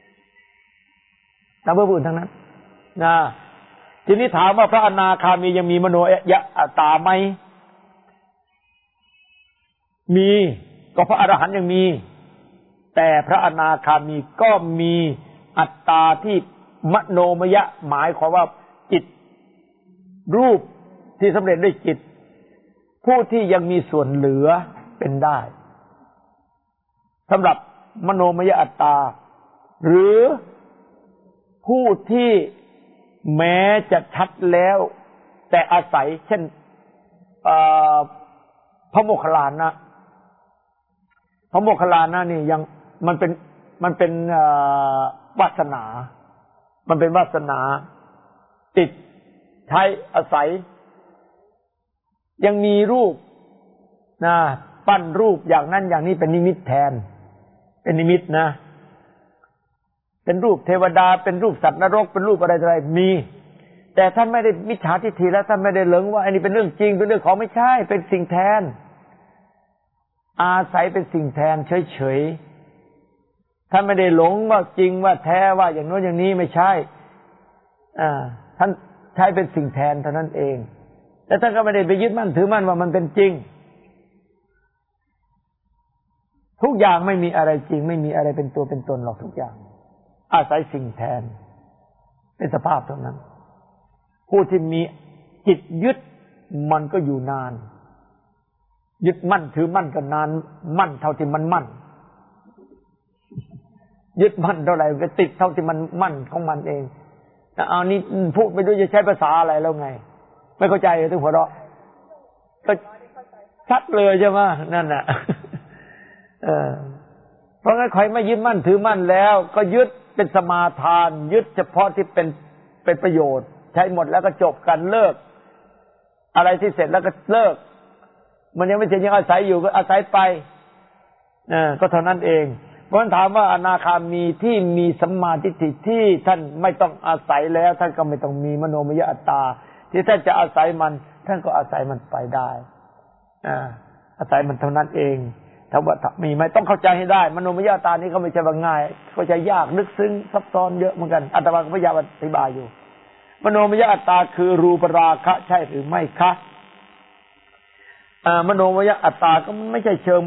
ทำเพื่อผู้อื่นทั้งนั้นนะทีนี้ถามว่าพระอนาคามียังมีมโนยะอัตตาไหมมีก็พระอรหันต์ยังมีแต่พระอนาคามีก็มีอัตตาที่มโนมยะหมายความว่าจิตรูปที่สำเร็จด้วยจิตผู้ที่ยังมีส่วนเหลือเป็นได้สำหรับมโนมยอัตตาหรือผู้ที่แม้จะชัดแล้วแต่อาศัยเช่นพระโมคคัลลานะพระโมคคัลลานะนี่ยังมันเป็นวาสนามันเป็นวาสนาติดใช้อาศัยยังมีรูปนะปั้นรูปอย่างนั้นอย่างนี้เป็นนิมิตแทนเป็นนิมิตนะเป็นรูปเทวดาเป็นรูปสัตว์นรกเป็นรูปอะไรมีแต่ท่านไม่ได้มิจฉาทิฏฐิแล้วท่านไม่ได้หลงว่าอันนี้เป็นเรื่องจริงเป็นเรื่องของไม่ใช่เป็นสิ่งแทนอาศัยเป็นสิ่งแทนเฉยๆท่านไม่ได้หลงว่าจริงว่าแท้ว่าอย่างโน้นอย่างนี้ไม่ใช่ท่านใช้เป็นสิ่งแทนเท่านั้นเองแต่ท่านก็ไม่ได้ไปยึดมั่นถือมั่นว่ามันเป็นจริงทุกอย่างไม่มีอะไรจริงไม่มีอะไรเป็นตัวเป็นตนหรอกทุกอย่างอาศัยสิ่งแทนเป็นสภาพเท่านั้นผู้ที่มีจิตยึดมันก็อยู่นานยึดมั่นถือมั่นก็นานมั่นเท่าที่มันมั่นยึดมั่นเท่าไหร่ก็ติดเท่าที่มันมั่นของมันเองเอานี่พูดไม่รู้จะใช้ภาษาอะไรแล้วไงไม่เข้าใจถึงหัวเราะก็ชัดเลยใช่ไหมนั่นน่ะเพราะงั้นใครไม่ยึดมั่นถือมั่นแล้วก็ยึดเป็นสมาทานยึดเฉพาะที่เป็นประโยชน์ใช้หมดแล้วก็จบกันเลิกอะไรที่เสร็จแล้วก็เลิกมันยังไม่เสร็จยังอาศัยอยู่ก็อาศัยไปก็เท่านั้นเองเพราะฉะนั้นถามว่าอนาคามีที่มีสัมมาทิฏฐิที่ท่านไม่ต้องอาศัยแล้วท่านก็ไม่ต้องมีมโนมยอัตตาที่ท่านจะอาศัยมันท่านก็อาศัยมันไปได้อาศัยมันเท่านั้นเองถ้าว่ามีไหมต้องเข้าใจให้ได้มโนมยอัตตานี้ก็ไม่ใช่ว่าง่ายเข้าใจยากลึกซึ้งซับซ้อนเยอะเหมือนกันอาตมาก็พยายามอธิบายอยู่มโนมยอัตตาคือรูปราคะใช่หรือไม่คะมโนมยอัตตาก็ไม่ใช่เชิง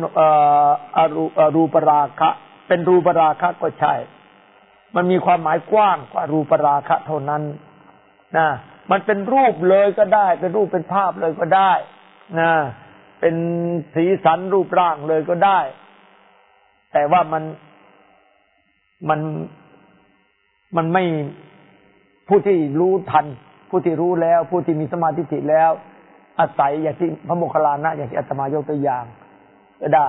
รูปราคะเป็นรูปราคะก็ใช่มันมีความหมายกว้างกว่ารูปราคะเท่านั้นนะมันเป็นรูปเลยก็ได้เป็นรูปเป็นภาพเลยก็ได้นะเป็นสีสันรูปร่างเลยก็ได้แต่ว่ามันไม่ผู้ที่รู้ทันผู้ที่รู้แล้วผู้ที่มีสมาธิแล้วอาศัยอย่างที่พระโมคคัลลานะอย่างที่อาตมายกตัวอย่างก็ได้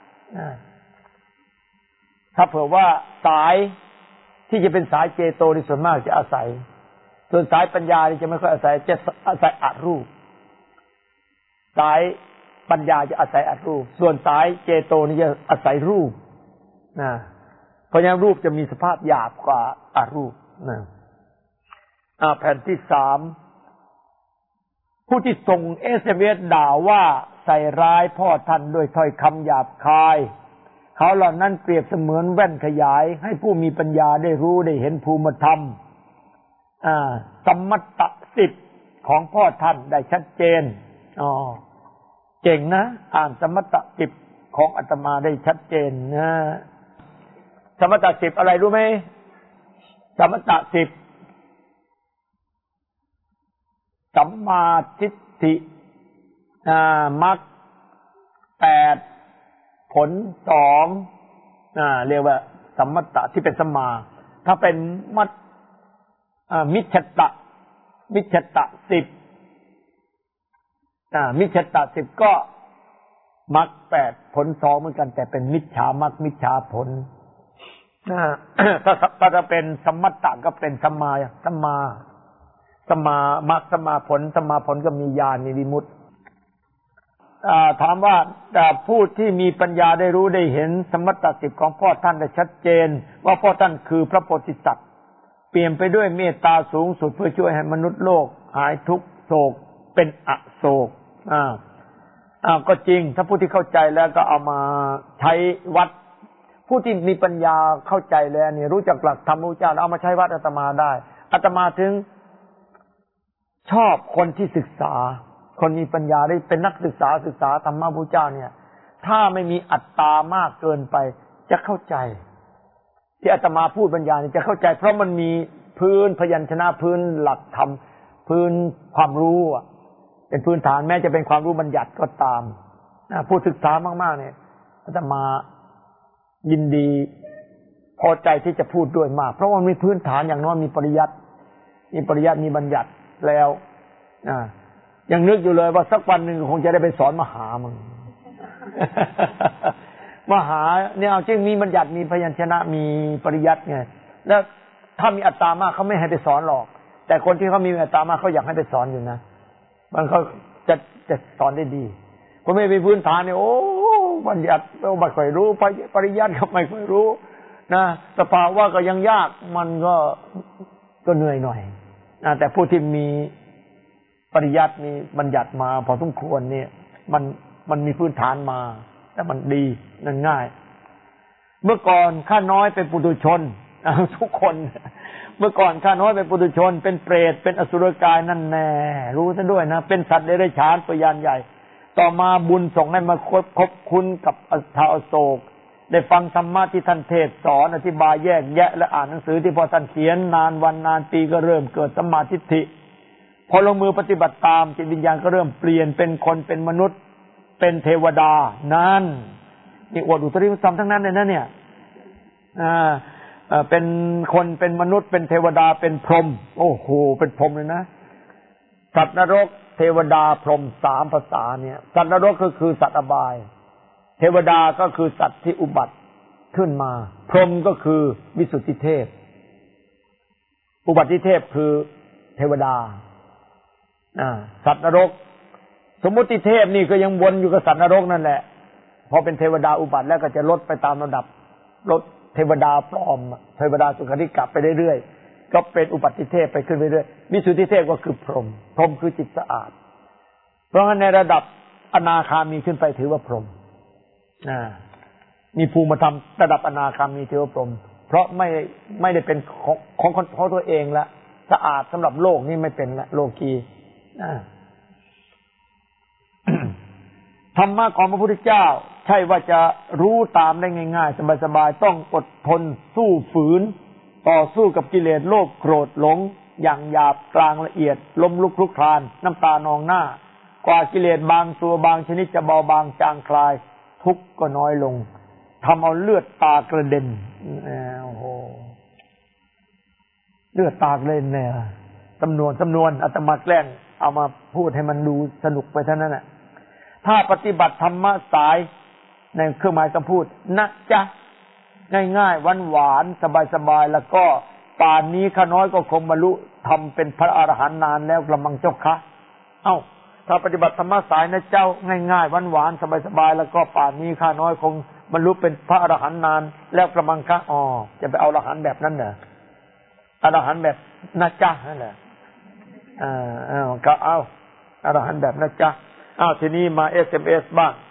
ถ้าเผื่อว่าสายที่จะเป็นสายเจโตในส่วนมากจะอาศัยส่วนสายปัญญานี่จะไม่ค่อยอาศัยจะอาศัยอรูปสายปัญญาจะอาศัยอรูปส่วนสายเจโตนี่จะอาศัยรูปเพราะฉะนั้นรูปจะมีสภาพหยาบกว่าอรูปแผ่นที่ 3ผู้ที่ส่ง SMS ด่าว่าใส่ร้ายพ่อท่านด้วยถ้อยคำหยาบคายเขาเหล่านั้นเปรียบเสมือนแว่นขยายให้ผู้มีปัญญาได้รู้ได้เห็นภูมิธรรมสัมมัตต10ของพ่อท่านได้ชัดเจนเก่งนะอ่านสัมมัตต10ของอาตมาได้ชัดเจนนะสัมมัตต10อะไรรู้ไหมสัมมัตต10สัมมาทิฏฐิมรรค8ผล2เรียกว่าสัมมัตตะที่เป็นสัมมาถ้าเป็นมิจฉตะ10มิจฉตะ10ก็มรรค8ผล2เหมือนกันแต่เป็นมิจฉามรรคมิจฉาผลถ้าเป็นสัมมัตตะก็เป็นสัมมามรรคสัมมาผลก็มีญาณมีวิมุตติถามว่าผู้ที่มีปัญญาได้รู้ได้เห็นสัมมัตต10ของพ่อท่านได้ชัดเจนว่าพ่อท่านคือพระโพธิสัตว์เปี่ยมไปด้วยเมตตาสูงสุดเพื่อช่วยให้มนุษย์โลกหายทุกข์โศกเป็นอโศกก็จริงถ้าผู้ที่เข้าใจแล้วก็เอามาใช้วัดผู้ที่มีปัญญาเข้าใจแล้วนี่รู้จักหลักธรรมพระพุทธเจ้าเอามาใช้วัดอาตมาได้อาตมาถึงชอบคนที่ศึกษาคนมีปัญญาได้เป็นนักศึกษาธรรมะพระพุทธเจ้าเนี่ยถ้าไม่มีอัตตามากเกินไปจะเข้าใจที่อาตมาพูดปัญญาเนี่ยจะเข้าใจเพราะมันมีพื้นพยัญชนะพื้นหลักธรรมพื้นความรู้เป็นพื้นฐานแม้จะเป็นความรู้บัญญัติก็ตามผู้ศึกษามากๆเนี่ยอาตมายินดีพอใจที่จะพูดด้วยมากเพราะว่ามีพื้นฐานอย่างน้อยมีปริยัติมีปริยัติมีบัญญัติแล้วยังนึกอยู่เลยว่าสักวันหนึ่งคงจะได้ไปสอนมหามึง มหาเนี่ยเอาจริงมีบัญญัติมีพยัญชนะมีปริยัติไงแล้วถ้ามีอัตตามากเขาไม่ให้ไปสอนหรอกแต่คนที่เขามีอัตตามากเขาอยากให้ไปสอนอยู่นะมันเขาจะสอนได้ดีเพราะไม่มีพื้นฐานเนี่ยโอ้บัญญัติไม่ค่อยรู้ปริยัติก็ไม่ค่อยรู้นะสภาวะก็ยังยากมันก็เหนื่อยหน่อยแต่ผู้ที่มีปริยัติมีบัญญัติมาพอสมควรเนี่ยมันมีพื้นฐานมาแต่มันดีนั่นง่ายเมื่อก่อนข้าน้อยเป็นปุถุชนทุกคนเมื่อก่อนข้าน้อยเป็นปุถุชนเป็นเปรตเป็นอสุรกายนั่นแน่รู้ซะด้วยนะเป็นสัตว์เดรัจฉานปยานใหญ่ต่อมาบุญส่งให้มาคบคุ้นกับชาวอโศกได้ฟังธรรมะที่ท่านเทศสอนอธิบายแยกแยะและอ่านหนังสือที่พอท่านเขียนนานวันนานปีก็เริ่มเกิดสัมมาทิฏฐิพอลงมือปฏิบัติตามจิตวิญญาณก็เริ่มเปลี่ยนเป็นคนเป็นมนุษย์เป็นเทวดานั่นนี่อวดอุตริมธรรมทั้งนั้นเลยนะเนี่ยเป็นคนเป็นมนุษย์เป็นเทวดาเป็นพรหมโอ้โหเป็นพรหมเลยนะสัตว์นรกเทวดาพรหม3ภาษาเนี่ยสัตว์นรกก็คือสัตว์อบายเทวดาก็คือสัตว์ที่อุบัติขึ้นมาพรหมก็คือวิสุทธิเทพอุบัติเทพคือเทวดาสัตว์นรกสมมุติเทพนี่ก็ยังวนอยู่กับสัตว์นรกนั่นแหละพอเป็นเทวดาอุบัติแล้วก็จะลดไปตามระดับลดเทวดาปลอมเทวดาสุขติกะไปเรื่อยๆก็เป็นอุบัติเทพไปขึ้นเรื่อยๆวิสุทธิเทพก็คือพรหมพรหมคือจิตสะอาดเพราะงั้นในระดับอนาคามีขึ้นไปถือว่าพรหมมีภูมิธรรมระดับอนาคามีถือว่าพรหมเพราะไม่ได้เป็นของตัวเองละสะอาดสำหรับโลกนี่ไม่เป็นละโลกีธรรมะของพระพุทธเจ้าใช่ว่าจะรู้ตามได้ง่ายๆสบายๆต้องอดทนสู้ฝืนต่อสู้กับกิเลสโลภโกรธหลงอย่างหยาบกลางละเอียดล้มลุกคลุกคลานน้ำตานองหน้ากว่ากิเลสบางตัวบางชนิดจะเบาบางจางคลายทุกข์ก็น้อยลงทำเอาเลือดตากระเด็นโอ้โหเลือดตากระเด็นเนี่ยจำนวนอาตมาแกล้งเอามาพูดให้มันดูสนุกไปเท่านั้นแหละถ้าปฏิบัติธรรมะสายในเครื่องหมายคำพูดนะจ๊ะง่ายๆหวานๆสบายๆแล้วก็ป่านนี้ข้าน้อยก็คงบรรลุทำเป็นพระอรหันต์นานแล้วกระมังเจ้าคะถ้าปฏิบัติธรรมะสายนะเจ้าง่ายๆหวานๆสบายๆแล้วก็ป่านนี้ข้าน้อยคงบรรลุเป็นพระอรหันต์นานแล้วกระมังคะจะไปเอาอรหันต์แบบนั้นเหรออรหันต์แบบนะจ๊ะนั่นแหละก็เอาอรหันต์แบบนะจ๊ะทีนี้มา SMS บ้าง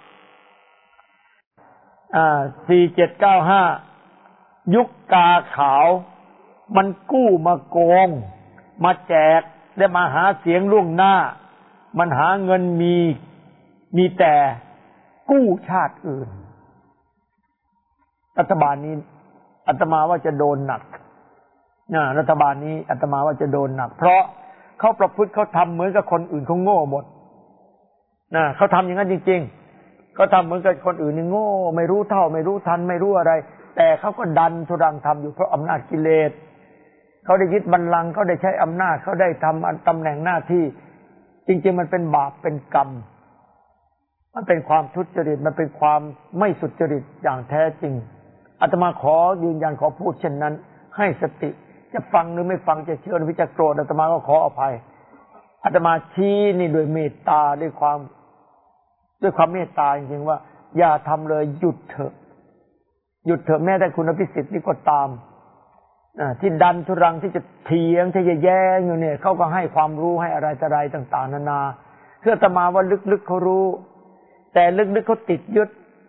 4795ยุคกาขาวมันกู้มาโกงมาแจกได้มาหาเสียงล่วงหน้ามันหาเงินมีแต่กู้ชาติอื่นรัฐบาลนี้อาตมาว่าจะโดนหนักรัฐบาลนี้อาตมาว่าจะโดนหนักเพราะเขาประพฤติเขาทำเหมือนกับคนอื่นเขาโง่หมดเขาทำอย่างนั้นจริงๆเขาทำเหมือนกับคนอื่นนี่โง่ไม่รู้เท่าไม่รู้ทันไม่รู้อะไรแต่เขาก็ดันทุรังทำอยู่เพราะอำนาจกิเลสเขาได้ยึดบัลลังก์เขาได้ใช้อำนาจเขาได้ทำตำแหน่งหน้าที่จริงๆมันเป็นบาปเป็นกรรมมันเป็นความทุจริตมันเป็นความไม่สุจริตอย่างแท้จริงอาตมาขอยืนยันขอพูดเช่นนั้นให้สติจะฟังหรือไม่ฟังจะเชื่อหรือจะโกรธอาตมาก็ขออภัยอาตมาชี้นี่ด้วยเมตตาด้วยความเมตตาจริงๆว่าอย่าทำเลยหยุดเถอะแม้แต่คุณอภิสิทธิ์นี่ก็ตามที่ดันทุรังที่จะเถียงที่จะแย้งอยู่เนี่ยเขาก็ให้ความรู้ให้อะไรต่ออะไรต่างๆนานาเพื่ออาตมาว่าลึกๆเขารู้แต่ลึกๆเขาติดยึ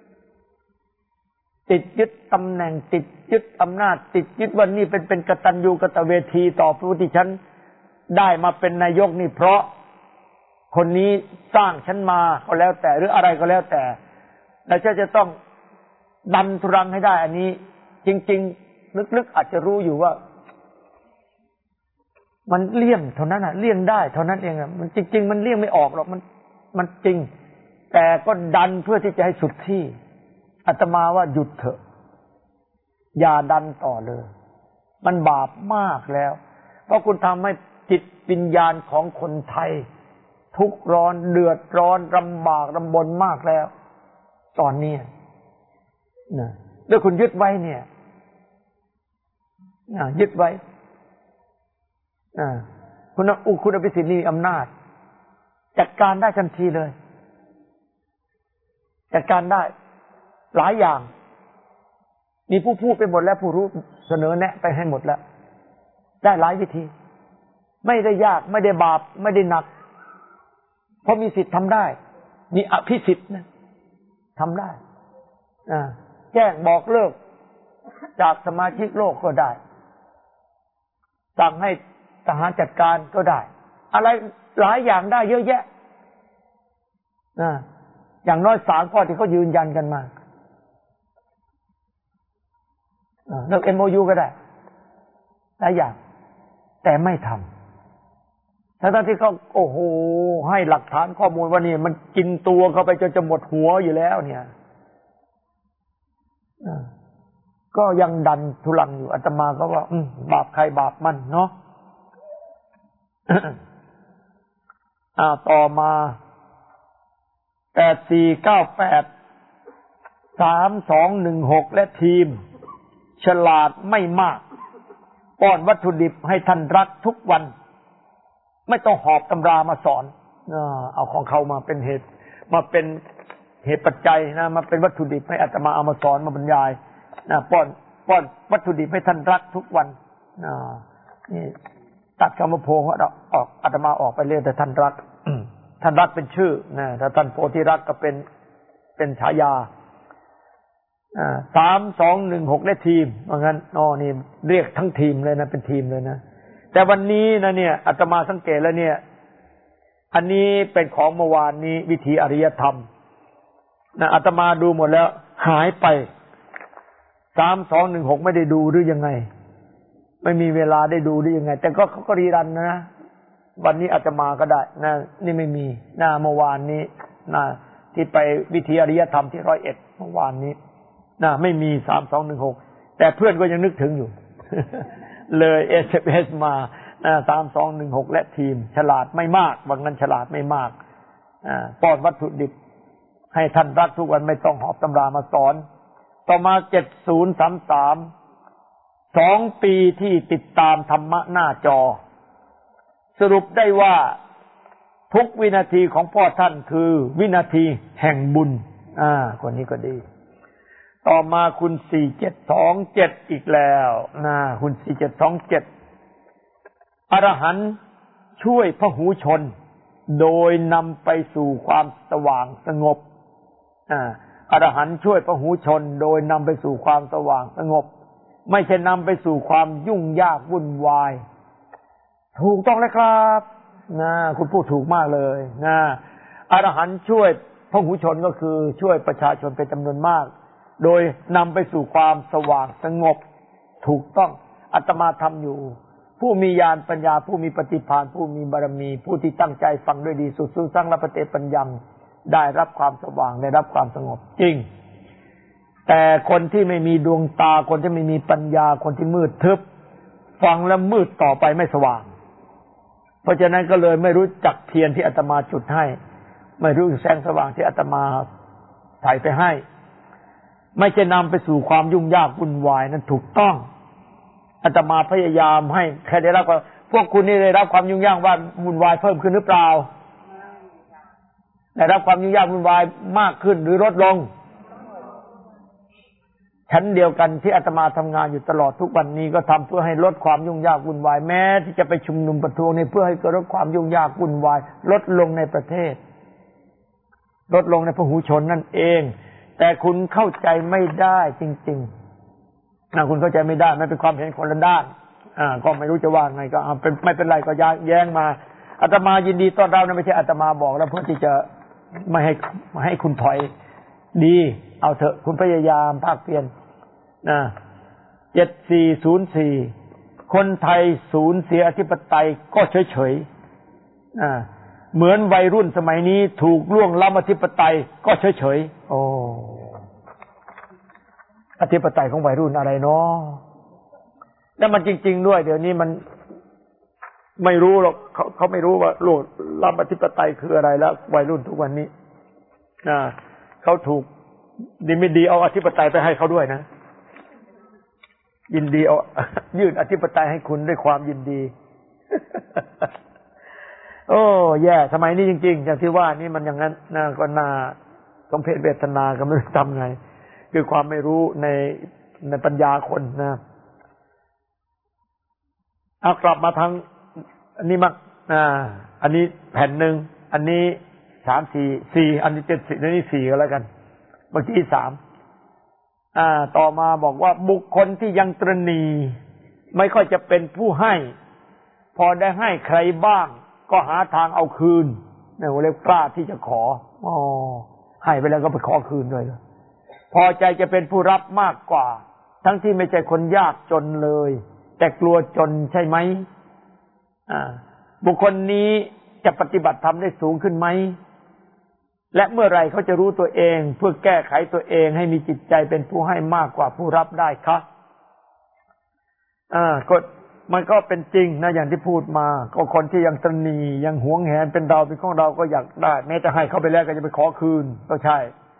ดตำแหน่งติดยึดอำนาจติดยึดว่านี่เป็นกตัญญูกตเวทีต่อผู้ที่ฉันได้มาเป็นนายกนี่เพราะคนนี้สร้างฉันมาก็แล้วแต่หรืออะไรก็แล้วแต่แล้วจะต้องดันทุรังให้ได้อันนี้จริงๆลึกๆอาจจะรู้อยู่ว่ามันเลี่ยงเท่านั้นเลี่ยงได้เท่านั้นเองมันจริงๆมันเลี่ยงไม่ออกหรอกมันจริงแต่ก็ดันเพื่อที่จะให้สุดที่อาตมาว่าหยุดเถอะอย่าดันต่อเลยมันบาปมากแล้วเพราะคุณทำให้วิญญาณของคนไทยทุกข์ร้อนเดือดร้อนลำบากลำบนมากแล้วตอนนี้นะแล้วคุณยึดไว้เนี่ยยึดไว้คุณอภิสิทธิ์มีอำนาจจัดการได้ทันทีเลยจัดการได้หลายอย่างมีผู้พูดไปหมดแล้วผู้รู้เสนอแนะไปให้หมดแล้วได้หลายวิธีไม่ได้ยากไม่ได้บาปไม่ได้หนักเพราะมีสิทธิ์ทำได้มีอภิสิทธิ์นะทำได้แจ้งบอกเลิกจากสมาชิกโลกก็ได้สั่งให้ทหารจัดการก็ได้อะไรหลายอย่างได้เยอะแยะอย่างน้อย3 ข้อที่เขายืนยันกันมาเลิก MOU ก็ได้หลายอย่างแต่ไม่ทำทั้งที่เขาโอ้โหให้หลักฐานข้อมูลว่านี่มันกินตัวเข้าไปจนจะหมดหัวอยู่แล้วเนี่ยก็ยังดันทุลังอยู่อาตมาก็ว่าบาปใครบาปมันเนาะ ต่อมา8498 3216และทีมฉลาดไม่มากป้อนวัตถุดิบให้ท่านรักทุกวันไม่ต้องหอบตำรามาสอนเอาของเขามาเป็นเหตุปัจจัยนะมาเป็นวัตถุดิบให้อาตมาเอามาสอนมาบรรยายป้อนวัตถุดิบให้ท่านรักทุกวันนี่ตัดคำว่าโพออกอาตมาออกไปเรื่อยแต่ท่านรัก ท่านรักเป็นชื่อนะถ้าท่านโพธิรักก็เป็นฉายา3216และทีมว่างั้นนี่เรียกทั้งทีมเลยนะเป็นทีมเลยนะแต่วันนี้นะเนี่ยอาตมาสังเกตแล้วเนี่ยอันนี้เป็นของเมื่อวานนี้วิถีอริยธรรมนะอาตมาดูหมดแล้วหายไป3216ไม่ได้ดูหรือยังไงไม่มีเวลาได้ดูหรือยังไงแต่ก็เขาก็รีรันนะวันนี้อาตมาก็ได้นะนี่ไม่มีเมื่อวานนี้ที่ไปวิถีอริยธรรมที่101เมื่อวานนี้ไม่มี3216แต่เพื่อนก็ยังนึกถึงอยู่ เลย SMS มา3216และทีมฉลาดไม่มากบางนั้นฉลาดไม่มากป้อนวัตถุดิบให้ท่านรักทุกวันไม่ต้องหอบตำรามาสอนต่อมา7033 2 ปีที่ติดตามธรรมะหน้าจอสรุปได้ว่าทุกวินาทีของพ่อท่านคือวินาทีแห่งบุญคนนี้ก็ดีต่อมาคุณ4727อีกแล้วคุณ4727อรหันต์ช่วยพหูชนโดยนำไปสู่ความสว่างสงบอรหันต์ช่วยพหูชนโดยนำไปสู่ความสว่างสงบไม่ใช่นำไปสู่ความยุ่งยากวุ่นวายถูกต้องแล้วครับคุณพูดถูกมากเลยอรหันต์ช่วยพหูชนก็คือช่วยประชาชนเป็นจำนวนมากโดยนำไปสู่ความสว่างสงบถูกต้องอาตมาทำอยู่ผู้มีญาณปัญญาผู้มีปฏิภาณผู้มีบารมีผู้ที่ตั้งใจฟังด้วยดีสุดสู้สร้างรับปฏิปัญญังได้รับความสว่างได้รับความสงบจริงแต่คนที่ไม่มีดวงตาคนที่ไม่มีปัญญาคนที่มืดทึบฟังแล้วมืดต่อไปไม่สว่างเพราะฉะนั้นก็เลยไม่รู้จักเทียนที่อาตมาจุดให้ไม่รู้แสงสว่างที่อาตมาใส่ไปให้ไม่ใช่นำไปสู่ความยุ่งยากวุ่นวายนั้นถูกต้องอาตมาพยายามให้ใครได้รับพวกคุณนี่ได้รับความยุ่งยากวุ่นวายเพิ่มขึ้นหรือเปล่าได้รับความยุ่งยากวุ่นวายมากขึ้นหรือลดลงชั้นเดียวกันที่อาตมาทำงานอยู่ตลอดทุกวันนี้ก็ทำเพื่อให้ลดความยุ่งยากวุ่นวายแม้ที่จะไปชุมนุมประท้วงนี่เพื่อให้เกิดลดความยุ่งยากวุ่นวายลดลงในประเทศลดลงในพหูชนนั่นเองแต่คุณเข้าใจไม่ได้จริงๆคุณเข้าใจไม่ได้ไม่เป็นความเห็นคนละด้านก็ไม่รู้จะว่าไงก็เป็นไม่เป็นไรก็แย้งมาอาตมายินดีต้อนรับนะไม่ใช่อาตมาบอกแล้วเพื่อที่จะไม่ให้คุณถอยดีเอาเถอะคุณพยายามภาคเพียร7404คนไทยสูญเสียอธิปไตยก็เฉยๆเหมือนวัยรุ่นสมัยนี้ถูกล่วงล้ำอธิปไตยก็เฉยๆอธิปไตยของวัยรุ่นอะไรเนาะแล้วมันจริงๆด้วยเดี๋ยวนี้ไม่รู้หรอกเขาไม่รู้ว่าโลกรัฐอธิปไตยคืออะไรแล้ววัยรุ่นทุกวันนี้เขาถูกดีไม่ดีเอาอธิปไตยไปให้เขาด้วยนะยินดีเอายื่นอธิปไตยให้คุณด้วยความยินดี โอ้แย่สมัยนี้จริงๆอย่างที่ว่านี่มันอย่างนั้นน่าก็น่าสมเพชเวทนาก็ไม่รู้ทำไงคือความไม่รู้ในปัญญาคนนะเอากลับมาทางอันนี้มั้งอันนี้แผ่นหนึ่งอันนี้3 4 อันนี้7อันนี้4ก็แล้วกันเมื่อกี้3ต่อมาบอกว่าบุคคลที่ยังตระหนี่ไม่ค่อยจะเป็นผู้ให้พอได้ให้ใครบ้างก็หาทางเอาคืนเนี่ยเรียกกล้าที่จะขอให้ไปแล้วก็ไปขอคืนด้วยพอใจจะเป็นผู้รับมากกว่าทั้งที่ไม่ใช่คนยากจนเลยแต่กลัวจนใช่ไหมบุคคลนี้จะปฏิบัติธรรมได้สูงขึ้นไหมและเมื่อไรเขาจะรู้ตัวเองเพื่อแก้ไขตัวเองให้มีจิตใจเป็นผู้ให้มากกว่าผู้รับได้คะก็มันก็เป็นจริงนะอย่างที่พูดมาก็คนที่ยังตระหนี่ยังหวงแหนเป็นเราเป็นของเราก็อยากได้แม้จะให้เขาไปแล้วก็จะไปขอคืนก็ใช่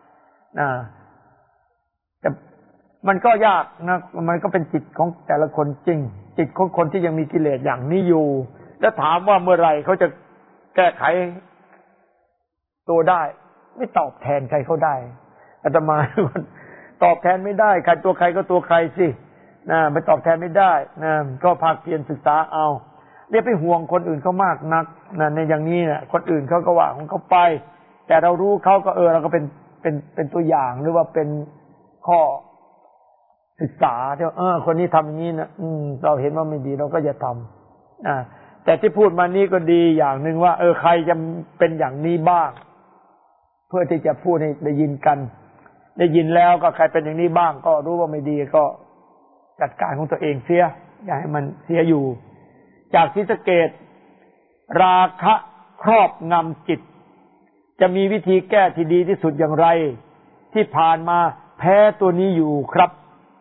แต่มันก็ยากนะมันก็เป็นจิตของแต่ละคนจริงจิตของคนที่ยังมีกิเลสอย่างนี้อยู่แล้วถามว่าเมื่อไรเขาจะแก้ไขตัวได้ไม่ตอบแทนใครเขาได้อาตมาตอบแทนไม่ได้ใครตัวใครก็ตัวใครสิไปตอบแทนไม่ได้ก็ภาคเพียรศึกษาเอาเรียกไปห่วงคนอื่นเขามากนักในอย่างนี้เนี่ยคนอื่นเขาก็ว่าของเขาไปแต่เรารู้เขาก็เราก็เป็นตัวอย่างหรือว่าเป็นข้อศึกษาที่คนนี้ทำอย่างนี้นะเราเห็นว่าไม่ดีเราก็อย่าทำแต่ที่พูดมานี้ก็ดีอย่างหนึ่งว่าใครจะเป็นอย่างนี้บ้างเพื่อที่จะพูดให้ได้ยินกันได้ยินแล้วก็ใครเป็นอย่างนี้บ้างก็รู้ว่าไม่ดีก็จัดการของตัวเองเสียอย่าให้มันเสียอยู่จากศรีสะเกษราคะครอบงำจิตจะมีวิธีแก้ที่ดีที่สุดอย่างไรที่ผ่านมาแพ้ตัวนี้อยู่ครับ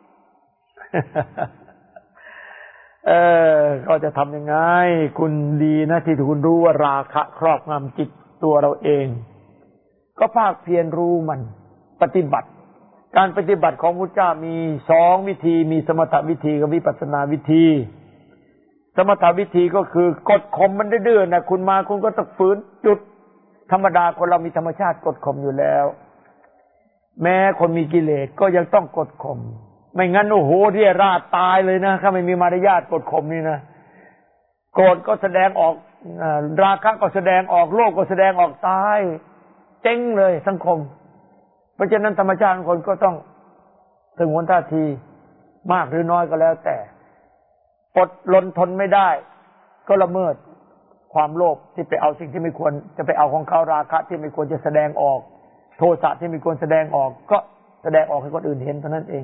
ก็จะทำยังไงคุณดีนะที่คุณรู้ว่าราคะครอบงำจิตตัวเราเองก็ภาคเพียรรู้มันปฏิบัติการปฏิบัติของพุทธเจ้ามี2 วิธีมีสมถวิธีกับวิปัสสนาวิธีสมถวิธีก็คือกดข่มมันดื้อๆนะคุณมาคุณก็ต้องฝืนจุดธรรมดาคนเรามีธรรมชาติกดข่มอยู่แล้วแม้คนมีกิเลสก็ยังต้องกดข่มไม่งั้นโอ้โหเรี่ยราดตายเลยนะถ้าไม่มีมารยาทกดข่มนี่นะโกรธก็แสดงออกราคะก็แสดงออกโลภก็แสดงออกตายเจ๊งเลยสังคมเพราะฉะนั้นธรรมชาติของคนก็ต้องถึงวันท่าทีมากหรือน้อยก็แล้วแต่อดรนทนไม่ได้ก็ละเมิดความโลภที่ไปเอาสิ่งที่ไม่ควรจะไปเอาของเขาราคะที่ไม่ควรจะแสดงออกโทสะที่ไม่ควรแสดงออกก็แสดงออกให้คนอื่นเห็นเท่านั้นเอง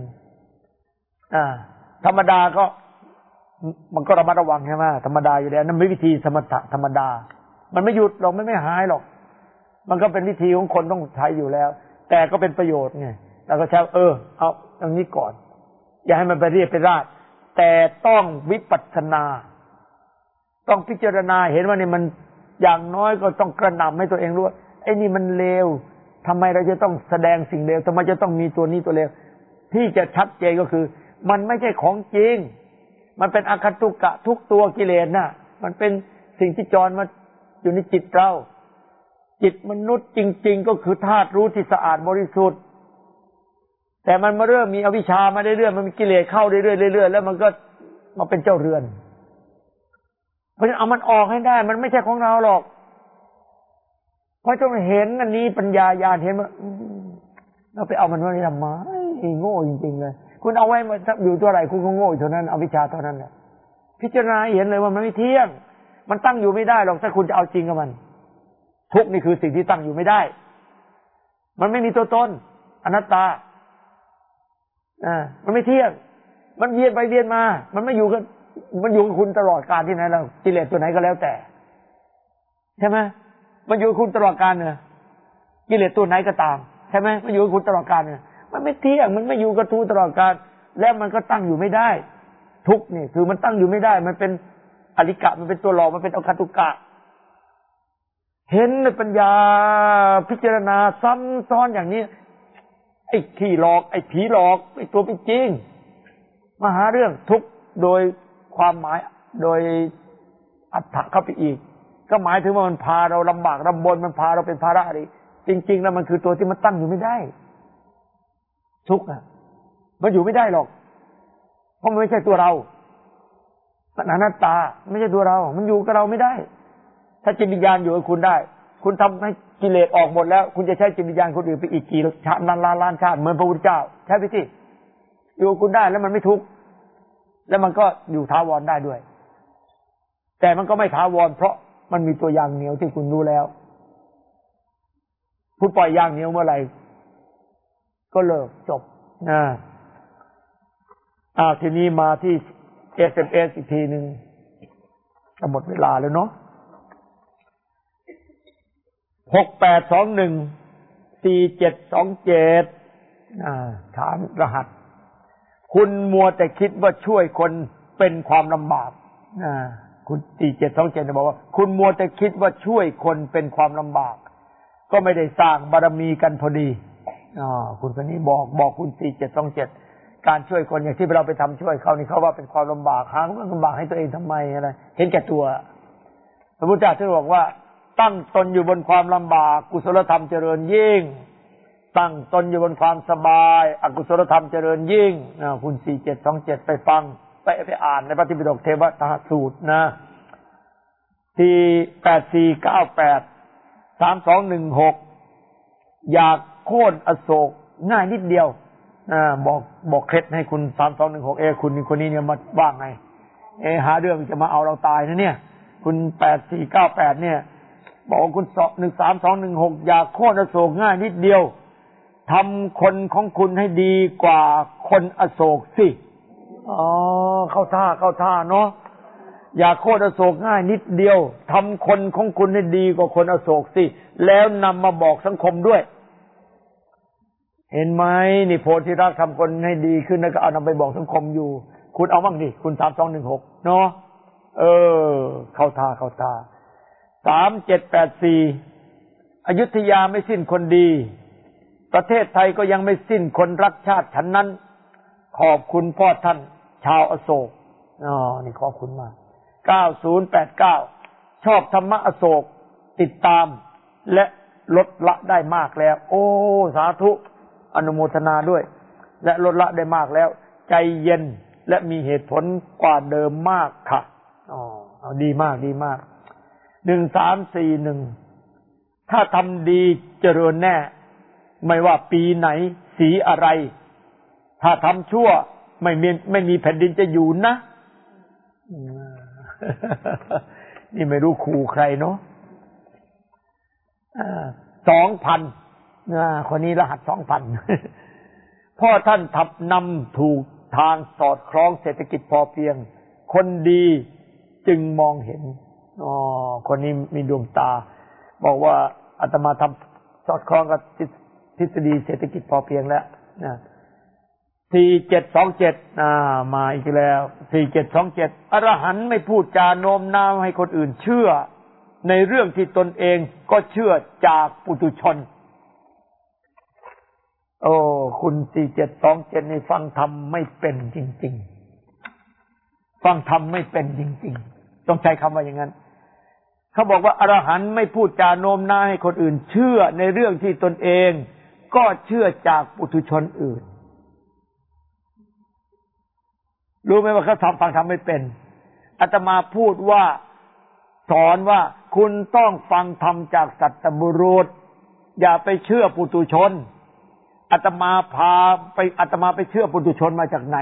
ธรรมดาก็มันก็ระมัดระวังใช่ไหมธรรมดาอยู่แล้วนั่นเป็นวิธีสมถะธรรมดามันไม่หยุดหรอกไม่หายหรอกมันก็เป็นวิธีของคนต้องใช้อยู่แล้วแต่ก็เป็นประโยชน์ไงเราก็ใช้เอาอย่างนี้ก่อนอย่าให้มันไปเรียบไปราดแต่ต้องวิปัสสนาต้องพิจารณาเห็นว่านี่มันอย่างน้อยก็ต้องกระหน่ำให้ตัวเองรู้ว่าไอ้นี่มันเลวทำไมเราจะต้องแสดงสิ่งเลวทำไมจะต้องมีตัวนี้ตัวเลวที่จะชัดเจนก็คือมันไม่ใช่ของจริงมันเป็นอคัตตุกะทุกตัวกิเลสน่ะมันเป็นสิ่งที่จรมาอยู่ในจิตเราจิตมนุษย์จริงๆก็คือธาตุรู้ที่สะอาดบริสุทธิ์แต่มันมาเริ่มมีอวิชชามาเรื่อยๆมันมีกิเลสเข้าเรื่อยๆเรื่อยๆแล้วมันก็มาเป็นเจ้าเรือนเพราะฉะนั้นเอามันออกให้ได้มันไม่ใช่ของเราหรอกเพราะต้องเห็นอันนี้ปัญญาญาณเห็นว่าเราไปเอามันไว้ทำไมโง่จริงๆเลยคุณเอาไว้มาอยู่ตัวไหนคุณก็โง่อยู่เท่านั้นอวิชชาเท่านั้นแหละพิจารณาเห็นเลยว่ามันไม่เที่ยงมันตั้งอยู่ไม่ได้หรอกถ้าคุณจะเอาจริงกับมันทุกข์นี่คือสิ่งที่ตั้งอยู่ไม่ได้มันไม่มีตัวตนอนัตตามันไม่เที่ยงมันเวียนไปเวียนมามันไม่อยู่กับคุณตลอดกาลที่ไหนแล้วกิเลสตัวไหนก็แล้วแต่ใช่ไหมมันอยู่กับคุณตลอดกาลเนี่ยกิเลสตัวไหนก็ตามใช่ไหมมันอยู่กับคุณตลอดกาลเนี่ยมันไม่เที่ยงมันไม่อยู่กับทุกตลอดกาลแล้วมันก็ตั้งอยู่ไม่ได้ทุกข์นี่คือมันตั้งอยู่ไม่ได้มันเป็นอริกะมันเป็นตัวหลอกมันเป็นอคันตุกะเห็นในปัญญาพิจารณาซ้ำซ้อนอย่างนี้ไอ้ขี้หลอกไอ้ผีหลอกไอ้ตัวเป็นจริงมาหาเรื่องทุกข์โดยความหมายโดยอัตถะเข้าไปอีกก็หมายถึงว่ามันพาเราลำบากลำบนมันพาเราเป็นภาระอะไรจริงๆแล้วมันคือตัวที่มันตั้งอยู่ไม่ได้ทุกข์มันอยู่ไม่ได้หรอกเพราะมันไม่ใช่ตัวเรามันอนัตตาไม่ใช่ตัวเรามันอยู่กับเราไม่ได้ถ้าจิตวิญญาณอยู่กับคุณได้คุณทำให้กิเลสออกหมดแล้วคุณจะใช้จิตวิญญาณคนอื่นไปอีกกี่ชาติล้านชาติเหมือนพระพุทธเจ้าใช่ไหมที่อยู่กับคุณได้แล้วมันไม่ทุกข์แล้วมันก็อยู่ถาวรได้ด้วยแต่มันก็ไม่ถาวรเพราะมันมีตัวยางเหนียวที่คุณรู้แล้วคุณปล่อยยางเหนียวเมื่อไหร่ก็เลิกจบทีนี้มาที่ SMS อีกทีหนึ่งจะหมดเวลาแล้วเนาะ68214727ถามรหัสคุณมัวแต่คิดว่าช่วยคนเป็นความลำบากคุณ4727บอกว่าคุณมัวแต่คิดว่าช่วยคนเป็นความลำบากก็ไม่ได้สร้างบารมีกันพอดีคุณคนนี้บอกคุณ4727การช่วยคนอย่างที่เราไปทำช่วยเขานี่เขาว่าเป็นความลำบากหาเรื่องลำบากให้ตัวเองทำไมอะไรเห็นแก่ตัวพระพุทธเจ้าท่านบอกว่าตั้งตนอยู่บนความลำบากกุศลธรรมเจริญยิ่งตั้งตนอยู่บนความสบายอกุศลธรรมเจริญยิ่งคุณ4727ไปฟังไปอ่านในพระไตรปิฎกเทวตาสูตรนะที่84983216อยากโค่นอโศกง่ายนิดเดียวบอกเคล็ดให้คุณ3216คุณคนนี้เนี่ยมาว่าไงหาเรื่องจะมาเอาเราตายนะเนี่ยคุณ8498เนี่ยบอกคุณ133216อยากโค่นอโศกง่ายนิดเดียวทำคนของคุณให้ดีกว่าคนอโศกสิเข้าท่าเนาะอยากโค่นอโศกง่ายนิดเดียวทำคนของคุณให้ดีกว่าคนอโศกสิแล้วนำมาบอกสังคมด้วยเห็นไหมนี่โพธิรักษ์ทำคนให้ดีขึ้นแล้วก็เอานำไปบอกสังคมอยู่คุณเอาบ้างดิคุณ3216เนาะเข้าท่า3784อยุธยาไม่สิ้นคนดีประเทศไทยก็ยังไม่สิ้นคนรักชาติฉันนั้นขอบคุณพ่อท่านชาวอโศกนี่ขอบคุณมาก9089ชอบธรรมะอโศกติดตามและลดละได้มากแล้วสาธุอนุโมทนาด้วยและลดละได้มากแล้วใจเย็นและมีเหตุผลกว่าเดิมมากค่ะดีมาก1341ถ้าทำดีเจริญแน่ไม่ว่าปีไหนสีอะไรถ้าทำชั่วไม่มีแผ่นดินจะอยู่นะนี่ไม่รู้ขู่ใครเนาะ2,000คนนี้รหัส 2,000 พ่อท่านนำถูกทางสอดคล้องเศรษฐกิจพอเพียงคนดีจึงมองเห็นคนนี้มีดวงตาบอกว่าอาตมาทำสอดคล้องกับทฤษฎีเศรษฐกิจพอเพียงแล้ว4727มาอีกแล้ว4727อรหันต์ไม่พูดจาโน้มน้าวให้คนอื่นเชื่อในเรื่องที่ตนเองก็เชื่อจากปุถุชนคุณ4727นี่ฟังธรรมไม่เป็นจริงๆฟังธรรมไม่เป็นจริงๆต้องใช้คำว่าอย่างนั้นเขาบอกว่าอรหันต์ไม่พูดจาโน้มน้าวให้คนอื่นเชื่อในเรื่องที่ตนเองก็เชื่อจากปุถุชนอื่นรู้ไหมว่าเขาฟังธรรมไม่เป็นอาตมาพูดว่าสอนว่าคุณต้องฟังธรรมจากสัตบุรุษอย่าไปเชื่อปุถุชนอาตมาไปเชื่อปุถุชนมาจากไหน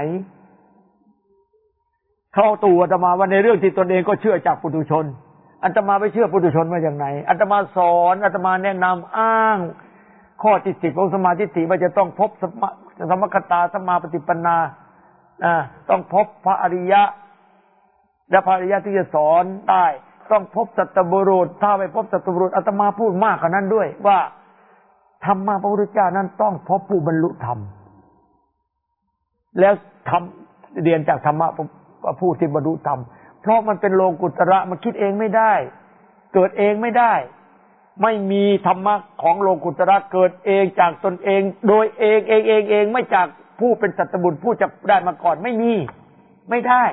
เข้าตัวอาตมาว่าในเรื่องที่ตนเองก็เชื่อจากปุถุชนอาตมาไปเชื่อปุถุชนมาจากไหนอาตมาสอนอาตมาแนะนำอ้างข้อที่10ของสมาธิว่าจะต้องพบสมคตาสัมมาปฏิปทาต้องพบพระอริยะและพระอริยะที่จะสอนได้ต้องพบสัตบุรุษถ้าไม่พบสัตบุรุษอาตมาพูดมากกว่านั้นด้วยว่าธรรมะพระพุทธเจ้านั้นต้องพบผู้บรรลุธรรมแล้วเรียนจากธรรมะผู้ที่บรรลุธรรมเพราะมันเป็นโลกุตระมันคิดเองไม่ได้เกิดเองไม่ได้ไม่มีธรรมะของโลกุตระเกิดเองจากตนเองโดยเองไม่จากผู้เป็นสัตบุรุษผู้จะได้มาก่อนไม่มีไม่ได้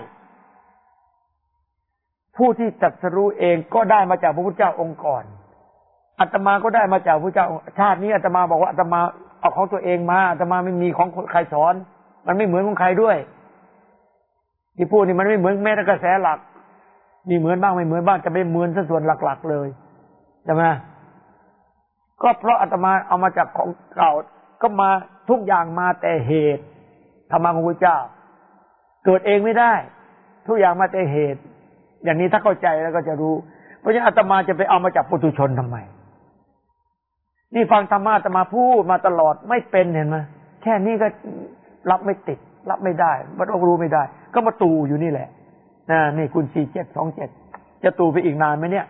ผู้ที่ตรัสรู้เองก็ได้มาจากพระพุทธเจ้าองค์ก่อนอาตมาก็ได้มาจากพระพุทธเจ้าชาตินี้อาตมาบอกว่าอาตมาเอาของตัวเองมาอาตมาไม่มีของใครสอนมันไม่เหมือนของใครด้วยที่พูดนี่มันไม่เหมือนแม้แต่กระแสหลักมีเหมือนบ้างไม่เหมือนบ้างจะไม่เหมือนส่วนหลักๆเลยใช่ไหมก็เพราะอาตมาเอามาจากของเก่าก็มาทุกอย่างมาแต่เหตุธรรมะของพระเจ้าเกิดเองไม่ได้ทุกอย่างมาแต่เหตุอย่างนี้ถ้าเข้าใจแล้วก็จะรู้เพราะฉะนั้นอาตมาจะไปเอามาจากปุถุชนทำไมนี่ฟังธรรมะอาตมาพูดมาตลอดไม่เป็นเห็นไหมแค่นี้ก็รับไม่ติดรับไม่ได้มันรู้ไม่ได้ก็มาตู่อยู่นี่แหละนี่คุณ4727จะตู่ไปอีกนานไหมเนี่ย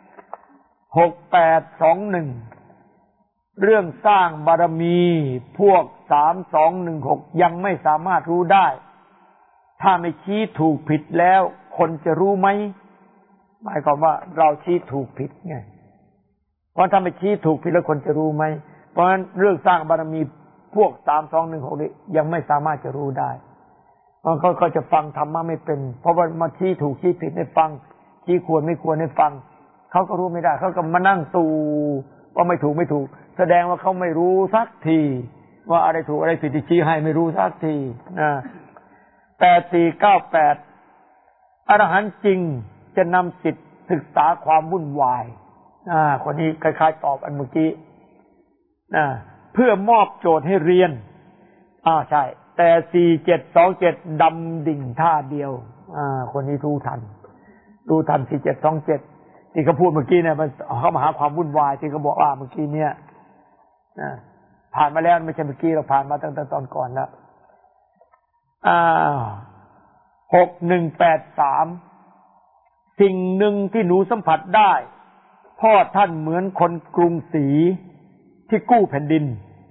6821เรื่องสร้างบารมีพวก3216ยังไม่สามารถรู้ได้ถ้าไม่ชี้ถูกผิดแล้วคนจะรู้ไหมหมายความว่าเราชี้ถูกผิดไงเพราะถ้าไม่ชี้ถูกผิดแล้วคนจะรู้ไหมเพราะฉะนั้นเรื่องสร้างบารมีพวก3216นี้ยังไม่สามารถจะรู้ได้เขาก็จะฟังธรรมะไม่เป็นเพราะว่ามาชี้ถูกชี้ผิดให้ฟังชี้ควรไม่ควรให้ฟังเขาก็รู้ไม่ได้เขาก็มานั่งตูว่าไม่ถูกแสดงว่าเขาไม่รู้สักทีว่าอะไรถูกอะไรผิดที่ชี้ให้ไม่รู้สักที8498อรหันต์จริงจะนำสิทธิศึกษาความวุ่นวายคนนี้คล้ายๆตอบอันเมื่อกี้เพื่อมอบโจทย์ให้เรียนใช่แต่4727ดำดิ่งท่าเดียวคนนี้รู้ทัน4727ที่เขาพูดเมื่อกี้เนี่ยมันเขามาหาความวุ่นวายที่เขาบอกเมื่อกี้เนี่ยผ่านมาแล้วไม่ใช่เมื่อกี้เราผ่านมาตั้งแต่ตอนก่อนแล้ว6183สิ่งหนึ่งที่หนูสัมผัสได้พ่อท่านเหมือนคนกรุงศรีที่กู้แผ่นดิน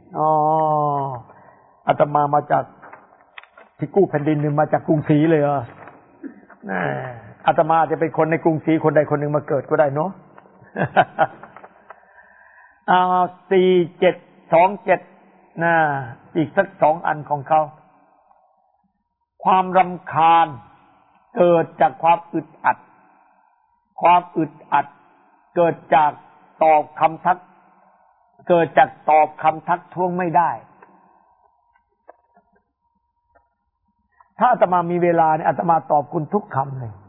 อาตมาจากที่กู้แผ่นดินมาจากกรุงศรีเลยอาตมาจะเป็นคนในกรุงศรีคนใดคนหนึ่งมาเกิดก็ได้เนาะ4727อีกสัก2อันของเขาความรำคาญเกิดจากความอึดอัดเกิดจากตอบคำทักท้วงไม่ได้ถ้าอาตมามีเวลาเนี่ยอาตมาตอบคุณทุกคำเลย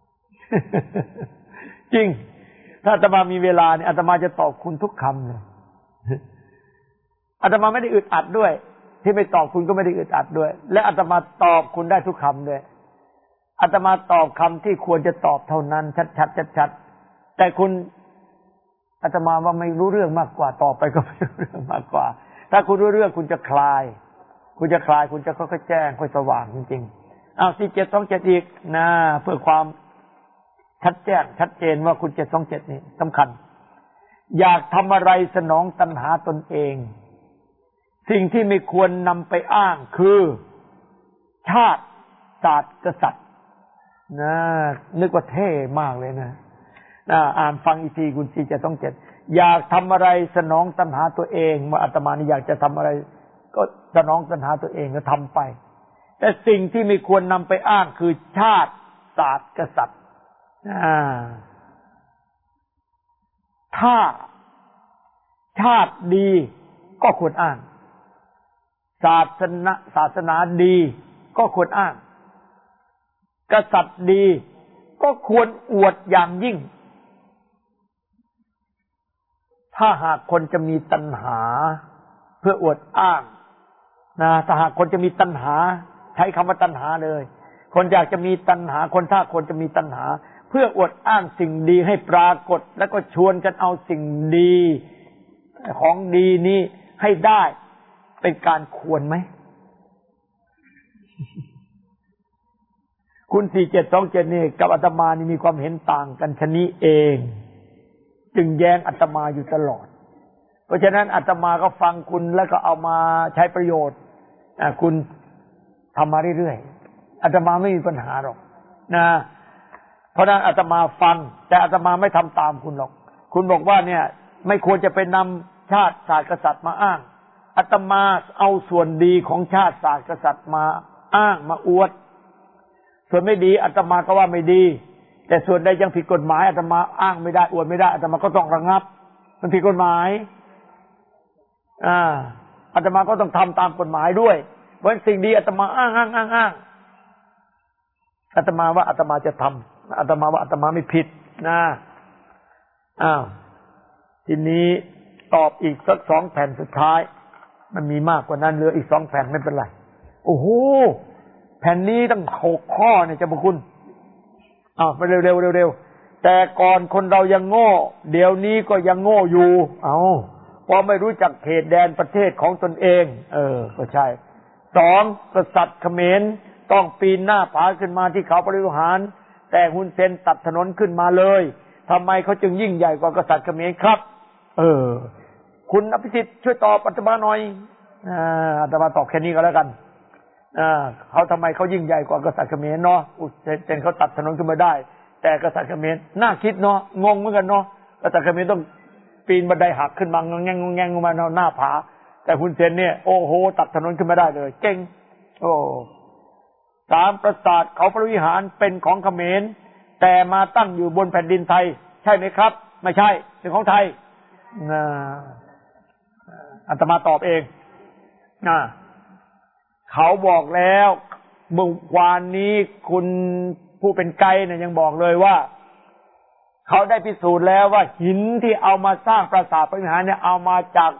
จริงถ้าอาตมามีเวลาเนี่ยอาตมาจะตอบคุณทุกคำเลยอาตมาไม่ได้อึดอัดด้วยที่ไม่ตอบคุณก็ไม่ได้อึดอัดด้วยและอาตมาตอบคุณได้ทุกคำด้วยอาตมาตอบคำที่ควรจะตอบเท่านั้นชัดแต่คุณอาตมาว่าไม่รู้เรื่องมากกว่าต่อไปก็ไม่รู้เรื่องมากกว่าถ้าคุณรู้เรื่องคุณจะคลายคุณจะค่อยๆแจ้งค่อยสว่างจริงๆ4727อีกเพื่อความชัดเจนว่าคุณ727นี่สำคัญอยากทำอะไรสนองตัณหาตนเองสิ่งที่ไม่ควรนำไปอ้างคือชาติศาสตร์กษัตริย์นึกว่าเท่มากเลยนะอ่านฟังอีกทีคุณ4727อยากทำอะไรสนองตัณหาตัวเองว่าอาตมานี่อยากจะทำอะไรก็สนองตัณหาตัวเองก็ทำไปแต่สิ่งที่ไม่ควรนำไปอ้างคือชาติศาสตร์กษัตริย์ถ้าชาติดีก็ควรอ้างศาสนาดีก็ควรอ้างกษัตริย์ดีก็ควรอวดอย่างยิ่งถ้าหากคนจะมีตัณหาเพื่ออวดอ้างถ้าหากคนจะมีตัณหาใช้คำว่าตัณหาเลยคนอยากจะมีตัณหาถ้าคนจะมีตัณหาเพื่ออวดอ้างสิ่งดีให้ปรากฏแล้วก็ชวนกันเอาสิ่งดีของดีนี้ให้ได้เป็นการควรไหมคุณ4727นี่กับอาตมานี่มีความเห็นต่างกันชนิดเองจึงแย้งอาตมาอยู่ตลอดเพราะฉะนั้นอาตมาก็ฟังคุณแล้วก็เอามาใช้ประโยชน์คุณทำมาเรื่อยๆอาตมาไม่มีปัญหาหรอกเพราะนั้นอาตมาฟังแต่อาตมาไม่ทำตามคุณหรอกคุณบอกว่าเนี่ยไม่ควรจะไปนำชาติศาสตร์กษัตริย์มาอ้างอาตมาเอาส่วนดีของชาติศาสตร์กษัตริย์มาอ้างมาอวดส่วนไม่ดีอาตมาก็ว่าไม่ดีแต่ส่วนใดยังผิดกฎหมายอาตมาอ้างไม่ได้อวดไม่ได้อาตมาก็ต้องระงับมันผิดกฎหมายอาตมาก็ต้องทำตามกฎหมายด้วยเพราะสิ่งดีอาตมาอ้างอาตมาว่าอาตมาจะทำอาตมาว่าอาตมาไม่ผิดนะทีนี้ตอบอีกสัก2 แผ่นสุดท้ายมันมีมากกว่านั้นเหลืออีก2 แผ่นไม่เป็นไรโอ้โหแผ่นนี้ตั้ง6 ข้อเนี่ยเจ้าพระคุณไปเร็วแต่ก่อนคนเรายังโง่เดี๋ยวนี้ก็ยังโง่อยู่เพราะไม่รู้จักเขตแดนประเทศของตนเองก็ใช่2กษัตริย์เขมรต้องปีนหน้าผาขึ้นมาที่เขาปริหารแต่ฮุนเซนตัดถนนขึ้นมาเลยทำไมเขาจึงยิ่งใหญ่กว่ากษัตริย์เขมรครับคุณอภิสิทธิ์ช่วยตอบอาตมาหน่อยอาตมาตอบแค่นี้ก็แล้วกันเขาทำไมเขายิ่งใหญ่กว่ากษัตริย์เขมรเนาะเซนเขาตัดถนนขึ้นมาได้แต่กษัตริย์เขมรน่าคิดเนาะงงเหมือนกันเนาะกษัตริย์เขมรต้องปีนบันไดหักขึ้นมางงงงมาหน้าผาแต่ฮุนเซนเนี่ยโอ้โหตัดถนนขึ้นมาได้เลยเก่ง3ปราสาทเขาพระวิหารเป็นของเขมรแต่มาตั้งอยู่บนแผ่นดินไทยใช่ไหมครับไม่ใช่เป็นของไทยอาตมาตอบเองเขาบอกแล้วเมื่อวานนี้คุณผู้เป็นไกด์เนี่ยยังบอกเลยว่าเขาได้พิสูจน์แล้วว่าหินที่เอามาสร้างปราสาทพระวิหารเนี่ยเอามาจาก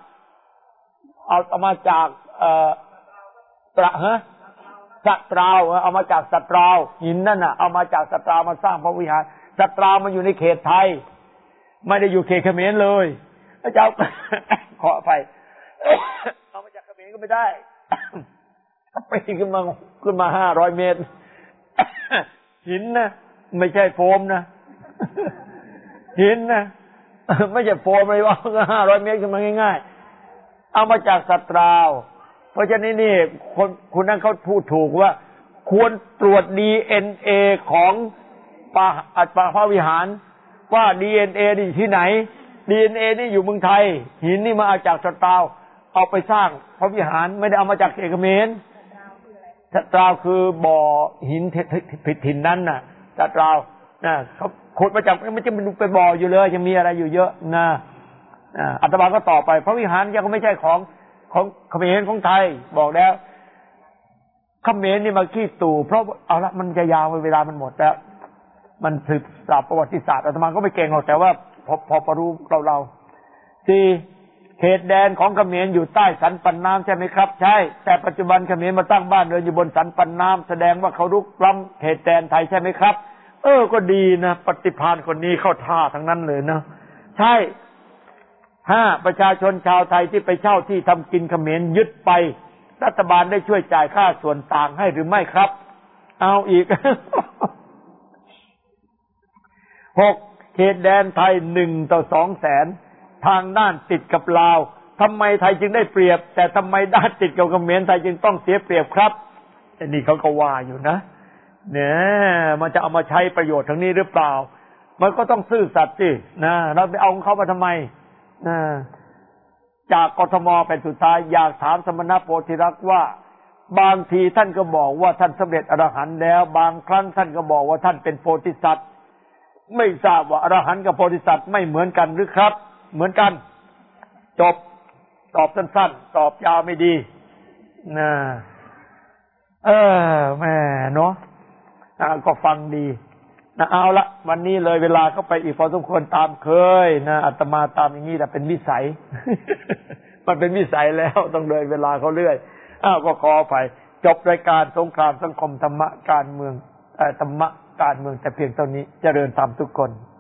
สัตราวเอามาจากสัตราวหินนั่นน่ะเอามาจากสัตราวมาสร้างพระวิหารสัตราวมันอยู่ในเขตไทยไม่ได้อยู่เขตเขมรเลยพระเจ้าขอไปเอามาจากเขมรก็ไม่ได้ไปขึ้นมา500 เมตรหินนะไม่ใช่โฟมนะหินนะไม่ใช่โฟมเลยว่า500 เมตรขึ้นมาง่ายๆเอามาจากสัตราวเพราะฉะนั้นนี่คนนั้นเขาพูดถูกว่าควรตรวจ DNA ของพระวิหารว่า DNA นี่ที่ไหน DNA นี่อยู่เมืองไทยหินนี่มาจากสัตราวเอาไปสร้างพระวิหารไม่ได้เอามาจากเขมรสัตราวคือบ่อหินผิดถิ่นนั้นน่ะสัตราวเขาขุดมาจากไม่ใช่มันเป็นบ่ออยู่เลยยังมีอะไรอยู่เยอะนะอาตมาก็ต่อไปพระวิหารยังไม่ใช่ของเขมรของไทยบอกแล้วเขมรนี่มาขี้ตู่เพราะเอาละมันจะยาวเวลามันหมดแล้วมันสืบสาวประวัติศาสตร์อาตมาก็ไม่เก่งหรอกแต่ว่าพอรู้เรา4เขตแดนของเขมรอยู่ใต้สันปันน้ำใช่ไหมครับใช่แต่ปัจจุบันเขมรมาตั้งบ้านเรือนอยู่บนสันปันน้ำแสดงว่าเขารุกล้ำเขตแดนไทยใช่ไหมครับก็ดีนะปฏิภาณคนนี้เข้าท่าทั้งนั้นเลยนะใช่5ประชาชนชาวไทยที่ไปเช่าที่ทำกินเขมรยึดไปรัฐบาลได้ช่วยจ่ายค่าส่วนต่างให้หรือไม่ครับเอาอีก 6เขตแดนไทย1 ต่อ 2 แสนทางด้านติดกับลาวทำไมไทยจึงได้เปรียบแต่ทำไมด้านติดกับเขมรไทยจึงต้องเสียเปรียบครับอันนี้เขาก็ว่าอยู่นะเนี่ยมันจะเอามาใช้ประโยชน์ทางนี้หรือเปล่ามันก็ต้องซื่อสัตย์สินะเราไปเอาของเขามาทำไมจากกทมเป็นสุดท้ายอยากถามสมณโพธิรักษ์ว่าบางทีท่านก็บอกว่าท่านสำเร็จอรหันต์แล้วบางครั้งท่านก็บอกว่าท่านเป็นโพธิสัตว์ไม่ทราบว่าอรหันต์กับโพธิสัตว์ไม่เหมือนกันหรือครับเหมือนกันจบตอบสั้นๆตอบยาวไม่ดีแม่เนาะก็ฟังดีนะเอาละวันนี้เลยเวลาเข้าไปอีกพอสมควรตามเคยนะอาตมาตามอย่างนี้แต่เป็นวิสัย มันเป็นวิสัยแล้วต้องเลยเวลาเขาเรื่อยก็ขอไปจบรายการสงครามสังคมธรรมะการเมืองธรรมะการเมืองแต่เพียงเท่านี้เจริญธรรมทุกคน